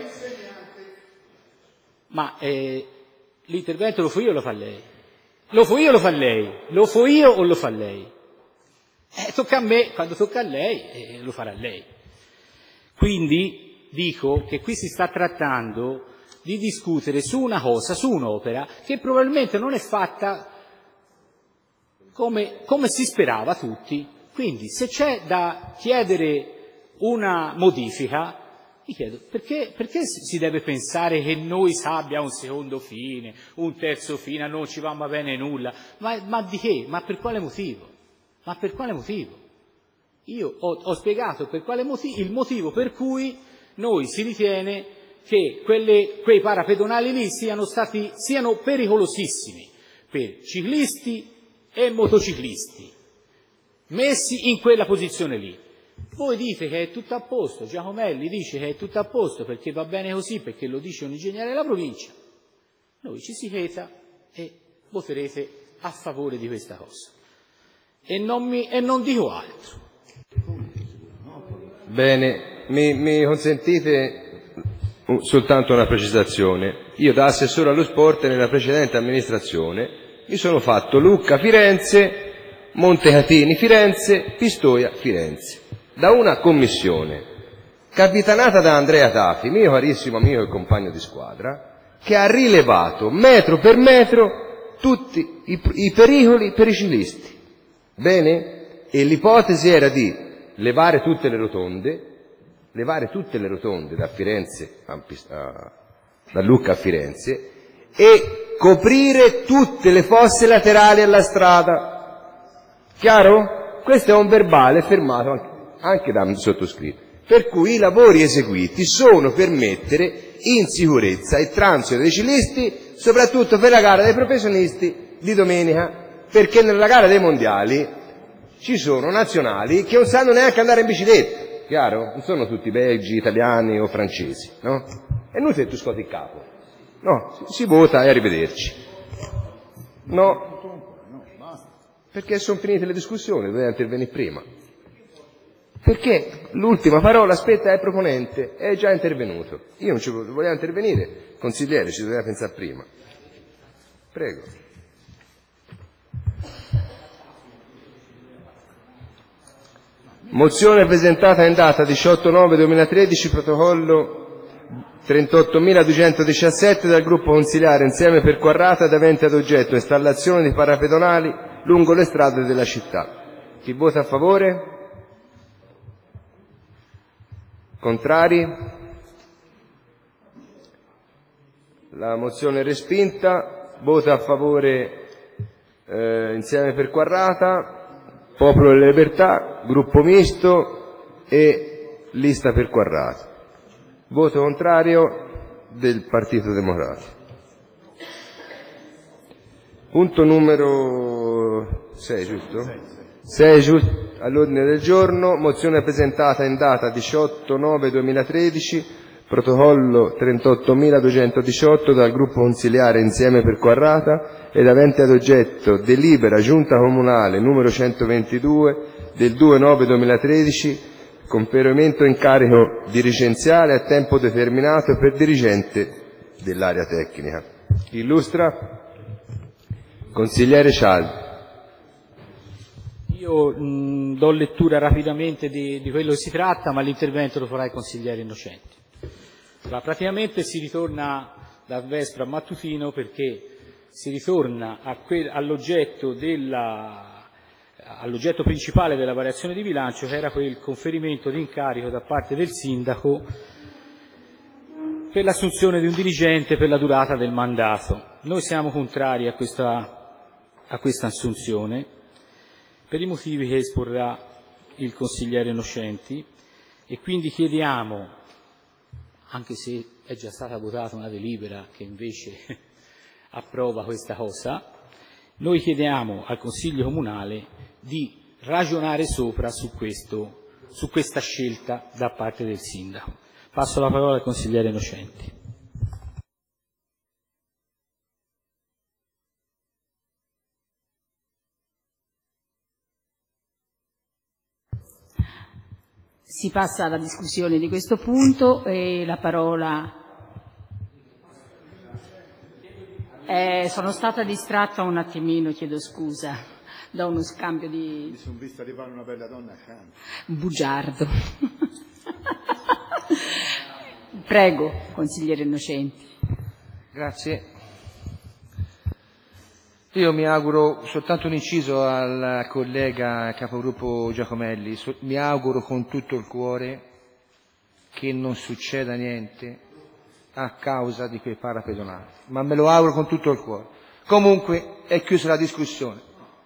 C: ma l'intervento lo fa io o lo fa lei? Lo fa io o lo fa lei? Tocca a me, quando tocca a lei, lo farà lei. Quindi dico che qui si sta trattando di discutere su una cosa, su un'opera che probabilmente non è fatta come si sperava tutti. Quindi se c'è da chiedere una modifica, Mi chiedo, perché si deve pensare che noi abbiamo un secondo fine, un terzo fine, non ci va bene nulla? Ma di che? Ma per quale motivo? Ma per quale motivo? Io ho spiegato il motivo per cui noi si ritiene che quei parapedonali lì siano pericolosissimi per ciclisti e motociclisti, messi in quella posizione lì. Voi dite che è tutto a posto, Giacomelli dice che è tutto a posto perché va bene così, perché lo dice un ingegnere della provincia. Noi ci si cheta e voterete a favore di questa cosa. E non dico altro.
A: Bene, mi consentite soltanto una precisazione. Io da assessore allo sport nella precedente amministrazione mi sono fatto Lucca Firenze, Montecatini Firenze, Pistoia Firenze, da una commissione capitanata da Andrea Tafi, mio carissimo amico e compagno di squadra, che ha rilevato metro per metro tutti i pericoli per i ciclisti. Bene? E l'ipotesi era di levare tutte le rotonde da Firenze da Lucca a Firenze e coprire tutte le fosse laterali alla strada. Chiaro? Questo è un verbale firmato anche da sottoscritto. Per cui i lavori eseguiti sono per mettere in sicurezza il transito dei ciclisti, soprattutto per la gara dei professionisti di domenica, perché nella gara dei mondiali ci sono nazionali che non sanno neanche andare in bicicletta, chiaro? Non sono tutti belgi, italiani o francesi, no? E noi se tu scuoti il capo. No, si vota e arrivederci. No, perché sono finite le discussioni, doveva intervenire prima. Perché l'ultima parola spetta al proponente, è già intervenuto. Io non ci volevo intervenire, consigliere, ci doveva pensare prima. Prego. Mozione presentata in data 18/9/2013, protocollo 38.217 dal gruppo consiliare Insieme per Quarrata, avente ad oggetto installazione di parapedonali lungo le strade della città. Chi vota a favore? Contrari? La mozione è respinta. Vota a favore Insieme per Quarrata, Popolo delle Libertà, Gruppo Misto e Lista per Quarrata. Voto contrario del Partito Democratico. Punto numero 6, giusto? 6 giusto, all'ordine del giorno, mozione presentata in data 18/9/2013, protocollo 38.218 dal gruppo consiliare Insieme per Quarrata ed avente ad oggetto delibera Giunta Comunale numero 122 del 2/9/2013, conferimento incarico dirigenziale a tempo determinato per dirigente dell'area tecnica. Illustra consigliere Cialdi.
C: Io do lettura rapidamente di quello che si tratta, ma l'intervento lo farà il consigliere Innocenti. Praticamente si ritorna da Vespro a Mattutino perché si ritorna all'oggetto principale della variazione di bilancio, che era quel conferimento di incarico da parte del sindaco per l'assunzione di un dirigente per la durata del mandato. Noi siamo contrari a questa assunzione per i motivi che esporrà il consigliere Innocenti e quindi chiediamo, anche se è già stata votata una delibera che invece approva questa cosa, noi chiediamo al Consiglio Comunale di ragionare sopra su questa scelta da parte del sindaco. Passo la parola al consigliere Innocenti.
G: Si passa alla discussione di questo punto e la parola. Sono stata distratta un attimino, chiedo scusa, da uno scambio di.
K: Mi sono vista arrivare una bella donna accanto.
G: Bugiardo. Prego, consigliere Innocenti.
L: Grazie. Io mi auguro, soltanto un inciso al collega capogruppo Giacomelli, mi auguro con tutto il cuore che non succeda niente a causa di quei parapedolanti, ma me lo auguro con tutto il cuore. Comunque è chiusa la discussione.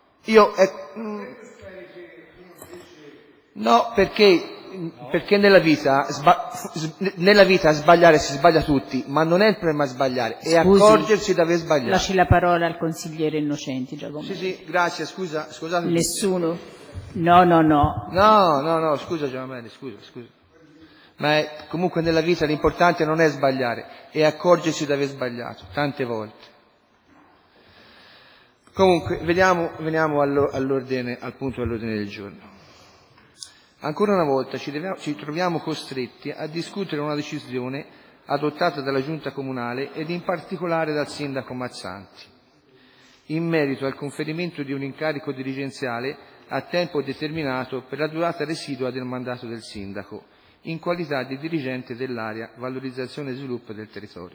L: No, perché nella vita sbagliare si sbaglia tutti, ma non è il problema sbagliare, è accorgersi di aver sbagliato.
G: Lasci la parola al consigliere Innocenti, Giacomelli.
L: Sì, grazie, scusate.
G: Nessuno? No,
L: scusa Giacomelli, scusa. Ma comunque nella vita l'importante non è sbagliare, è accorgersi di aver sbagliato, tante volte. Comunque, veniamo al punto dell'ordine del giorno. Ancora una volta ci troviamo costretti a discutere una decisione adottata dalla Giunta Comunale ed in particolare dal Sindaco Mazzanti, in merito al conferimento di un incarico dirigenziale a tempo determinato per la durata residua del mandato del Sindaco, in qualità di dirigente dell'area valorizzazione e sviluppo del territorio.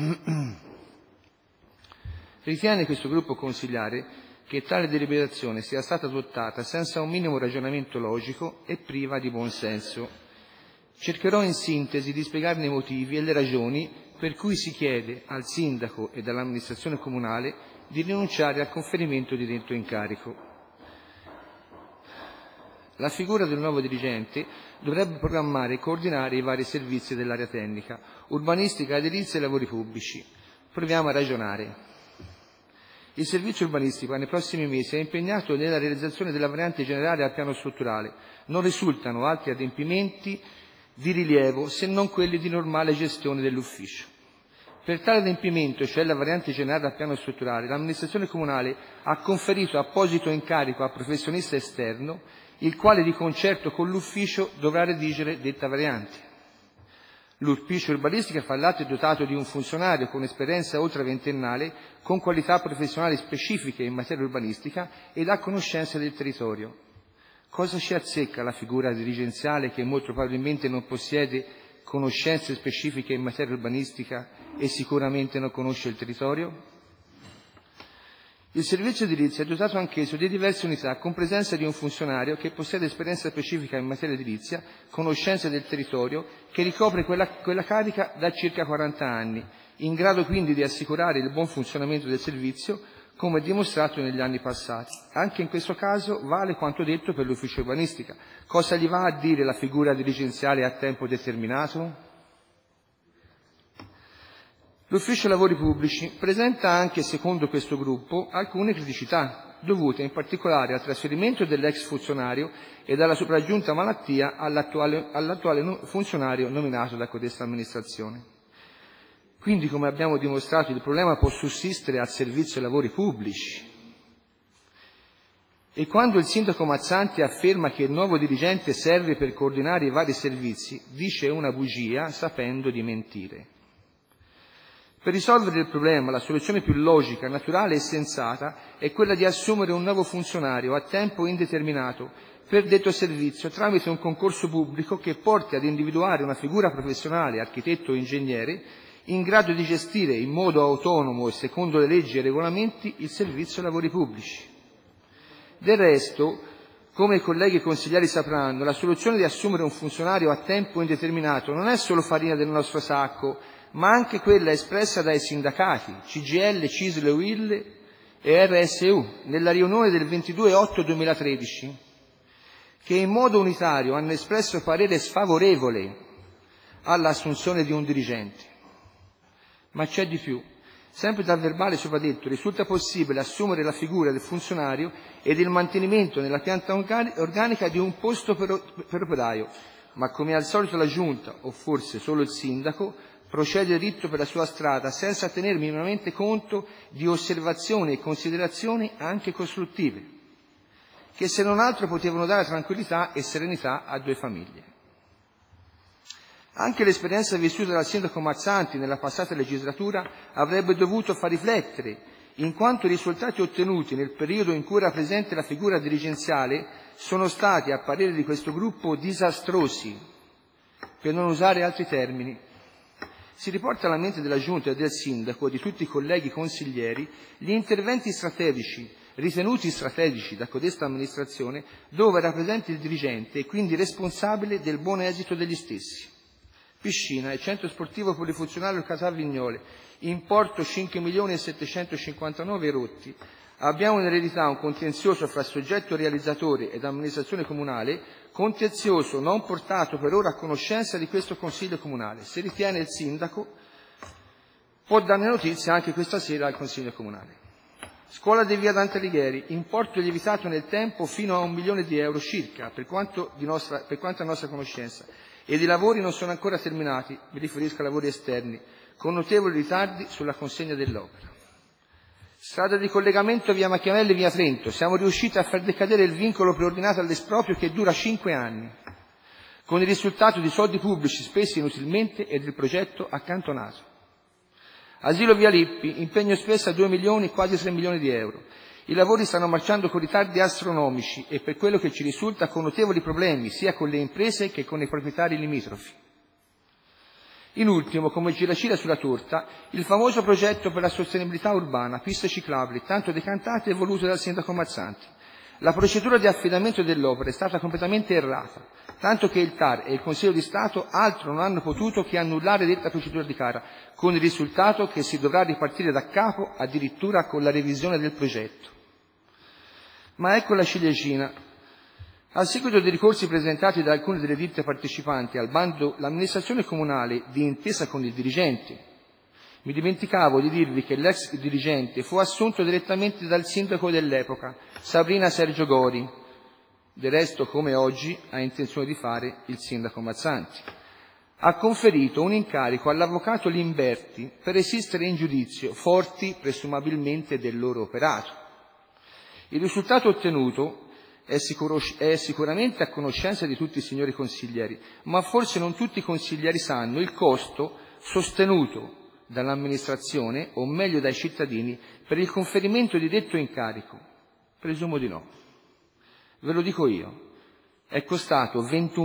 L: Ritiene questo gruppo consigliare che tale deliberazione sia stata adottata senza un minimo ragionamento logico e priva di buon senso. Cercherò in sintesi di spiegarne i motivi e le ragioni per cui si chiede al Sindaco e all'amministrazione comunale di rinunciare al conferimento di detto incarico. La figura del nuovo dirigente dovrebbe programmare e coordinare i vari servizi dell'area tecnica, urbanistica, edilizia e lavori pubblici. Proviamo a ragionare. Il servizio urbanistico nei prossimi mesi è impegnato nella realizzazione della variante generale al piano strutturale. Non risultano altri adempimenti di rilievo se non quelli di normale gestione dell'ufficio. Per tale adempimento, cioè la variante generale al piano strutturale, l'amministrazione comunale ha conferito apposito incarico a professionista esterno, il quale di concerto con l'ufficio dovrà redigere detta variante. L'ufficio urbanistica fra l'altro è dotato di un funzionario con esperienza oltre ventennale, con qualità professionali specifiche in materia urbanistica ed ha conoscenza del territorio. Cosa ci azzecca la figura dirigenziale che molto probabilmente non possiede conoscenze specifiche in materia urbanistica e sicuramente non conosce il territorio? Il servizio edilizio è dotato anch'esso di diverse unità, con presenza di un funzionario che possiede esperienza specifica in materia edilizia, conoscenza del territorio, che ricopre quella carica da circa 40 anni, in grado quindi di assicurare il buon funzionamento del servizio, come dimostrato negli anni passati. Anche in questo caso vale quanto detto per l'ufficio urbanistica. Cosa gli va a dire la figura dirigenziale a tempo determinato? L'ufficio lavori pubblici presenta anche, secondo questo gruppo, alcune criticità, dovute in particolare al trasferimento dell'ex funzionario e dalla sopraggiunta malattia all'attuale funzionario nominato da codesta amministrazione. Quindi, come abbiamo dimostrato, il problema può sussistere al servizio lavori pubblici. E quando il sindaco Mazzanti afferma che il nuovo dirigente serve per coordinare i vari servizi, dice una bugia sapendo di mentire. Per risolvere il problema, la soluzione più logica, naturale e sensata è quella di assumere un nuovo funzionario a tempo indeterminato per detto servizio tramite un concorso pubblico che porti ad individuare una figura professionale, architetto o ingegnere, in grado di gestire in modo autonomo e secondo le leggi e i regolamenti il servizio lavori pubblici. Del resto, come i colleghi consiglieri sapranno, la soluzione di assumere un funzionario a tempo indeterminato non è solo farina del nostro sacco, ma anche quella espressa dai sindacati CGIL, CISL, UIL e RSU nella riunione del 22/8/2013, che in modo unitario hanno espresso parere sfavorevole all'assunzione di un dirigente. Ma c'è di più. Sempre dal verbale sopradetto risulta possibile assumere la figura del funzionario ed il mantenimento nella pianta organica di un posto per operaio, ma come al solito la Giunta, o forse solo il Sindaco, procede dritto per la sua strada senza tener minimamente conto di osservazioni e considerazioni anche costruttive, che se non altro potevano dare tranquillità e serenità a due famiglie. Anche l'esperienza vissuta dal sindaco Mazzanti nella passata legislatura avrebbe dovuto far riflettere, in quanto i risultati ottenuti nel periodo in cui era presente la figura dirigenziale sono stati, a parere di questo gruppo, disastrosi, per non usare altri termini. Si riporta alla mente della Giunta e del Sindaco e di tutti i colleghi consiglieri gli interventi strategici, ritenuti strategici da codesta amministrazione, dove era presente il dirigente e quindi responsabile del buon esito degli stessi. piscina e centro sportivo polifunzionale Casà Vignole, importo 5.759.000 rotti. Abbiamo in eredità un contenzioso fra soggetto realizzatore ed amministrazione comunale, contenzioso non portato per ora a conoscenza di questo Consiglio Comunale. Se ritiene il Sindaco, può darne notizia anche questa sera al Consiglio Comunale. Scuola di via Dante Alighieri, importo lievitato nel tempo fino a 1 milione di euro circa, per quanto a nostra conoscenza, ed i lavori non sono ancora terminati, mi riferisco ai lavori esterni, con notevoli ritardi sulla consegna dell'opera. Strada di collegamento via Machiavelli e via Trento, siamo riusciti a far decadere il vincolo preordinato all'esproprio che dura 5 anni, con il risultato di soldi pubblici spesi inutilmente ed il progetto accantonato. Asilo via Lippi, impegno spesso a 2 milioni, quasi 3 milioni di euro. I lavori stanno marciando con ritardi astronomici e per quello che ci risulta con notevoli problemi sia con le imprese che con i proprietari limitrofi. In ultimo, come giracira sulla torta, il famoso progetto per la sostenibilità urbana, piste ciclabili, tanto decantate e volute dal sindaco Mazzanti. La procedura di affidamento dell'opera è stata completamente errata, tanto che il TAR e il Consiglio di Stato altro non hanno potuto che annullare detta procedura di gara, con il risultato che si dovrà ripartire da capo addirittura con la revisione del progetto. Ma ecco la ciliegina. A seguito dei ricorsi presentati da alcune delle ditte partecipanti al bando, l'amministrazione comunale, di intesa con il dirigente, mi dimenticavo di dirvi che l'ex dirigente fu assunto direttamente dal sindaco dell'epoca, Sabrina Sergio Gori, del resto come oggi ha intenzione di fare il sindaco Mazzanti. Ha conferito un incarico all'avvocato Limberti per resistere in giudizio, forti presumibilmente del loro operato. Il risultato ottenuto è sicuramente a conoscenza di tutti i signori consiglieri, ma forse non tutti i consiglieri sanno il costo sostenuto dall'amministrazione, o meglio dai cittadini, per il conferimento di detto incarico. Presumo di no. Ve lo dico io. È costato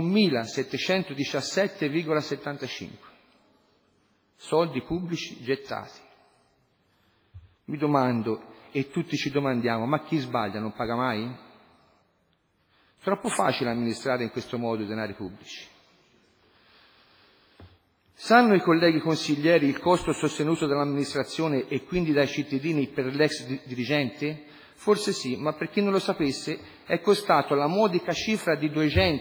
L: 21.717,75. Soldi pubblici gettati. Mi domando, e tutti ci domandiamo, ma chi sbaglia non paga mai? Troppo facile amministrare in questo modo i denari pubblici. Sanno i colleghi consiglieri il costo sostenuto dall'amministrazione e quindi dai cittadini per l'ex dirigente? Forse sì, ma per chi non lo sapesse è costato la modica cifra di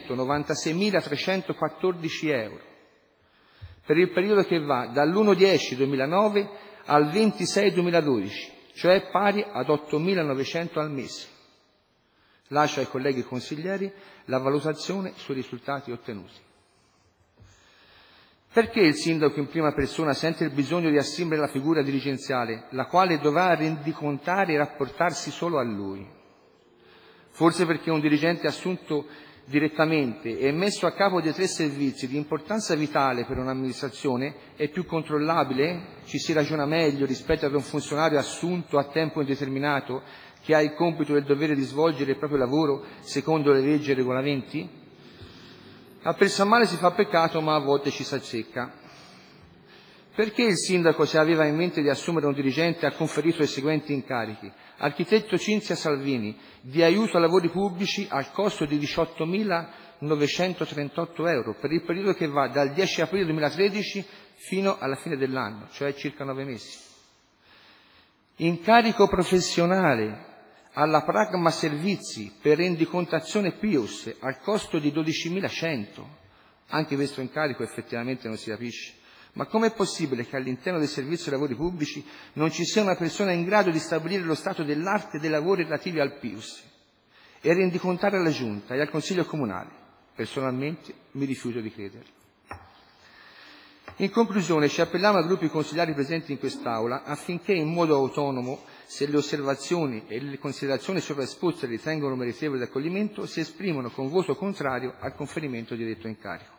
L: 296.314 euro per il periodo che va dall'1/10/2009 al 26/2012, cioè pari ad 8.900 al mese. Lascio ai colleghi consiglieri la valutazione sui risultati ottenuti. Perché il sindaco in prima persona sente il bisogno di assumere la figura dirigenziale, la quale dovrà rendicontare e rapportarsi solo a lui? Forse perché un dirigente assunto direttamente e messo a capo dei 3 servizi di importanza vitale per un'amministrazione è più controllabile? Ci si ragiona meglio rispetto ad un funzionario assunto a tempo indeterminato che ha il compito e il dovere di svolgere il proprio lavoro secondo le leggi e i regolamenti? A pensar male si fa peccato, ma a volte ci s'azzecca. Perché il sindaco, se aveva in mente di assumere un dirigente, ha conferito i seguenti incarichi? Architetto Cinzia Salvini, di aiuto a lavori pubblici al costo di 18.938 euro per il periodo che va dal 10 aprile 2013 fino alla fine dell'anno, cioè circa 9 mesi. Incarico professionale alla Pragma Servizi per rendicontazione PIUS al costo di 12.100. Anche questo incarico effettivamente non si capisce. Ma com'è possibile che all'interno del servizio lavori pubblici non ci sia una persona in grado di stabilire lo stato dell'arte dei lavori relativi al PIUS e rendicontare alla Giunta e al Consiglio Comunale? Personalmente mi rifiuto di crederlo. In conclusione, ci appelliamo ai gruppi consigliari presenti in quest'Aula affinché in modo autonomo, se le osservazioni e le considerazioni sovraesposte ritengono meritevoli di accoglimento, si esprimono con voto contrario al conferimento di detto incarico.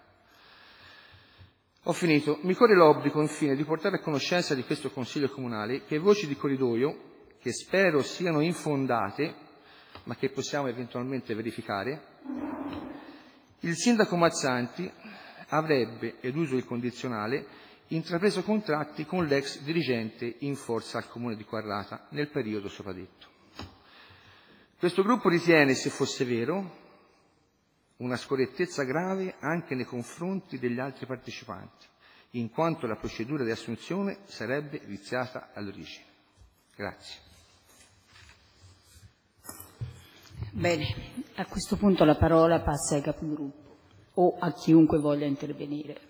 L: Ho finito. Mi corre l'obbligo, infine, di portare a conoscenza di questo Consiglio Comunale che voci di corridoio, che spero siano infondate, ma che possiamo eventualmente verificare, il sindaco Mazzanti avrebbe, ed uso il condizionale, intrapreso contratti con l'ex dirigente in forza al Comune di Quarrata nel periodo sopra detto. Questo gruppo ritiene, se fosse vero, una scorrettezza grave anche nei confronti degli altri partecipanti, in quanto la procedura di assunzione sarebbe viziata all'origine. Grazie.
G: Bene, a questo punto la parola passa ai capigruppo o a chiunque voglia intervenire.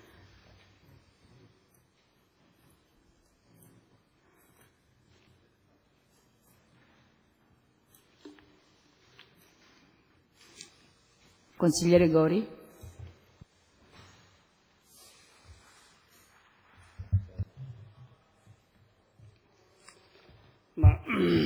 G: Consigliere Gori.
F: Ma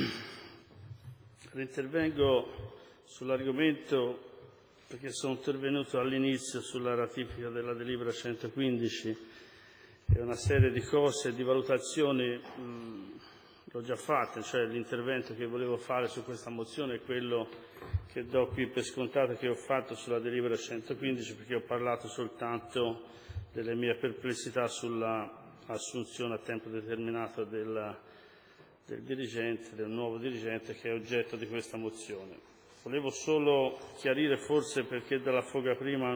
F: intervengo sull'argomento perché sono intervenuto all'inizio sulla ratifica della delibera 115 e una serie di cose e di valutazioni l'ho già fatte, cioè l'intervento che volevo fare su questa mozione è quello che do qui per scontato che ho fatto sulla delibera 115, perché ho parlato soltanto delle mie perplessità sulla assunzione a tempo determinato del dirigente, del nuovo dirigente che è oggetto di questa mozione. Volevo solo chiarire, forse perché dalla foga prima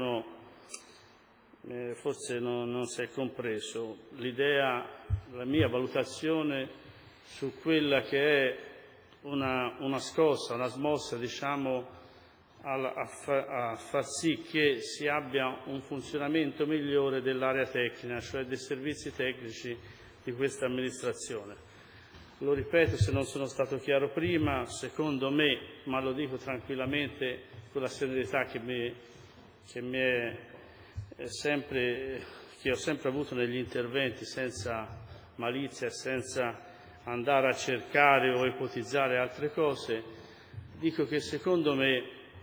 F: forse non si è compreso l'idea, la mia valutazione su quella che è una scossa, una smossa, diciamo, a far sì che si abbia un funzionamento migliore dell'area tecnica, cioè dei servizi tecnici di questa amministrazione. Lo ripeto se non sono stato chiaro prima, secondo me, ma lo dico tranquillamente con la serenità che ho sempre avuto negli interventi, senza malizia e senza andare a cercare o ipotizzare altre cose, dico che secondo me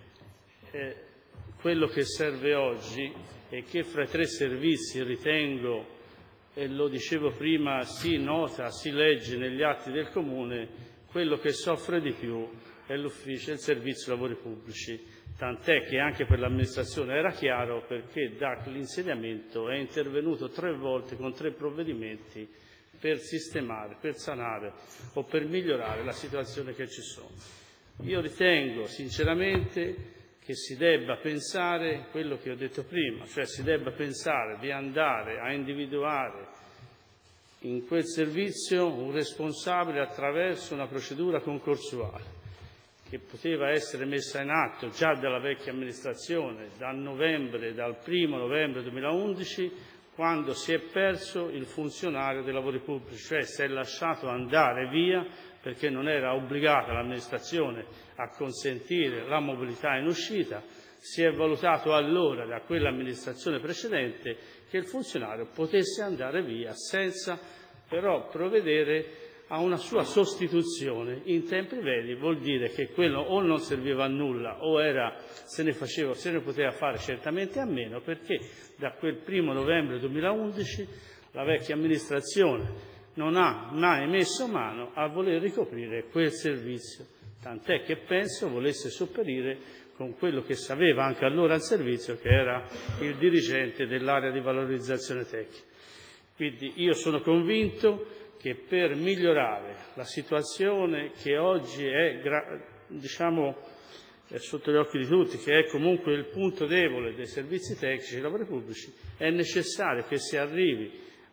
F: quello che serve oggi è che fra i 3 servizi ritengo, e lo dicevo prima, si nota, si legge negli atti del Comune, quello che soffre di più è l'ufficio, il servizio lavori pubblici, tant'è che anche per l'amministrazione era chiaro, perché dall'insediamento è intervenuto 3 volte con 3 provvedimenti per sistemare, per sanare o per migliorare la situazione che ci sono. Io ritengo sinceramente che si debba pensare quello che ho detto prima, cioè si debba pensare di andare a individuare in quel servizio un responsabile attraverso una procedura concorsuale che poteva essere messa in atto già dalla vecchia amministrazione dal 1° novembre 2011, quando si è perso il funzionario dei lavori pubblici, cioè si è lasciato andare via perché non era obbligata l'amministrazione a consentire la mobilità in uscita. Si è valutato allora da quell'amministrazione precedente che il funzionario potesse andare via senza però provvedere a una sua sostituzione in tempi brevi. Vuol dire che quello o non serviva a nulla o se ne poteva fare certamente a meno, perché da quel 1° novembre 2011 la vecchia amministrazione non ha mai messo mano a voler ricoprire quel servizio, tant'è che penso volesse sopperire con quello che sapeva anche allora il servizio, che era il dirigente dell'area di valorizzazione tecnica. Quindi io sono convinto che per migliorare la situazione che oggi è, è sotto gli occhi di tutti, che è comunque il punto debole dei servizi tecnici dei lavori pubblici, è necessario che si arrivi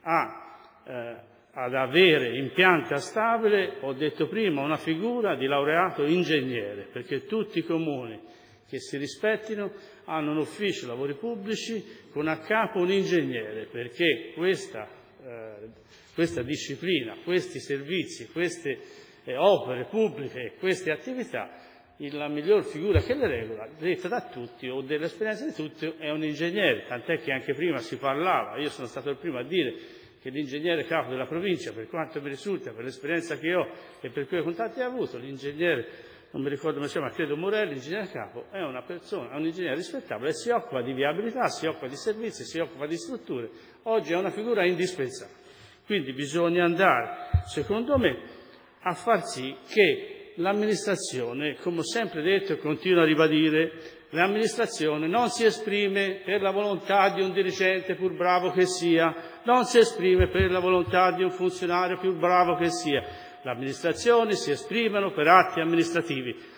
F: ad avere in pianta stabile, ho detto prima, una figura di laureato ingegnere, perché tutti i comuni che si rispettino hanno un ufficio lavori pubblici con a capo un ingegnere, perché questa disciplina, questi servizi, queste opere pubbliche, queste attività, la miglior figura che le regola, detta da tutti o dell'esperienza di tutti, è un ingegnere, tant'è che anche prima si parlava, io sono stato il primo a dire che l'ingegnere capo della provincia, per quanto mi risulta, per l'esperienza che ho e per quei contatti che ho avuto, l'ingegnere, non mi ricordo come si chiama, credo Morelli, l'ingegnere capo, è una persona, è un ingegnere rispettabile e si occupa di viabilità, si occupa di servizi, si occupa di strutture. Oggi è una figura indispensabile. Quindi bisogna andare, secondo me, a far sì che l'amministrazione, come ho sempre detto e continuo a ribadire, l'amministrazione non si esprime per la volontà di un dirigente pur bravo che sia, non si esprime per la volontà di un funzionario più bravo che sia. L'amministrazione si esprimono per atti amministrativi.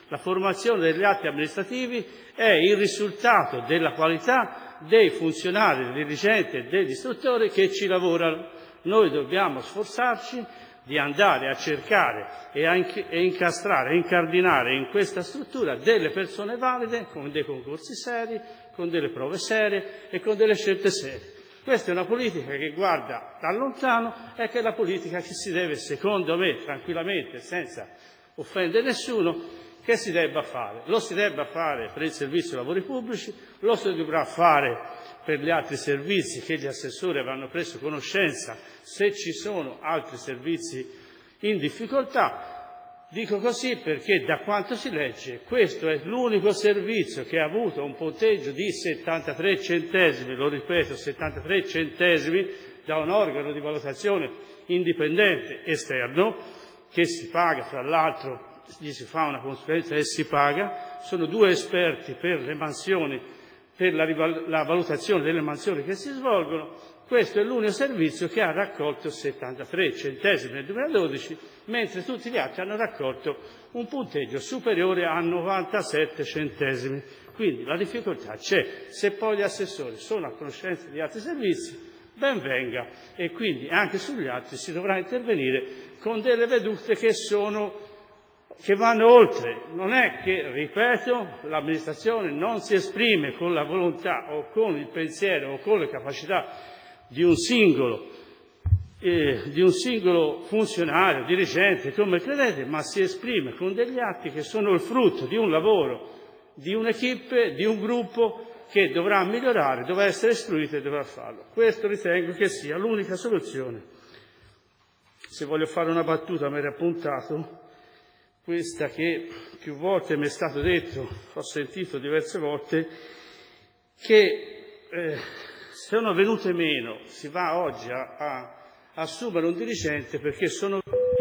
F: La formazione degli atti amministrativi è il risultato della qualità dei funzionari, dei dirigenti e degli istruttori che ci lavorano. Noi dobbiamo sforzarci di andare a cercare e incastrare, e incardinare in questa struttura delle persone valide, con dei concorsi seri, con delle prove serie e con delle scelte serie. Questa è una politica che guarda da lontano e che è la politica che si deve, secondo me, tranquillamente, senza offendere nessuno, che si debba fare. Lo si debba fare per il servizio lavori pubblici, lo si dovrà fare per gli altri servizi che gli assessori avranno preso conoscenza se ci sono altri servizi in difficoltà. Dico così perché da quanto si legge questo è l'unico servizio che ha avuto un punteggio di 73 centesimi, lo ripeto, 73 centesimi da un organo di valutazione indipendente esterno che si paga, fra l'altro gli si fa una consulenza e si paga, sono 2 esperti per le mansioni, per la valutazione delle mansioni che si svolgono. Questo è l'unico servizio che ha raccolto 73 centesimi nel 2012, mentre tutti gli altri hanno raccolto un punteggio superiore a 97 centesimi. Quindi la difficoltà c'è. Se poi gli assessori sono a conoscenza di altri servizi, ben venga, e quindi anche sugli altri si dovrà intervenire con delle vedute che vanno oltre. Non è che, ripeto, l'amministrazione non si esprime con la volontà o con il pensiero o con le capacità di un singolo funzionario, dirigente, come credete, ma si esprime con degli atti che sono il frutto di un lavoro, di un'equipe, di un gruppo che dovrà migliorare, dovrà essere istruito e dovrà farlo. Questo ritengo che sia l'unica soluzione. Se voglio fare una battuta, mi ero appuntato questa che più volte mi è stato detto, ho sentito diverse volte, che sono venute meno, si va oggi a assumere un dirigente perché sono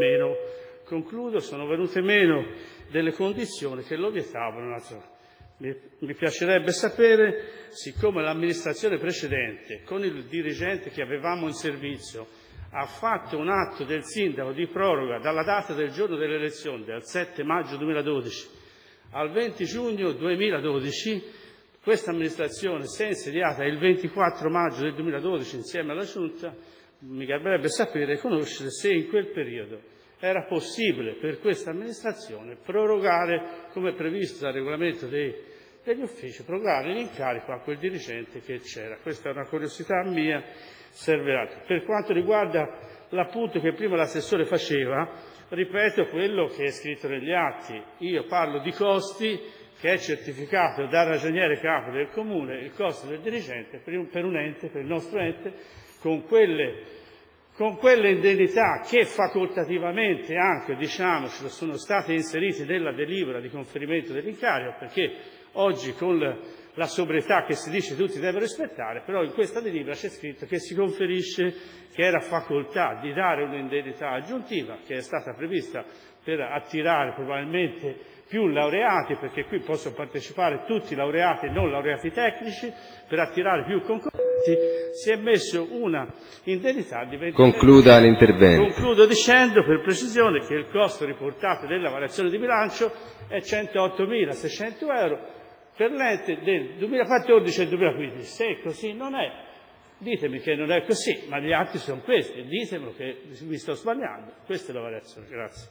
F: venute meno delle condizioni che lo vietavano. Mi piacerebbe sapere, siccome l'amministrazione precedente, con il dirigente che avevamo in servizio, ha fatto un atto del sindaco di proroga dalla data del giorno delle elezioni, dal 7 maggio 2012 al 20 giugno 2012, questa amministrazione si è insediata il 24 maggio del 2012 insieme alla Giunta. Mi garberebbe sapere e conoscere se in quel periodo era possibile per questa amministrazione prorogare, come previsto dal regolamento degli uffici, prorogare l'incarico a quel dirigente che c'era. Questa è una curiosità mia, serve altro. Per quanto riguarda l'appunto che prima l'assessore faceva, ripeto quello che è scritto negli atti. Io parlo di costi, che è certificato dal ragioniere capo del comune, il costo del dirigente per un ente, per il nostro ente, con quelle indennità che facoltativamente anche, diciamocelo, sono state inserite nella delibera di conferimento dell'incarico, perché oggi con la sobrietà che si dice tutti devono rispettare, però in questa delibera c'è scritto che si conferisce che era facoltà di dare un'indennità aggiuntiva che è stata prevista per attirare probabilmente più laureati, perché qui possono partecipare tutti i laureati e non laureati tecnici, per attirare più concorrenti, si è messo una indennità di 20.
A: Concluda l'intervento.
F: Concludo dicendo per precisione che il costo riportato della variazione di bilancio è 108.600 euro per l'ente del 2014 e 2015. Se così non è, ditemi che non è così, ma gli atti sono questi, ditemelo che mi sto sbagliando. Questa è la variazione. Grazie.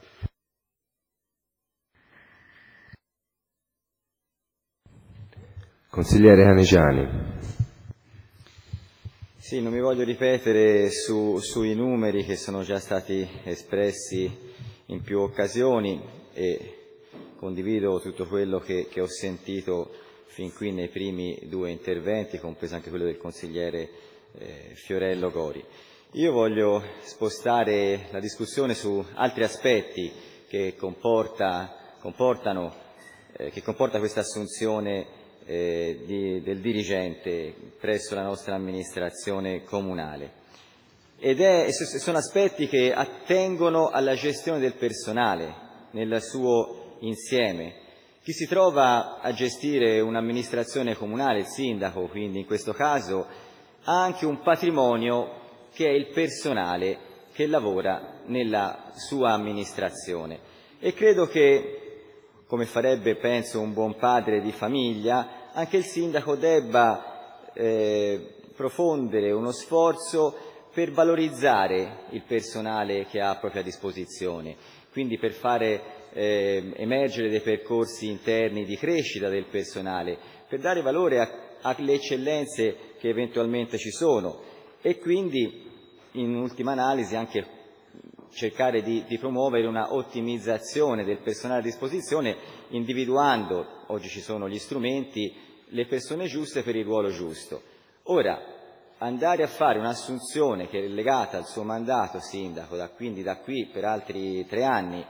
A: Consigliere Caniciani.
J: Sì, non mi voglio ripetere sui numeri che sono già stati espressi in più occasioni e condivido tutto quello che ho sentito fin qui nei primi 2 interventi, compreso anche quello del consigliere Fiorello Gori. Io voglio spostare la discussione su altri aspetti che comporta questa assunzione del dirigente presso la nostra amministrazione comunale. Sono aspetti che attengono alla gestione del personale nel suo insieme. Chi si trova a gestire un'amministrazione comunale, il sindaco, quindi in questo caso, ha anche un patrimonio che è il personale che lavora nella sua amministrazione. E credo che come farebbe, penso, un buon padre di famiglia, anche il sindaco debba profondere uno sforzo per valorizzare il personale che ha a propria disposizione, quindi per fare emergere dei percorsi interni di crescita del personale, per dare valore alle eccellenze che eventualmente ci sono e quindi, in ultima analisi, anche cercare di promuovere una ottimizzazione del personale a disposizione, individuando, oggi ci sono gli strumenti, le persone giuste per il ruolo giusto. Ora, andare a fare un'assunzione che è legata al suo mandato sindaco, quindi da qui per altri 3 anni,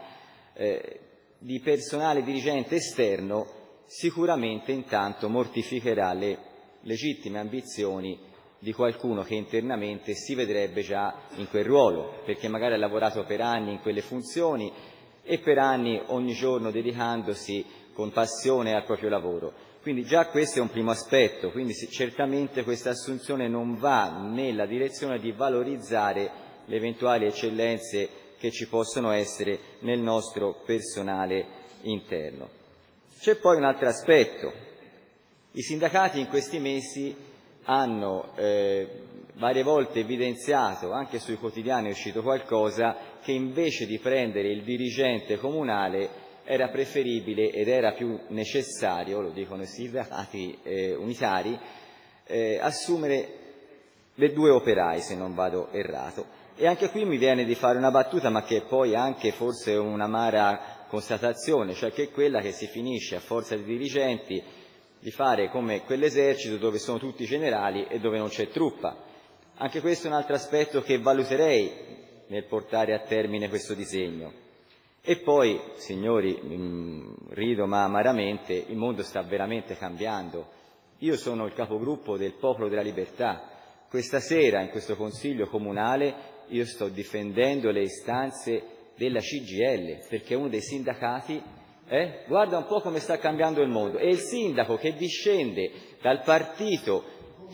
J: di personale dirigente esterno, sicuramente intanto mortificherà le legittime ambizioni di qualcuno che internamente si vedrebbe già in quel ruolo, perché magari ha lavorato per anni in quelle funzioni e per anni ogni giorno dedicandosi con passione al proprio lavoro. Quindi già questo è un primo aspetto, quindi certamente questa assunzione non va nella direzione di valorizzare le eventuali eccellenze che ci possono essere nel nostro personale interno. C'è poi un altro aspetto. I sindacati in questi mesi hanno varie volte evidenziato, anche sui quotidiani è uscito qualcosa, che invece di prendere il dirigente comunale era preferibile ed era più necessario, lo dicono i sindacati unitari, assumere le 2 operai, se non vado errato. E anche qui mi viene di fare una battuta, ma che poi anche forse un'amara constatazione, cioè che è quella che si finisce a forza di dirigenti di fare come quell'esercito dove sono tutti generali e dove non c'è truppa. Anche questo è un altro aspetto che valuterei nel portare a termine questo disegno. E poi, signori, rido ma amaramente, il mondo sta veramente cambiando. Io sono il capogruppo del Popolo della Libertà. Questa sera, in questo Consiglio Comunale, io sto difendendo le istanze della CGIL, perché uno dei sindacati, guarda un po' come sta cambiando il mondo, e il sindaco che discende dal partito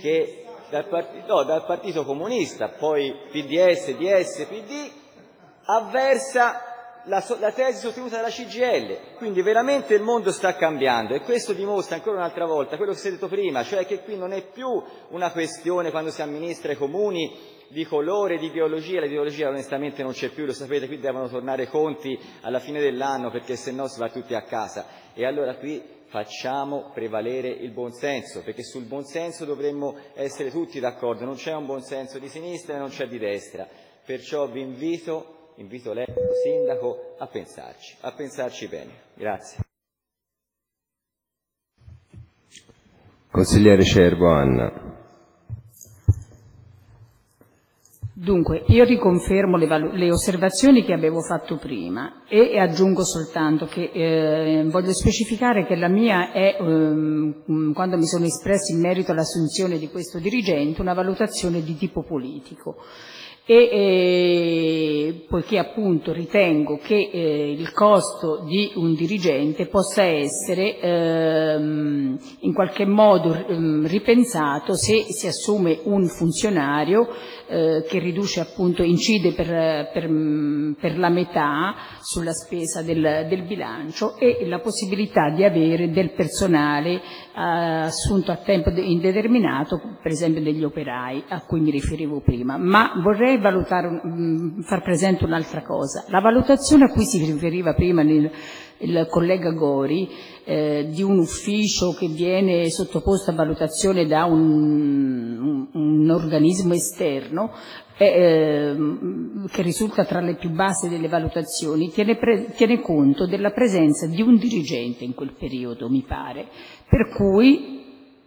J: comunista, poi PDS, DS, PD, avversa la tesi sostenuta dalla CGIL. Quindi veramente il mondo sta cambiando e questo dimostra ancora un'altra volta quello che si è detto prima, cioè che qui non è più una questione, quando si amministra i comuni, di colore, di ideologia. L'ideologia onestamente non c'è più, lo sapete, qui devono tornare conti alla fine dell'anno perché se no si va tutti a casa. E allora qui facciamo prevalere il buonsenso, perché sul buonsenso dovremmo essere tutti d'accordo, non c'è un buonsenso di sinistra e non c'è di destra. Perciò vi invito lei, sindaco, a pensarci bene. Grazie.
A: Consigliere Cerbo, Anna.
G: Dunque, io riconfermo le osservazioni che avevo fatto prima e aggiungo soltanto che voglio specificare che la mia è, quando mi sono espressi in merito all'assunzione di questo dirigente, una valutazione di tipo politico. Poiché appunto ritengo che il costo di un dirigente possa essere in qualche modo ripensato se si assume un funzionario che riduce appunto, incide per la metà sulla spesa del bilancio e la possibilità di avere del personale assunto a tempo indeterminato, per esempio degli operai a cui mi riferivo prima. Ma vorrei far presente un'altra cosa. La valutazione a cui si riferiva prima il collega Gori, di un ufficio che viene sottoposto a valutazione da un organismo esterno, che risulta tra le più basse delle valutazioni, tiene conto della presenza di un dirigente in quel periodo, mi pare. Per cui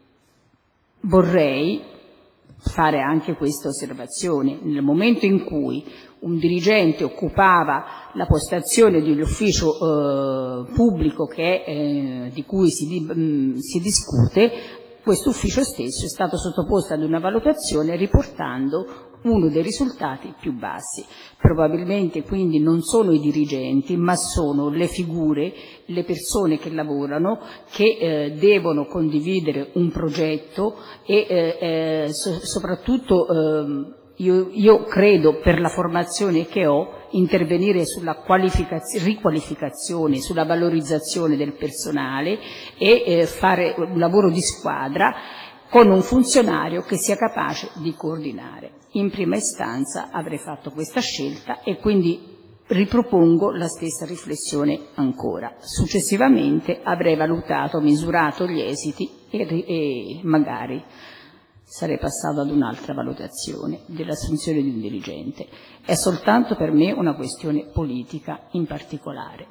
G: vorrei fare anche questa osservazione. Nel momento in cui un dirigente occupava la postazione di un ufficio pubblico di cui si discute, questo ufficio stesso è stato sottoposto ad una valutazione riportando uno dei risultati più bassi. Probabilmente quindi non sono i dirigenti, ma sono le figure, le persone che lavorano, che devono condividere un progetto e soprattutto Io credo, per la formazione che ho, intervenire sulla riqualificazione, sulla valorizzazione del personale e fare un lavoro di squadra con un funzionario che sia capace di coordinare. In prima istanza avrei fatto questa scelta e quindi ripropongo la stessa riflessione ancora. Successivamente avrei valutato, misurato gli esiti e magari sarei passato ad un'altra valutazione dell'assunzione di un dirigente. È soltanto per me una questione politica in particolare.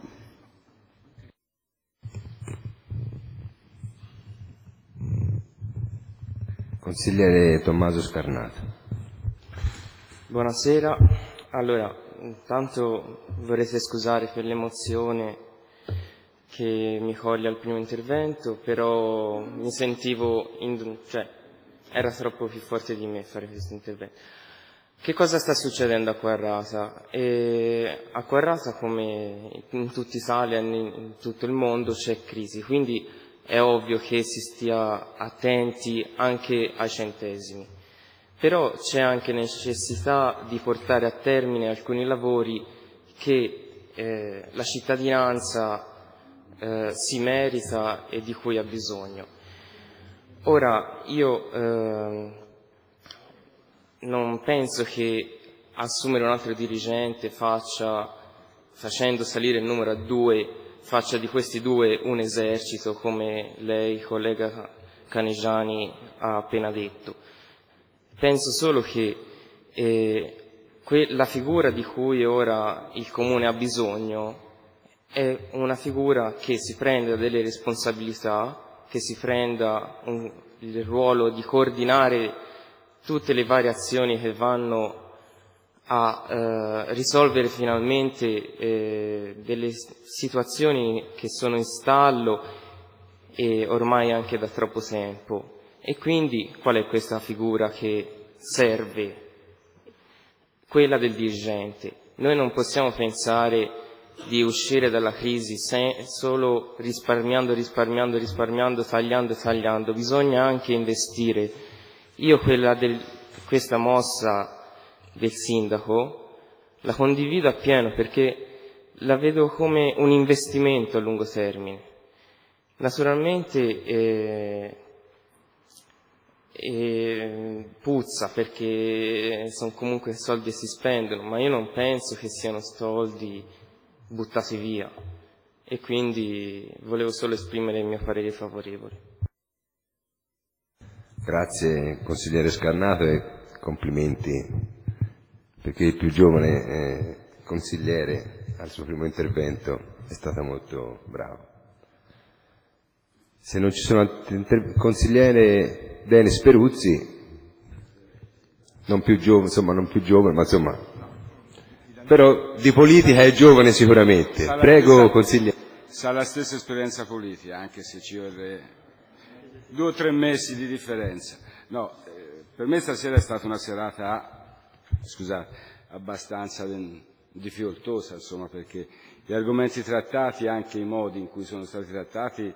A: Consigliere Tommaso Scarnato.
M: Buonasera. Allora, intanto vorrete scusare per l'emozione che mi coglie al primo intervento, però mi sentivo, era troppo più forte di me fare questo intervento. Che cosa sta succedendo a Quarrata? A Quarrata, come in tutta Italia e in tutto il mondo, c'è crisi, quindi è ovvio che si stia attenti anche ai centesimi. Però c'è anche necessità di portare a termine alcuni lavori che la cittadinanza si merita e di cui ha bisogno. Ora, io non penso che assumere un altro dirigente facendo salire il numero a 2, faccia di questi 2 un esercito, come lei, collega Canigiani, ha appena detto. Penso solo che la figura di cui ora il Comune ha bisogno è una figura che si prenda delle responsabilità, che si prenda il ruolo di coordinare tutte le varie azioni che vanno a risolvere finalmente delle situazioni che sono in stallo e ormai anche da troppo tempo. E quindi qual è questa figura che serve? Quella del dirigente. Noi non possiamo pensare di uscire dalla crisi solo risparmiando, tagliando. Bisogna anche investire. Io questa mossa del sindaco la condivido appieno, perché la vedo come un investimento a lungo termine. Naturalmente puzza, perché sono comunque soldi che si spendono, ma io non penso che siano soldi buttati via, e quindi volevo solo esprimere il mio parere favorevole.
A: Grazie consigliere Scarnato e complimenti, perché il più giovane consigliere al suo primo intervento è stata molto bravo. Se non ci sono altri consigliere Denis Peruzzi, non più giovane, ma insomma, però di politica è giovane sicuramente. Prego, consigliere.
N: Sa la stessa esperienza politica, anche se ci vorrebbe 2 o 3 mesi di differenza. No, per me stasera è stata una serata, abbastanza difficoltosa, insomma, perché gli argomenti trattati, anche i modi in cui sono stati trattati,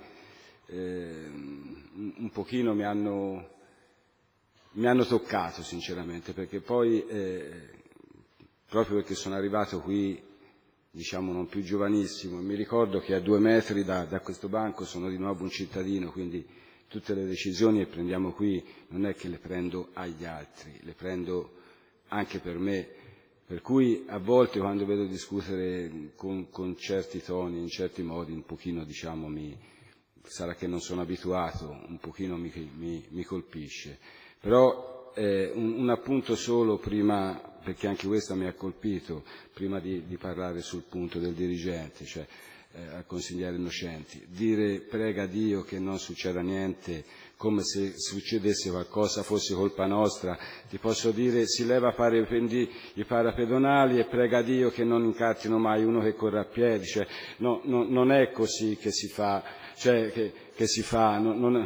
N: un pochino mi hanno toccato sinceramente, perché poi proprio perché sono arrivato qui, diciamo, non più giovanissimo, e mi ricordo che a 2 metri da questo banco sono di nuovo un cittadino, quindi tutte le decisioni che prendiamo qui non è che le prendo agli altri, le prendo anche per me, per cui a volte quando vedo discutere con certi toni, in certi modi, un pochino, diciamo, sarà che non sono abituato, un pochino mi colpisce. Però un appunto solo prima, perché anche questo mi ha colpito, prima di parlare sul punto del dirigente, cioè al consigliere Innocenti, dire prega Dio che non succeda niente, come se succedesse qualcosa fosse colpa nostra. Ti posso dire, si leva i parapedonali e prega Dio che non incartino mai uno che corre a piedi, cioè, no, non è così che si fa, cioè che si fa,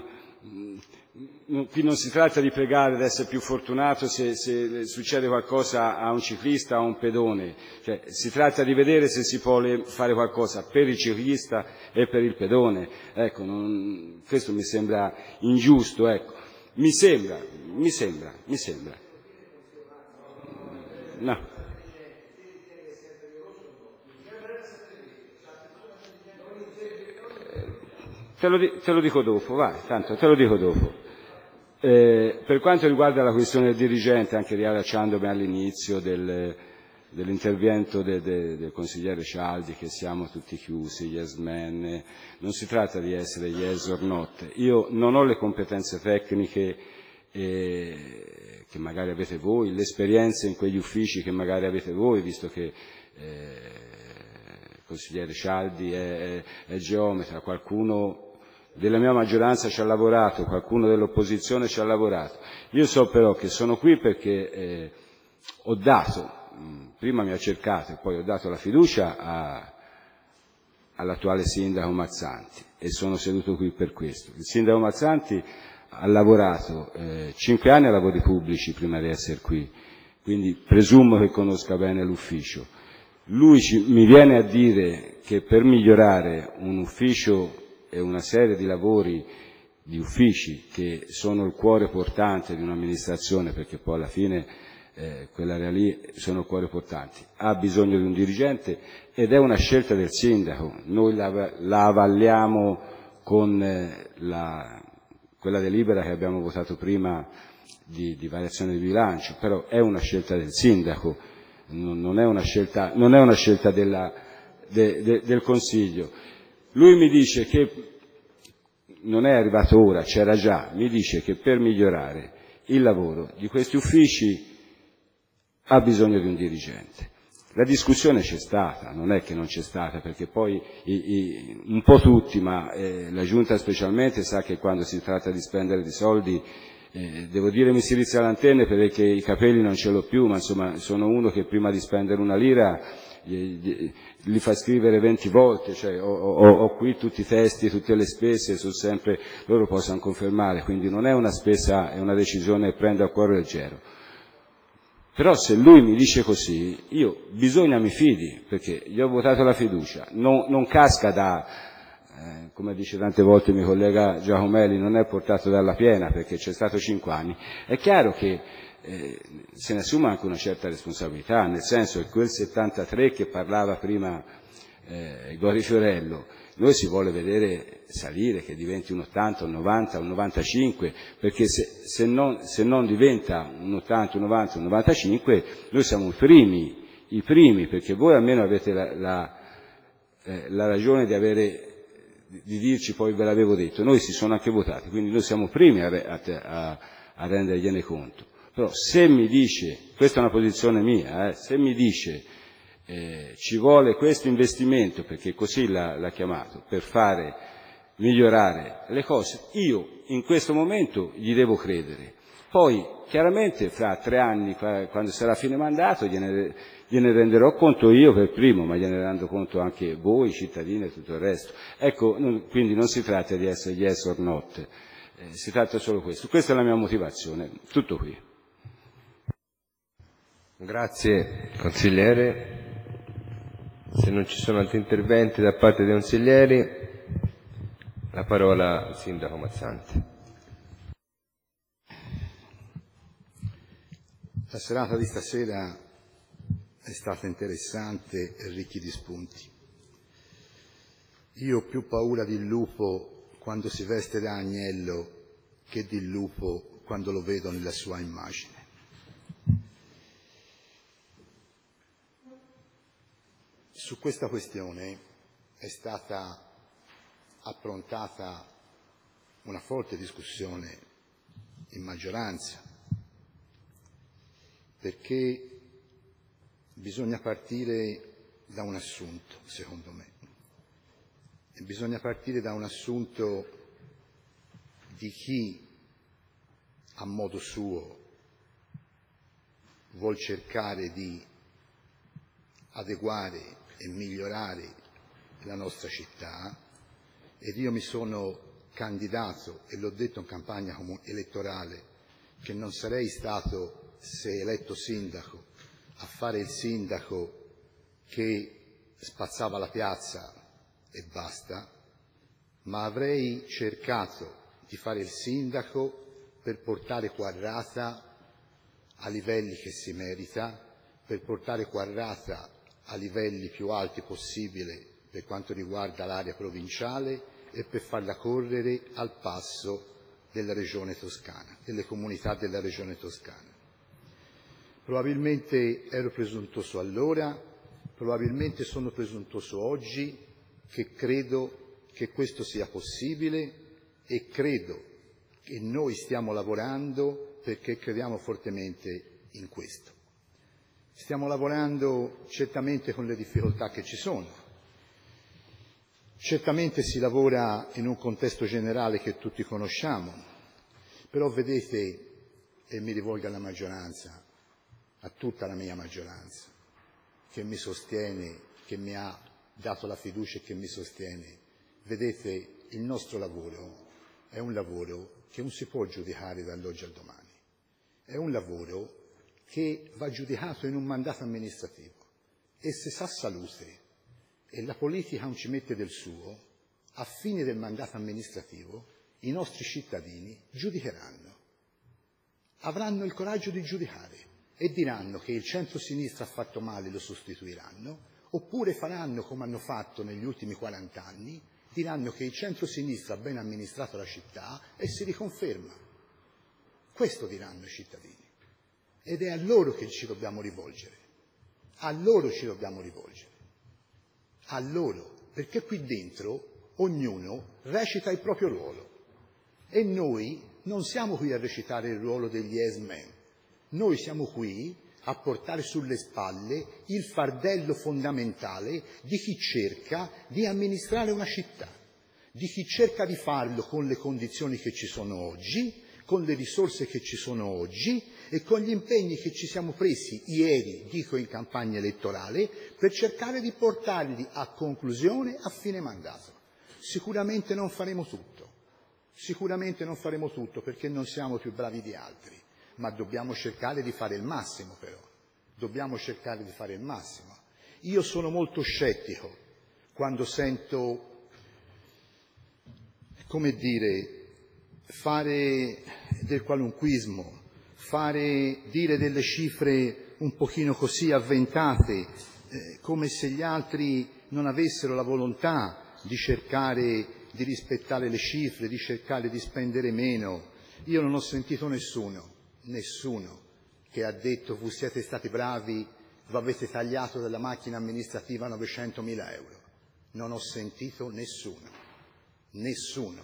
N: qui non si tratta di pregare ad essere più fortunato se succede qualcosa a un ciclista o a un pedone, cioè, si tratta di vedere se si può fare qualcosa per il ciclista e per il pedone. Ecco, questo mi sembra ingiusto, ecco. Mi sembra. No. Te lo dico dopo, vai, tanto te lo dico dopo. Per quanto riguarda la questione del dirigente, anche riallacciandomi all'inizio dell'intervento del consigliere Cialdi, che siamo tutti chiusi, yes men, non si tratta di essere yes or not. Io non ho le competenze tecniche che magari avete voi, le esperienze in quegli uffici che magari avete voi, visto che il consigliere Cialdi è geometra, qualcuno della mia maggioranza ci ha lavorato, qualcuno dell'opposizione ci ha lavorato. Io so però che sono qui perché ho dato, prima mi ha cercato e poi ho dato la fiducia all'attuale sindaco Mazzanti e sono seduto qui per questo. Il sindaco Mazzanti ha lavorato 5 anni a lavori pubblici prima di essere qui, quindi presumo che conosca bene l'ufficio. Lui mi viene a dire che per migliorare un ufficio e una serie di lavori, di uffici che sono il cuore portante di un'amministrazione, perché poi alla fine quell'area lì sono il cuore portante, ha bisogno di un dirigente ed è una scelta del sindaco. Noi la avalliamo con quella delibera che abbiamo votato prima di variazione di bilancio, però è una scelta del sindaco, non è una scelta del Consiglio. Lui mi dice che non è arrivato ora, c'era già, mi dice che per migliorare il lavoro di questi uffici ha bisogno di un dirigente. La discussione c'è stata, non è che non c'è stata, perché poi un po' tutti, ma la Giunta specialmente sa che quando si tratta di spendere dei soldi, devo dire mi si rizza l'antenne perché i capelli non ce l'ho più, ma insomma sono uno che prima di spendere una lira li fa scrivere 20 volte, cioè ho qui tutti i testi, tutte le spese, sono sempre, loro possono confermare, quindi non è una spesa, è una decisione che prendo a cuore leggero. Però se lui mi dice così, bisogna mi fidi, perché gli ho votato la fiducia, non casca come dice tante volte il mio collega Giacomelli, non è portato dalla piena perché c'è stato 5 anni. È chiaro che se ne assume anche una certa responsabilità, nel senso che quel 73 che parlava prima Gori Fiorello, noi si vuole vedere salire, che diventi un 80, un 90, un 95, perché se non diventa un 80, un 90, un 95, noi siamo i primi, perché voi almeno avete la ragione di dirci, poi ve l'avevo detto, noi si sono anche votati, quindi noi siamo primi a rendergliene conto. Però se mi dice, questa è una posizione mia, se mi dice ci vuole questo investimento, perché così l'ha chiamato, per fare migliorare le cose, io in questo momento gli devo credere. Poi chiaramente fra 3 anni, quando sarà fine mandato, gliene renderò conto io per primo, ma gliene rendo conto anche voi, cittadini e tutto il resto. Ecco, quindi non si tratta di essere yes or not, si tratta solo questo. Questa è la mia motivazione, tutto qui.
A: Grazie consigliere. Se non ci sono altri interventi da parte dei consiglieri, la parola al sindaco Mazzanti.
K: La serata di stasera è stata interessante e ricchi di spunti. Io ho più paura del lupo quando si veste da agnello che del lupo quando lo vedo nella sua immagine. Su questa questione è stata approntata una forte discussione in maggioranza, perché bisogna partire da un assunto, secondo me, e bisogna partire da un assunto di chi, a modo suo, vuol cercare di adeguare e migliorare la nostra città, ed io mi sono candidato e l'ho detto in campagna elettorale che non sarei stato, se eletto sindaco, a fare il sindaco che spazzava la piazza e basta, ma avrei cercato di fare il sindaco per portare Quarrata a livelli che si merita, per portare Quarrata a livelli più alti possibile per quanto riguarda l'area provinciale e per farla correre al passo della Regione Toscana, delle comunità della Regione Toscana. Probabilmente ero presuntuoso allora, probabilmente sono presuntuoso oggi, che credo che questo sia possibile e credo che noi stiamo lavorando perché crediamo fortemente in questo. Stiamo lavorando certamente con le difficoltà che ci sono, certamente si lavora in un contesto generale che tutti conosciamo, però vedete, e mi rivolgo alla maggioranza, a tutta la mia maggioranza, che mi sostiene, che mi ha dato la fiducia e che mi sostiene, vedete, il nostro lavoro è un lavoro che non si può giudicare dall'oggi al domani, è un lavoro che va giudicato in un mandato amministrativo e se sa salute e la politica non ci mette del suo, a fine del mandato amministrativo i nostri cittadini giudicheranno, avranno il coraggio di giudicare e diranno che il centro-sinistra ha fatto male, lo sostituiranno, oppure faranno come hanno fatto negli ultimi 40 anni, diranno che il centro-sinistra ha ben amministrato la città e si riconferma. Questo diranno i cittadini. Ed è a loro che ci dobbiamo rivolgere, a loro ci dobbiamo rivolgere, a loro, perché qui dentro ognuno recita il proprio ruolo e noi non siamo qui a recitare il ruolo degli yes men, noi siamo qui a portare sulle spalle il fardello fondamentale di chi cerca di amministrare una città, di chi cerca di farlo con le condizioni che ci sono oggi, con le risorse che ci sono oggi e con gli impegni che ci siamo presi ieri, dico in campagna elettorale, per cercare di portarli a conclusione a fine mandato. Sicuramente non faremo tutto perché non siamo più bravi di altri, ma dobbiamo cercare di fare il massimo però, dobbiamo cercare di fare il massimo. Io sono molto scettico quando sento, come dire, fare del qualunquismo, dire delle cifre un pochino così avventate, come se gli altri non avessero la volontà di cercare di rispettare le cifre, di cercare di spendere meno. Io non ho sentito nessuno che ha detto voi siete stati bravi, vi avete tagliato dalla macchina amministrativa 900.000 euro. Non ho sentito nessuno.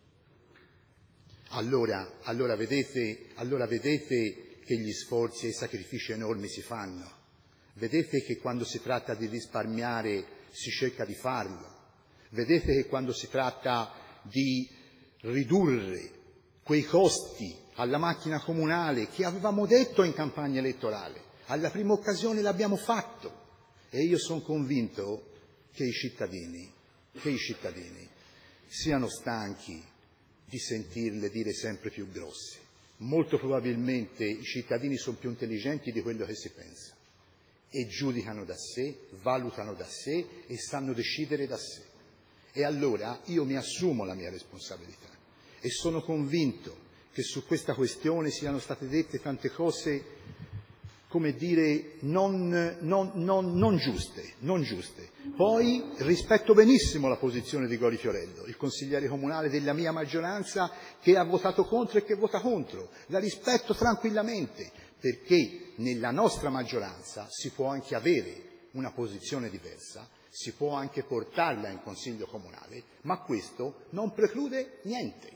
K: Allora vedete che gli sforzi e i sacrifici enormi si fanno. Vedete che quando si tratta di risparmiare si cerca di farlo. Vedete che quando si tratta di ridurre quei costi alla macchina comunale che avevamo detto in campagna elettorale, alla prima occasione l'abbiamo fatto. E io sono convinto che i cittadini siano stanchi di sentirle dire sempre più grosse. Molto probabilmente i cittadini sono più intelligenti di quello che si pensa e giudicano da sé, valutano da sé e sanno decidere da sé. E allora io mi assumo la mia responsabilità e sono convinto che su questa questione siano state dette tante cose, come dire, non giuste. Poi rispetto benissimo la posizione di Gori Fiorello, il consigliere comunale della mia maggioranza che ha votato contro e che vota contro. La rispetto tranquillamente, perché nella nostra maggioranza si può anche avere una posizione diversa, si può anche portarla in consiglio comunale, ma questo non preclude niente,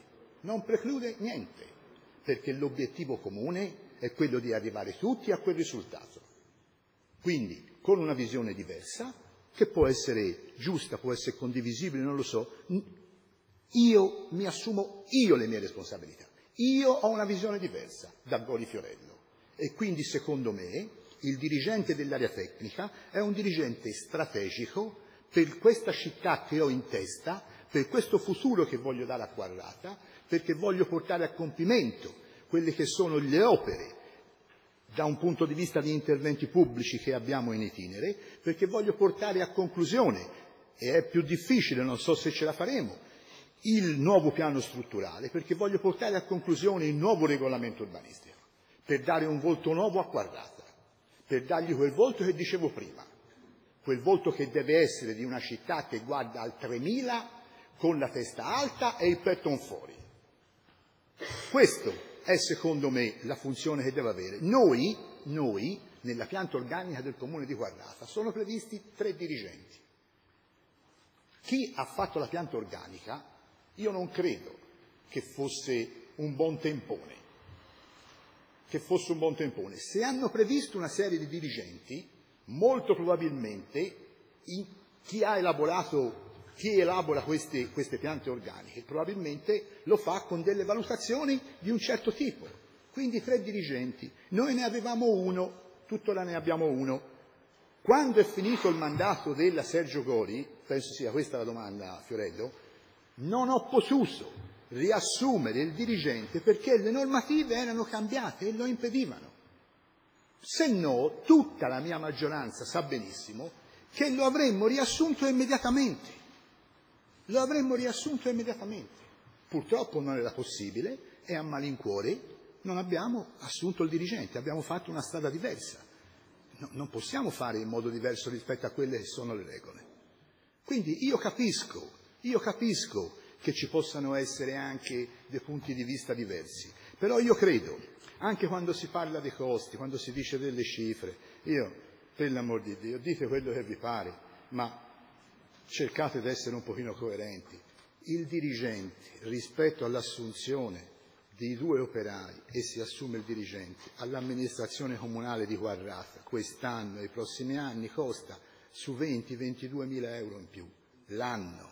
K: perché l'obiettivo comune è quello di arrivare tutti a quel risultato. Quindi con una visione diversa, che può essere giusta, può essere condivisibile, non lo so, io mi assumo le mie responsabilità. Io ho una visione diversa da Gori Fiorello e quindi secondo me il dirigente dell'area tecnica è un dirigente strategico per questa città che ho in testa, per questo futuro che voglio dare a Quarrata, perché voglio portare a compimento quelle che sono le opere da un punto di vista di interventi pubblici che abbiamo in itinere, perché voglio portare a conclusione, e è più difficile, non so se ce la faremo, il nuovo piano strutturale, perché voglio portare a conclusione il nuovo regolamento urbanistico, per dare un volto nuovo a Quarrata, per dargli quel volto che dicevo prima, quel volto che deve essere di una città che guarda al 3000 con la testa alta e il petto fuori. Questo è secondo me la funzione che deve avere. Noi, nella pianta organica del Comune di Quarrata, sono previsti 3 dirigenti. Chi ha fatto la pianta organica, io non credo che fosse un buon tempone. Se hanno previsto una serie di dirigenti, molto probabilmente chi elabora queste piante organiche probabilmente lo fa con delle valutazioni di un certo tipo. Quindi 3 dirigenti. Noi ne avevamo uno, tuttora ne abbiamo uno. Quando è finito il mandato della Sergio Gori, penso sia questa la domanda, Fiorello, non ho potuto riassumere il dirigente perché le normative erano cambiate e lo impedivano. Se no, tutta la mia maggioranza sa benissimo che lo avremmo riassunto immediatamente. Purtroppo non era possibile e a malincuore non abbiamo assunto il dirigente, abbiamo fatto una strada diversa. No, non possiamo fare in modo diverso rispetto a quelle che sono le regole. Quindi io capisco che ci possano essere anche dei punti di vista diversi, però io credo, anche quando si parla dei costi, quando si dice delle cifre, per l'amor di Dio, dite quello che vi pare, ma cercate di essere un pochino coerenti. Il dirigente rispetto all'assunzione di 2 operai e si assume il dirigente all'amministrazione comunale di Quarrata quest'anno e i prossimi anni costa su 20-22 mila euro in più l'anno.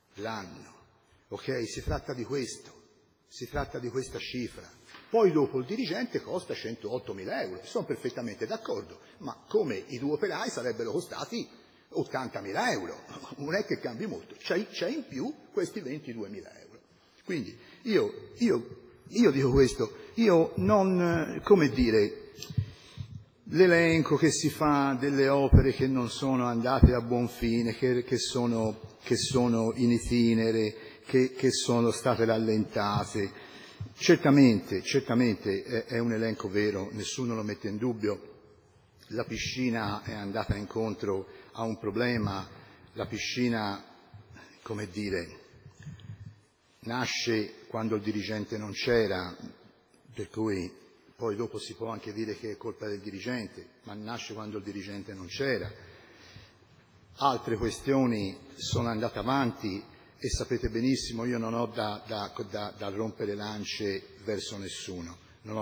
K: Ok? Si tratta di questo, si tratta di questa cifra. Poi dopo il dirigente costa 108 mila euro, sono perfettamente d'accordo, ma come i 2 operai sarebbero costati 80 mila euro, non è che cambi molto, c'è in più questi 22 mila euro. Quindi io dico questo, io non, come dire, l'elenco che si fa delle opere che non sono andate a buon fine, che sono in itinere, che sono state rallentate, certamente è un elenco vero, nessuno lo mette in dubbio. La piscina è andata incontro a un problema, la piscina, come dire, nasce quando il dirigente non c'era, per cui poi dopo si può anche dire che è colpa del dirigente, ma nasce quando il dirigente non c'era. Altre questioni sono andate avanti e sapete benissimo, io non ho da rompere lance verso nessuno,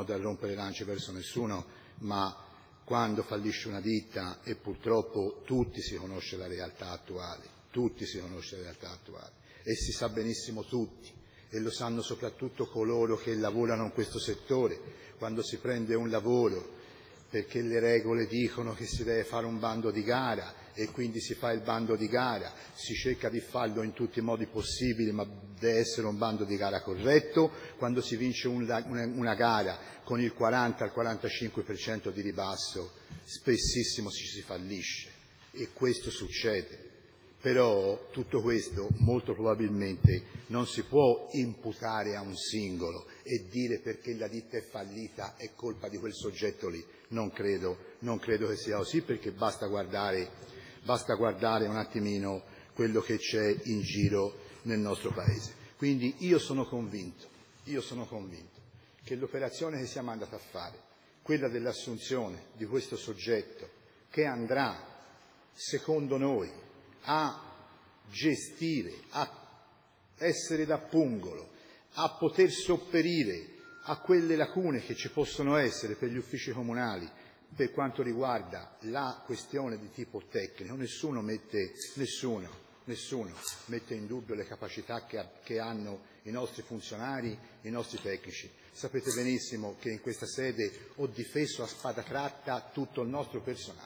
K: ma quando fallisce una ditta, e purtroppo tutti si conosce la realtà attuale, e si sa benissimo tutti, e lo sanno soprattutto coloro che lavorano in questo settore, quando si prende un lavoro perché le regole dicono che si deve fare un bando di gara e quindi si fa il bando di gara, si cerca di farlo in tutti i modi possibili, ma deve essere un bando di gara corretto. Quando si vince una gara con il 40 al 45% di ribasso, spessissimo si fallisce, e questo succede. Però tutto questo molto probabilmente non si può imputare a un singolo e dire perché la ditta è fallita è colpa di quel soggetto lì. Non credo che sia così, perché basta guardare un attimino quello che c'è in giro nel nostro Paese. Quindi io sono convinto che l'operazione che siamo andati a fare, quella dell'assunzione di questo soggetto che andrà, secondo noi, a gestire, a essere da pungolo, a poter sopperire a quelle lacune che ci possono essere per gli uffici comunali per quanto riguarda la questione di tipo tecnico. Nessuno mette in dubbio le capacità che hanno i nostri funzionari, i nostri tecnici. Sapete benissimo che in questa sede ho difeso a spada tratta tutto il nostro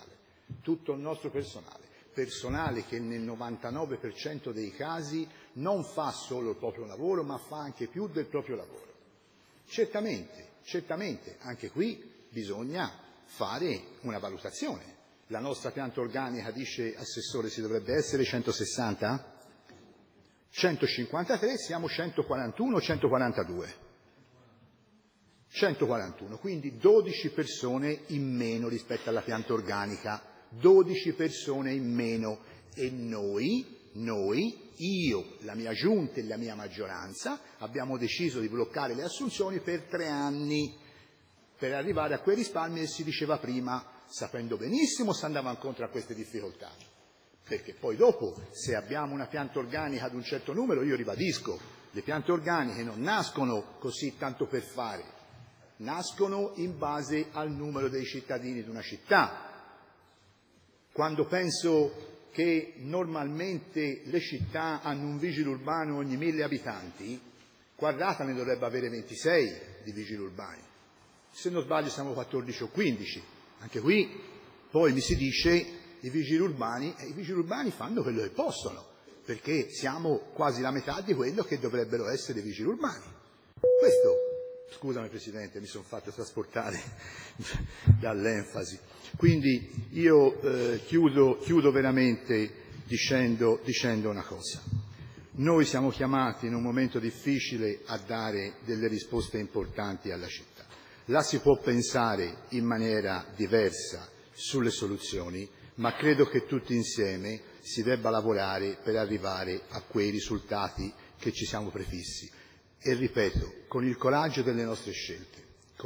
K: personale che nel 99% dei casi non fa solo il proprio lavoro, ma fa anche più del proprio lavoro. Certamente, anche qui bisogna fare una valutazione. La nostra pianta organica, dice Assessore, si dovrebbe essere 160? 153, siamo 141 o 142? 141, quindi 12 persone in meno rispetto alla pianta organica, 12 persone in meno, e noi, io, la mia giunta e la mia maggioranza, abbiamo deciso di bloccare le assunzioni per 3 anni per arrivare a quei risparmi che si diceva prima, sapendo benissimo se andava incontro a queste difficoltà. Perché poi dopo, se abbiamo una pianta organica ad un certo numero, io ribadisco, le piante organiche non nascono così tanto per fare, nascono in base al numero dei cittadini di una città. Quando penso che normalmente le città hanno un vigile urbano ogni 1000 abitanti, Quarrata ne dovrebbe avere 26 di vigili urbani. Se non sbaglio siamo 14 o 15. Anche qui poi mi si dice i vigili urbani fanno quello che possono, perché siamo quasi la metà di quello che dovrebbero essere i vigili urbani. Questo, scusami Presidente, mi sono fatto trasportare dall'enfasi. Quindi io chiudo veramente dicendo una cosa. Noi siamo chiamati in un momento difficile a dare delle risposte importanti alla città. La si può pensare in maniera diversa sulle soluzioni, ma credo che tutti insieme si debba lavorare per arrivare a quei risultati che ci siamo prefissi. E ripeto, con il coraggio delle nostre scelte,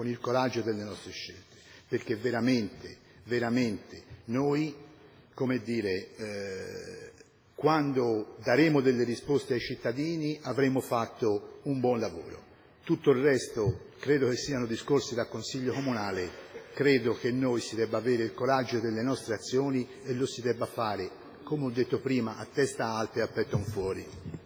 K: perché veramente noi, quando daremo delle risposte ai cittadini avremo fatto un buon lavoro. Tutto il resto credo che siano discorsi da Consiglio Comunale, credo che noi si debba avere il coraggio delle nostre azioni e lo si debba fare, come ho detto prima, a testa alta e a petto fuori.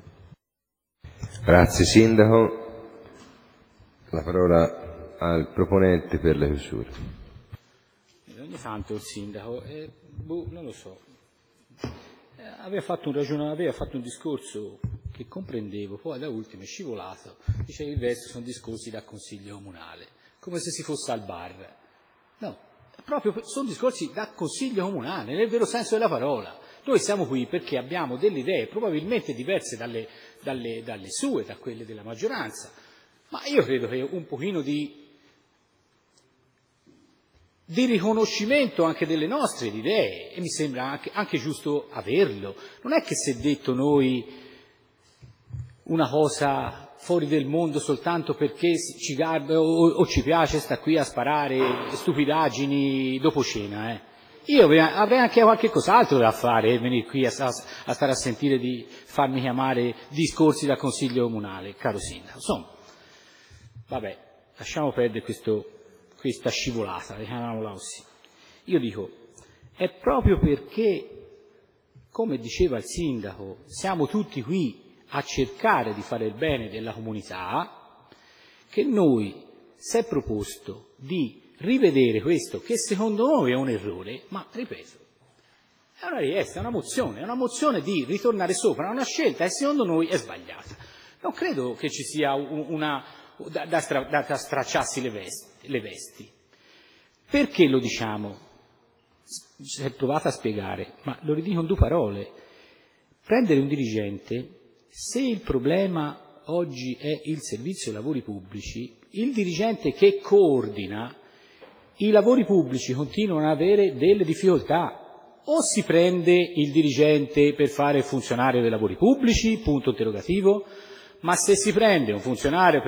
A: Grazie Sindaco. La parola al proponente per la chiusura.
C: Ogni tanto il Sindaco, non lo so, aveva fatto un discorso che comprendevo, poi da ultimo è scivolato, dice che il resto sono discorsi da Consiglio Comunale, come se si fosse al bar. No, proprio sono discorsi da Consiglio Comunale, nel vero senso della parola. Noi siamo qui perché abbiamo delle idee probabilmente diverse dalle sue, da quelle della maggioranza, ma io credo che un pochino di riconoscimento anche delle nostre idee, e mi sembra anche giusto averlo. Non è che se detto noi una cosa fuori del mondo soltanto perché ci garba o ci piace sta qui a sparare stupidaggini dopo cena. Io avrei anche qualche cos'altro da fare, venire qui a stare a sentire di farmi chiamare discorsi da Consiglio Comunale, caro Sindaco. Insomma, vabbè, lasciamo perdere questa scivolata, chiamiamola così. Io dico, è proprio perché, come diceva il Sindaco, siamo tutti qui a cercare di fare il bene della comunità, che noi si è proposto di rivedere questo, che secondo noi è un errore, ma ripeto, è una richiesta, è una mozione di ritornare sopra, è una scelta e secondo noi è sbagliata. Non credo che ci sia da stracciarsi le vesti. Perché lo diciamo? Si è provato a spiegare, ma lo ridico in 2 parole. Prendere un dirigente, se il problema oggi è il servizio lavori pubblici, il dirigente che coordina i lavori pubblici continuano ad avere delle difficoltà. O si prende il dirigente per fare il funzionario dei lavori pubblici, punto interrogativo, ma se si prende un funzionario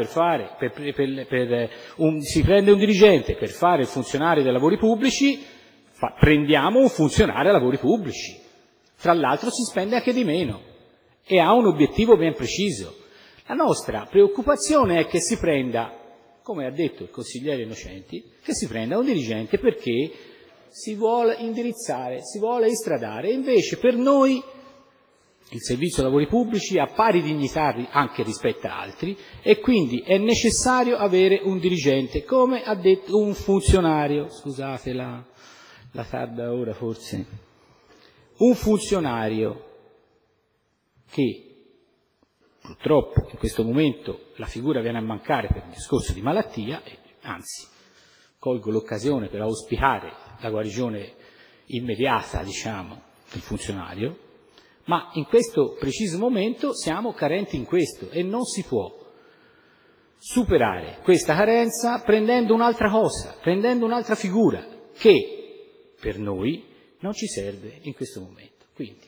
C: si prende un dirigente per fare il funzionario dei lavori pubblici, prendiamo un funzionario dei lavori pubblici. Tra l'altro si spende anche di meno e ha un obiettivo ben preciso. La nostra preoccupazione è che si prenda, come ha detto il consigliere Innocenti, che si prenda un dirigente perché si vuole indirizzare, si vuole istradare, e invece per noi il servizio lavori pubblici ha pari dignità anche rispetto a altri e quindi è necessario avere un dirigente, come ha detto un funzionario, scusate la tarda ora forse, un funzionario che purtroppo in questo momento la figura viene a mancare per il discorso di malattia, anzi colgo l'occasione per auspicare la guarigione immediata, del funzionario, ma in questo preciso momento siamo carenti in questo e non si può superare questa carenza prendendo un'altra cosa, prendendo un'altra figura che per noi non ci serve in questo momento. Quindi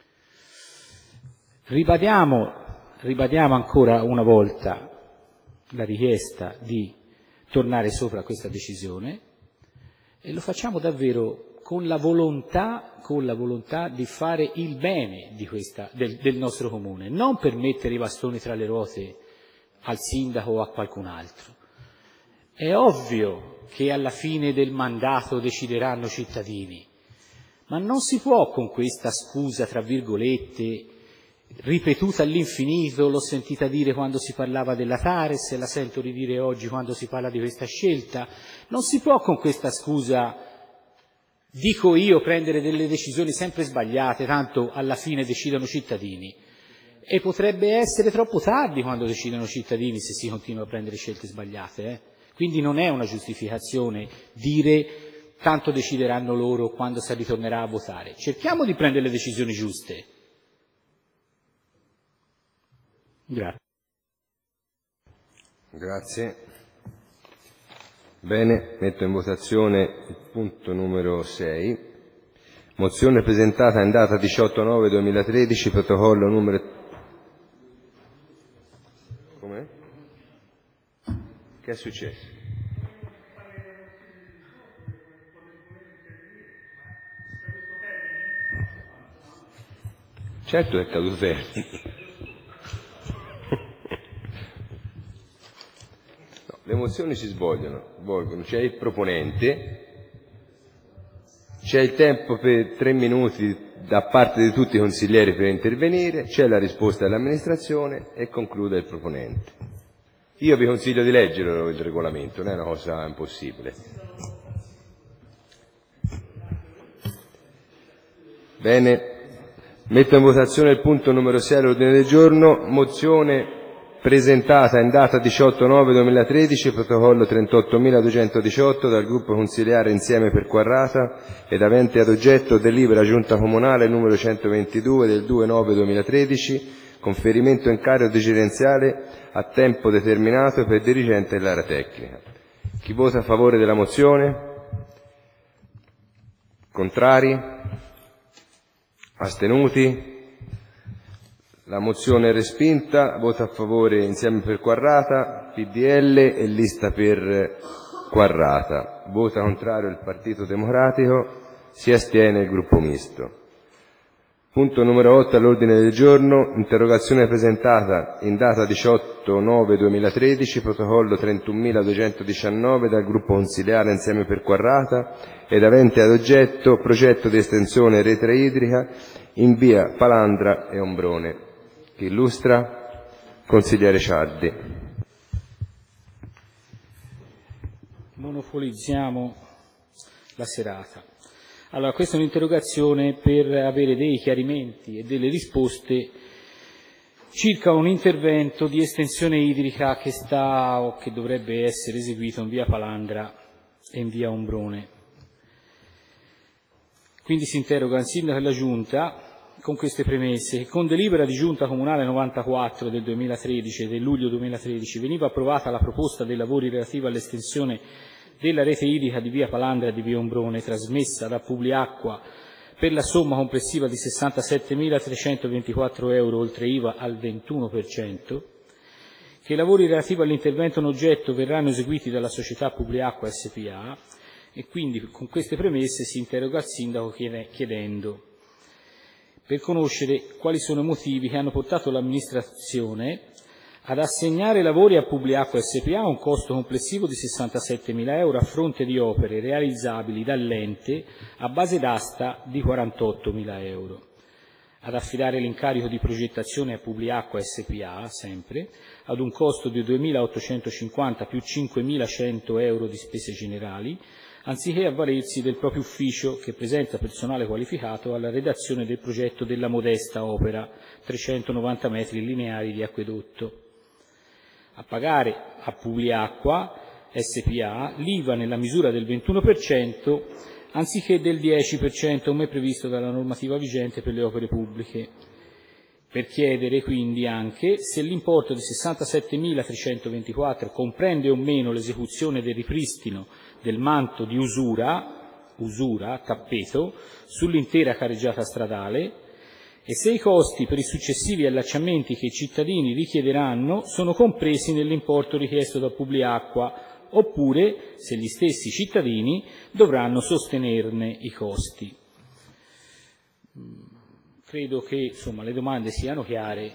C: ribadiamo ancora una volta la richiesta di tornare sopra questa decisione e lo facciamo davvero con la volontà di fare il bene del nostro comune, non per mettere i bastoni tra le ruote al sindaco o a qualcun altro. È ovvio che alla fine del mandato decideranno i cittadini, ma non si può con questa scusa, tra virgolette, ripetuta all'infinito, l'ho sentita dire quando si parlava della Tares e la sento ridire oggi quando si parla di questa scelta, non si può con questa scusa, dico io, prendere delle decisioni sempre sbagliate, tanto alla fine decidono i cittadini. E potrebbe essere troppo tardi quando decidono i cittadini se si continua a prendere scelte sbagliate. Quindi non è una giustificazione dire tanto decideranno loro quando si ritornerà a votare. Cerchiamo di prendere le decisioni giuste. Grazie.
A: Grazie. Bene, metto in votazione il punto numero 6. Mozione presentata in data 18/9/2013, protocollo numero... Com'è? Che è successo? Certo è caduto termine. No, le mozioni si svolgono, c'è il proponente, c'è il tempo per 3 minuti da parte di tutti i consiglieri per intervenire, c'è la risposta dell'amministrazione e conclude il proponente. Io vi consiglio di leggere il regolamento, non è una cosa impossibile. Bene, metto in votazione il punto numero 6 all'ordine del giorno, mozione presentata in data 18/9/2013, protocollo 38.218 dal gruppo consiliare Insieme per Quarrata ed avente ad oggetto delibera Giunta Comunale numero 122 del 2/9/2013, conferimento incarico dirigenziale a tempo determinato per dirigente dell'area tecnica. Chi vota a favore della mozione? Contrari? Astenuti? La mozione è respinta. Vota a favore Insieme per Quarrata, PDL e Lista per Quarrata. Vota contrario il Partito Democratico, si astiene il gruppo misto. Punto numero 8 all'ordine del giorno, interrogazione presentata in data 18/9/2013, protocollo 31.219 dal gruppo consiliare Insieme per Quarrata ed avente ad oggetto progetto di estensione rete idrica in via Palandra e Ombrone. Chi illustra? Consigliere Ciardi.
C: Monopolizziamo la serata. Allora, questa è un'interrogazione per avere dei chiarimenti e delle risposte circa un intervento di estensione idrica che sta o che dovrebbe essere eseguito in via Palandra e in via Ombrone. Quindi si interroga il sindaco e la giunta con queste premesse che con delibera di giunta comunale 94 del 2013 e del luglio 2013 veniva approvata la proposta dei lavori relativa all'estensione della rete idrica di via Palandra e di via Ombrone trasmessa da Publiacqua per la somma complessiva di 67.324 euro oltre IVA al 21%, che i lavori relativi all'intervento in oggetto verranno eseguiti dalla società Publiacqua SPA e quindi con queste premesse si interroga il sindaco chiedendo per conoscere quali sono i motivi che hanno portato l'amministrazione ad assegnare i lavori a Publiacqua SPA a un costo complessivo di 67.000 euro a fronte di opere realizzabili dall'ente a base d'asta di 48.000 euro, ad affidare l'incarico di progettazione a Publiacqua SPA, sempre, ad un costo di 2.850 più 5.100 euro di spese generali, anziché avvalersi del proprio ufficio che presenta personale qualificato alla redazione del progetto della modesta opera 390 metri lineari di acquedotto. A pagare a Publiacqua SPA l'IVA nella misura del 21% anziché del 10% come previsto dalla normativa vigente per le opere pubbliche per chiedere quindi anche se l'importo di 67.324 comprende o meno l'esecuzione del ripristino del manto di usura, tappeto, sull'intera carreggiata stradale e se i costi per i successivi allacciamenti che i cittadini richiederanno sono compresi nell'importo richiesto da Publiacqua, oppure se gli stessi cittadini dovranno sostenerne i costi. Credo che insomma, le domande siano chiare.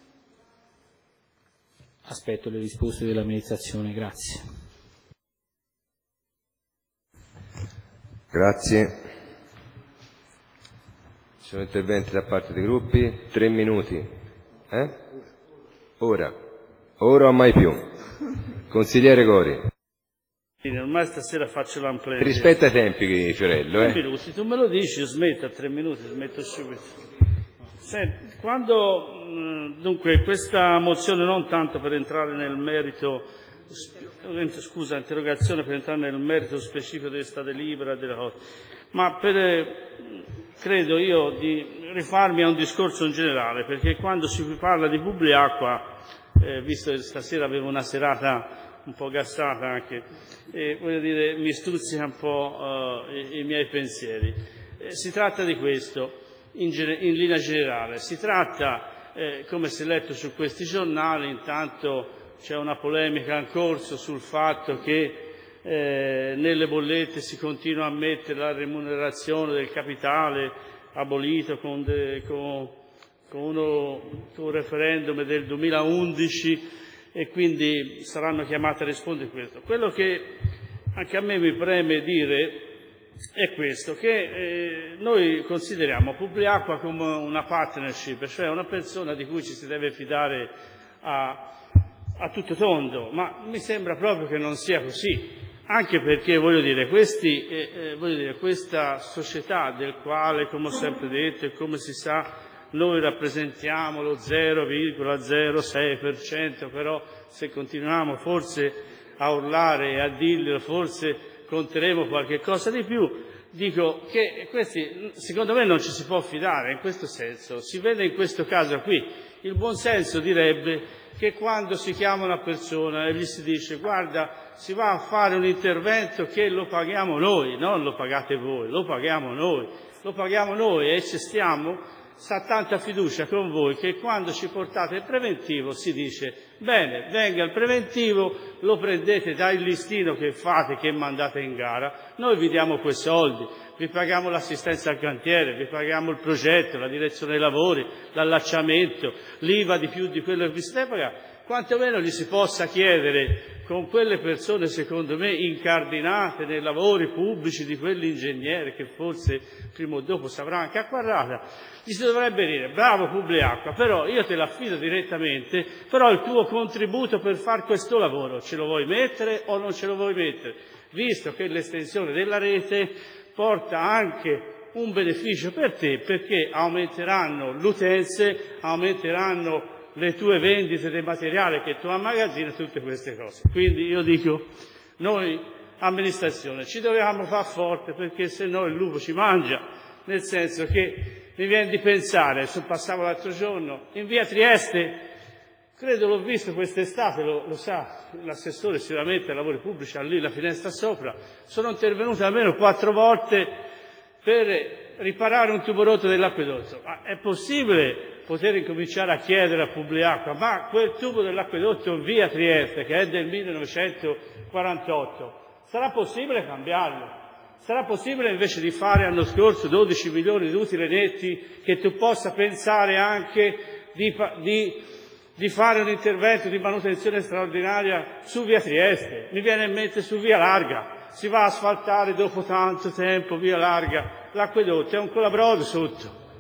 C: Aspetto le risposte dell'amministrazione. Grazie.
A: Grazie. Ci sono interventi da parte dei gruppi? 3 minuti. Ora o mai più? Consigliere Gori.
F: Ormai stasera faccio l'amplente.
A: Rispetta i tempi, Fiorello.
F: 3 minuti, tu me lo dici, io smetto a 3 minuti, smetto subito. Senti, quando, dunque, questa mozione non tanto per entrare nel merito, interrogazione per entrare nel merito specifico di questa delibera, ma credo io di rifarmi a un discorso in generale, perché quando si parla di Publiacqua, visto che stasera avevo una serata un po' gassata anche, voglio dire, mi stuzzica un po' i miei pensieri. Si tratta di questo, in linea generale. Si tratta, come si è letto su questi giornali, intanto c'è una polemica in corso sul fatto che nelle bollette si continua a mettere la remunerazione del capitale abolito con un referendum del 2011, e quindi saranno chiamate a rispondere a questo. Quello che anche a me mi preme dire è questo, che noi consideriamo Publiacqua come una partnership, cioè una persona di cui ci si deve fidare a tutto tondo, ma mi sembra proprio che non sia così, anche perché questa società del quale, come ho sempre detto e come si sa, noi rappresentiamo lo 0,06%, però se continuiamo forse a urlare e a dirlo, forse conteremo qualche cosa di più. Dico che questi, secondo me, non ci si può fidare in questo senso. Si vede in questo caso qui. Il buonsenso direbbe che quando si chiama una persona e gli si dice guarda, si va a fare un intervento che lo paghiamo noi, non lo pagate voi, lo paghiamo noi e ci stiamo, sa tanta fiducia con voi che quando ci portate il preventivo si dice bene, venga il preventivo, lo prendete dal listino che fate, che mandate in gara, noi vi diamo quei soldi, vi paghiamo l'assistenza al cantiere, vi paghiamo il progetto, la direzione dei lavori, l'allacciamento, l'IVA di più di quello che vi si deve pagare. Quantomeno gli si possa chiedere con quelle persone, secondo me, incardinate nei lavori pubblici di quell'ingegnere che forse prima o dopo saprà anche acquarrata, gli si dovrebbe dire bravo Publiacqua, però io te l'affido direttamente, però il tuo contributo per fare questo lavoro ce lo vuoi mettere o non ce lo vuoi mettere, visto che l'estensione della rete porta anche un beneficio per te, perché aumenteranno le utenze, aumenteranno le tue vendite del materiale che tu ammagazzini, tutte queste cose. Quindi io dico, noi amministrazione ci dobbiamo far forte, perché se no il lupo ci mangia, nel senso che mi viene di pensare, passavo l'altro giorno, in via Trieste, credo l'ho visto quest'estate, lo sa l'assessore sicuramente ai lavori pubblici, ha lì la finestra sopra, sono intervenuto almeno 4 volte per riparare un tubo rotto dell'acquedotto. Ma è possibile poter incominciare a chiedere a Publiacqua, ma quel tubo dell'acquedotto in via Trieste, che è del 1948, sarà possibile cambiarlo? Sarà possibile invece di fare l'anno scorso 12 milioni di utili netti, che tu possa pensare anche di fare un intervento di manutenzione straordinaria su via Trieste? Mi viene in mente su via Larga, si va a asfaltare dopo tanto tempo via Larga, l'acquedotto è un colabrodo sotto,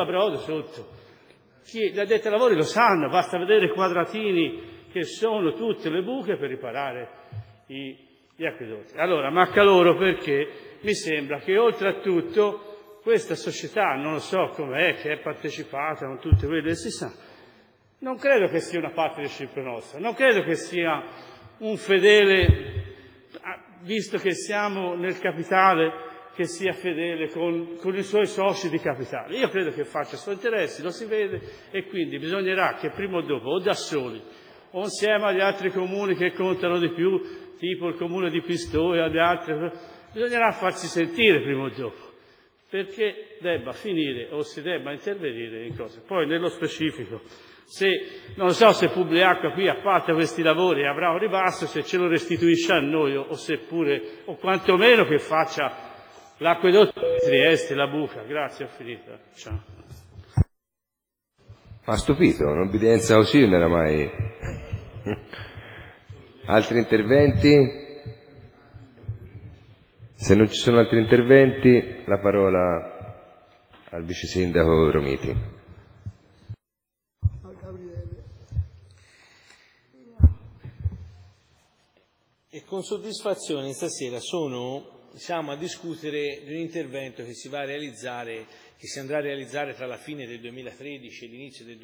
F: Gli addetti ai lavori lo sanno, basta vedere i quadratini che sono tutte le buche per riparare gli acquedotti. Allora, manca loro, perché mi sembra che oltre a tutto questa società, non lo so com'è, che è partecipata con tutte quelle che si sa, non credo che sia una partnership nostra, non credo che sia un fedele, visto che siamo nel capitale, che sia fedele con i suoi soci di capitale. Io credo che faccia i suoi interessi, lo si vede, e quindi bisognerà che prima o dopo, o da soli, o insieme agli altri comuni che contano di più, tipo il comune di Pistoia e gli altri, bisognerà farsi sentire prima o dopo, perché debba finire o si debba intervenire in cose. Poi nello specifico, non so se Publiacqua qui, a parte questi lavori, avrà un ribasso, se ce lo restituisce a noi o seppure, o quantomeno che faccia l'acquedotto di Trieste, la buca. Grazie, ho finito. Ciao.
A: Ha stupito, un'obbedienza così non era mai. Altri interventi? Se non ci sono altri interventi, la parola al vice sindaco Romiti.
I: E con soddisfazione stasera siamo a discutere di un intervento che si andrà a realizzare tra la fine del 2013 e l'inizio del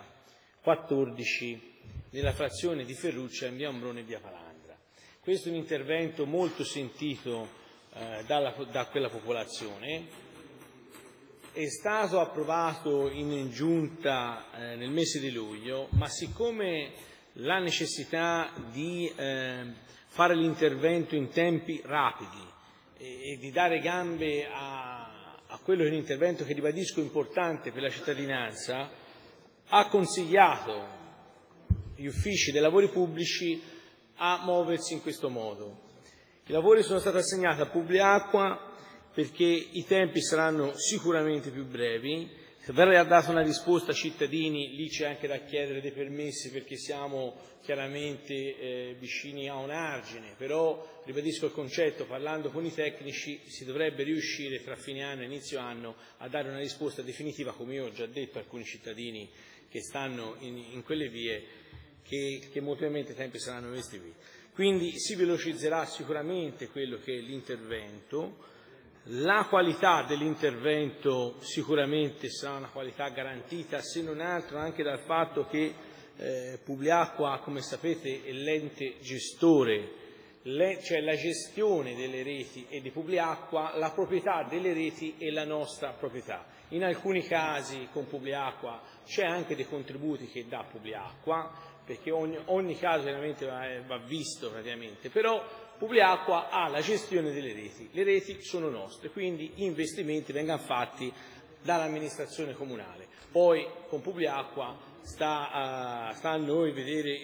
I: 2014 nella frazione di Ferruccia in via Ombrone e via Palandra. Questo è un intervento molto sentito da quella popolazione. È stato approvato in giunta nel mese di luglio, ma siccome la necessità di fare l'intervento in tempi rapidi e di dare gambe a quello che è un intervento che, ribadisco, è importante per la cittadinanza, ha consigliato gli uffici dei lavori pubblici a muoversi in questo modo. I lavori sono stati assegnati a Publiacqua perché i tempi saranno sicuramente più brevi. Se verrà data una risposta ai cittadini, lì c'è anche da chiedere dei permessi perché siamo chiaramente vicini a un argine, però ribadisco il concetto, parlando con i tecnici si dovrebbe riuscire tra fine anno e inizio anno a dare una risposta definitiva, come io ho già detto a alcuni cittadini che stanno in quelle vie, che molto probabilmente i tempi saranno questi qui. Quindi si velocizzerà sicuramente quello che è l'intervento. La qualità dell'intervento sicuramente sarà una qualità garantita, se non altro anche dal fatto che Publiacqua, come sapete, è l'ente gestore, cioè la gestione delle reti è di Publiacqua, la proprietà delle reti è la nostra proprietà. In alcuni casi con Publiacqua c'è anche dei contributi che dà Publiacqua, perché ogni caso veramente va visto praticamente, però Publiacqua ha la gestione delle reti, le reti sono nostre, quindi gli investimenti vengano fatti dall'amministrazione comunale. Poi con Publiacqua sta a noi vedere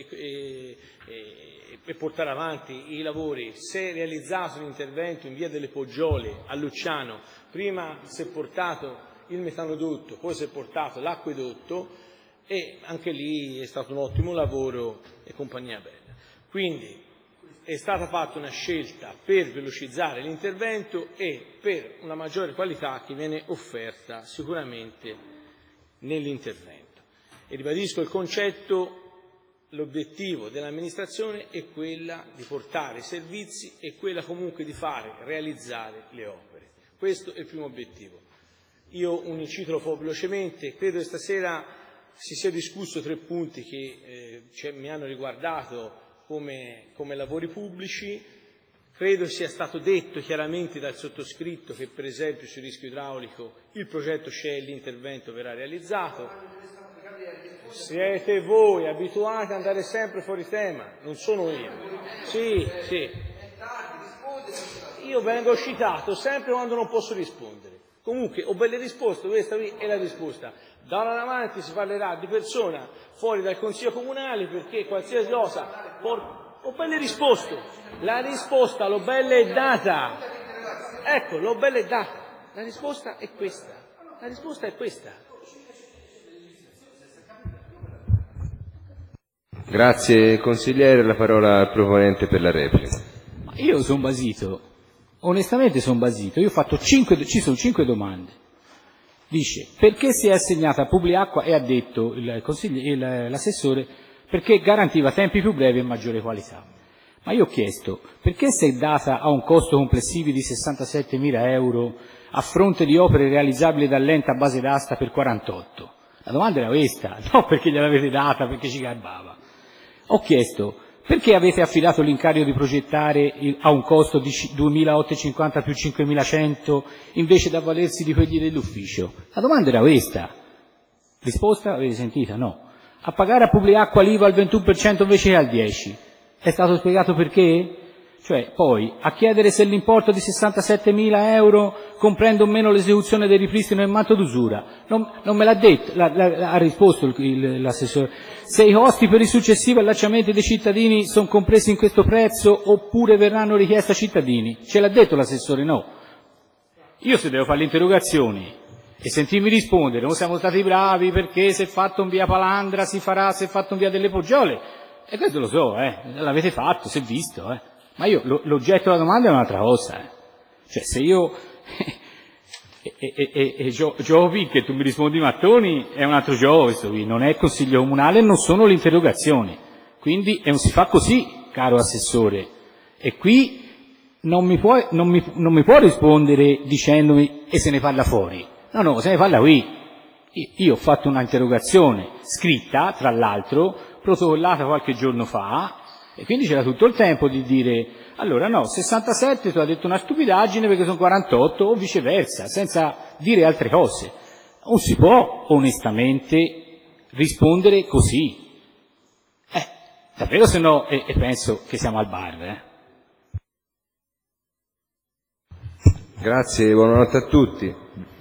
I: e portare avanti i lavori. Si è realizzato un intervento in via delle Poggiole a Luciano, prima si è portato il metanodotto, poi si è portato l'acquedotto, e anche lì è stato un ottimo lavoro e compagnia bella. Quindi è stata fatta una scelta per velocizzare l'intervento e per una maggiore qualità che viene offerta sicuramente nell'intervento. E ribadisco il concetto, l'obiettivo dell'amministrazione è quella di portare i servizi e quella comunque di realizzare le opere. Questo è il primo obiettivo. Io un incito lo farò velocemente, credo che stasera si sia discusso 3 punti che mi hanno riguardato come lavori pubblici. Credo sia stato detto chiaramente dal sottoscritto che per esempio sul rischio idraulico il progetto c'è e l'intervento verrà realizzato. Siete voi abituati ad andare sempre fuori tema, non sono io. Sì. Io vengo citato sempre quando non posso rispondere. Comunque ho belle risposte, questa qui è la risposta. Da ora in avanti si parlerà di persona fuori dal Consiglio Comunale perché qualsiasi cosa... Ho belle risposte. La risposta, l'ho bella è data. Ecco, l'ho bella è data. La risposta è questa.
A: Grazie consigliere, la parola al proponente per la replica.
C: Io sono basito, onestamente sono basito, io ho fatto ci sono 5 domande. Dice, perché si è assegnata a Publiacqua e ha detto l'assessore perché garantiva tempi più brevi e maggiore qualità. Ma io ho chiesto, perché si è data a un costo complessivo di 67.000 euro a fronte di opere realizzabili dall'ente a base d'asta per 48? La domanda era questa, non perché gliel'avete data, perché ci garbava. Ho chiesto, Perché avete affidato l'incarico di progettare a un costo di 2.850 più 5.100 invece di avvalersi di quelli dell'ufficio? La domanda era questa. Risposta avete sentita? No. A pagare a Publiacqua l'IVA al 21% invece che al 10%. È stato spiegato perché? Cioè, poi, a chiedere se l'importo di 67.000 euro comprende o meno l'esecuzione del ripristino del manto d'usura. Non me l'ha detto, ha risposto l'assessore. Se i costi per i successivi allacciamenti dei cittadini sono compresi in questo prezzo oppure verranno richiesti ai cittadini. Ce l'ha detto l'assessore? No. Io se devo fare le interrogazioni e sentirmi rispondere, non siamo stati bravi perché se è fatto in via Palandra si farà, se è fatto in via delle Poggiole, e questo lo so, l'avete fatto, si è visto, Ma io, l'oggetto della domanda è un'altra cosa, Cioè, se io, gioco che tu mi rispondi mattoni, è un altro gioco questo qui, non è il Consiglio Comunale, non sono le interrogazioni. Quindi, non si fa così, caro Assessore. E qui non mi può rispondere dicendomi e se ne parla fuori. No, se ne parla qui. Io ho fatto una interrogazione scritta, tra l'altro, protocollata qualche giorno fa, e quindi c'era tutto il tempo di dire, allora no, 67 tu hai detto una stupidaggine perché sono 48 o viceversa, senza dire altre cose. Non si può onestamente rispondere così. Davvero se no, e penso che siamo al bar.
A: Grazie, buonanotte a tutti.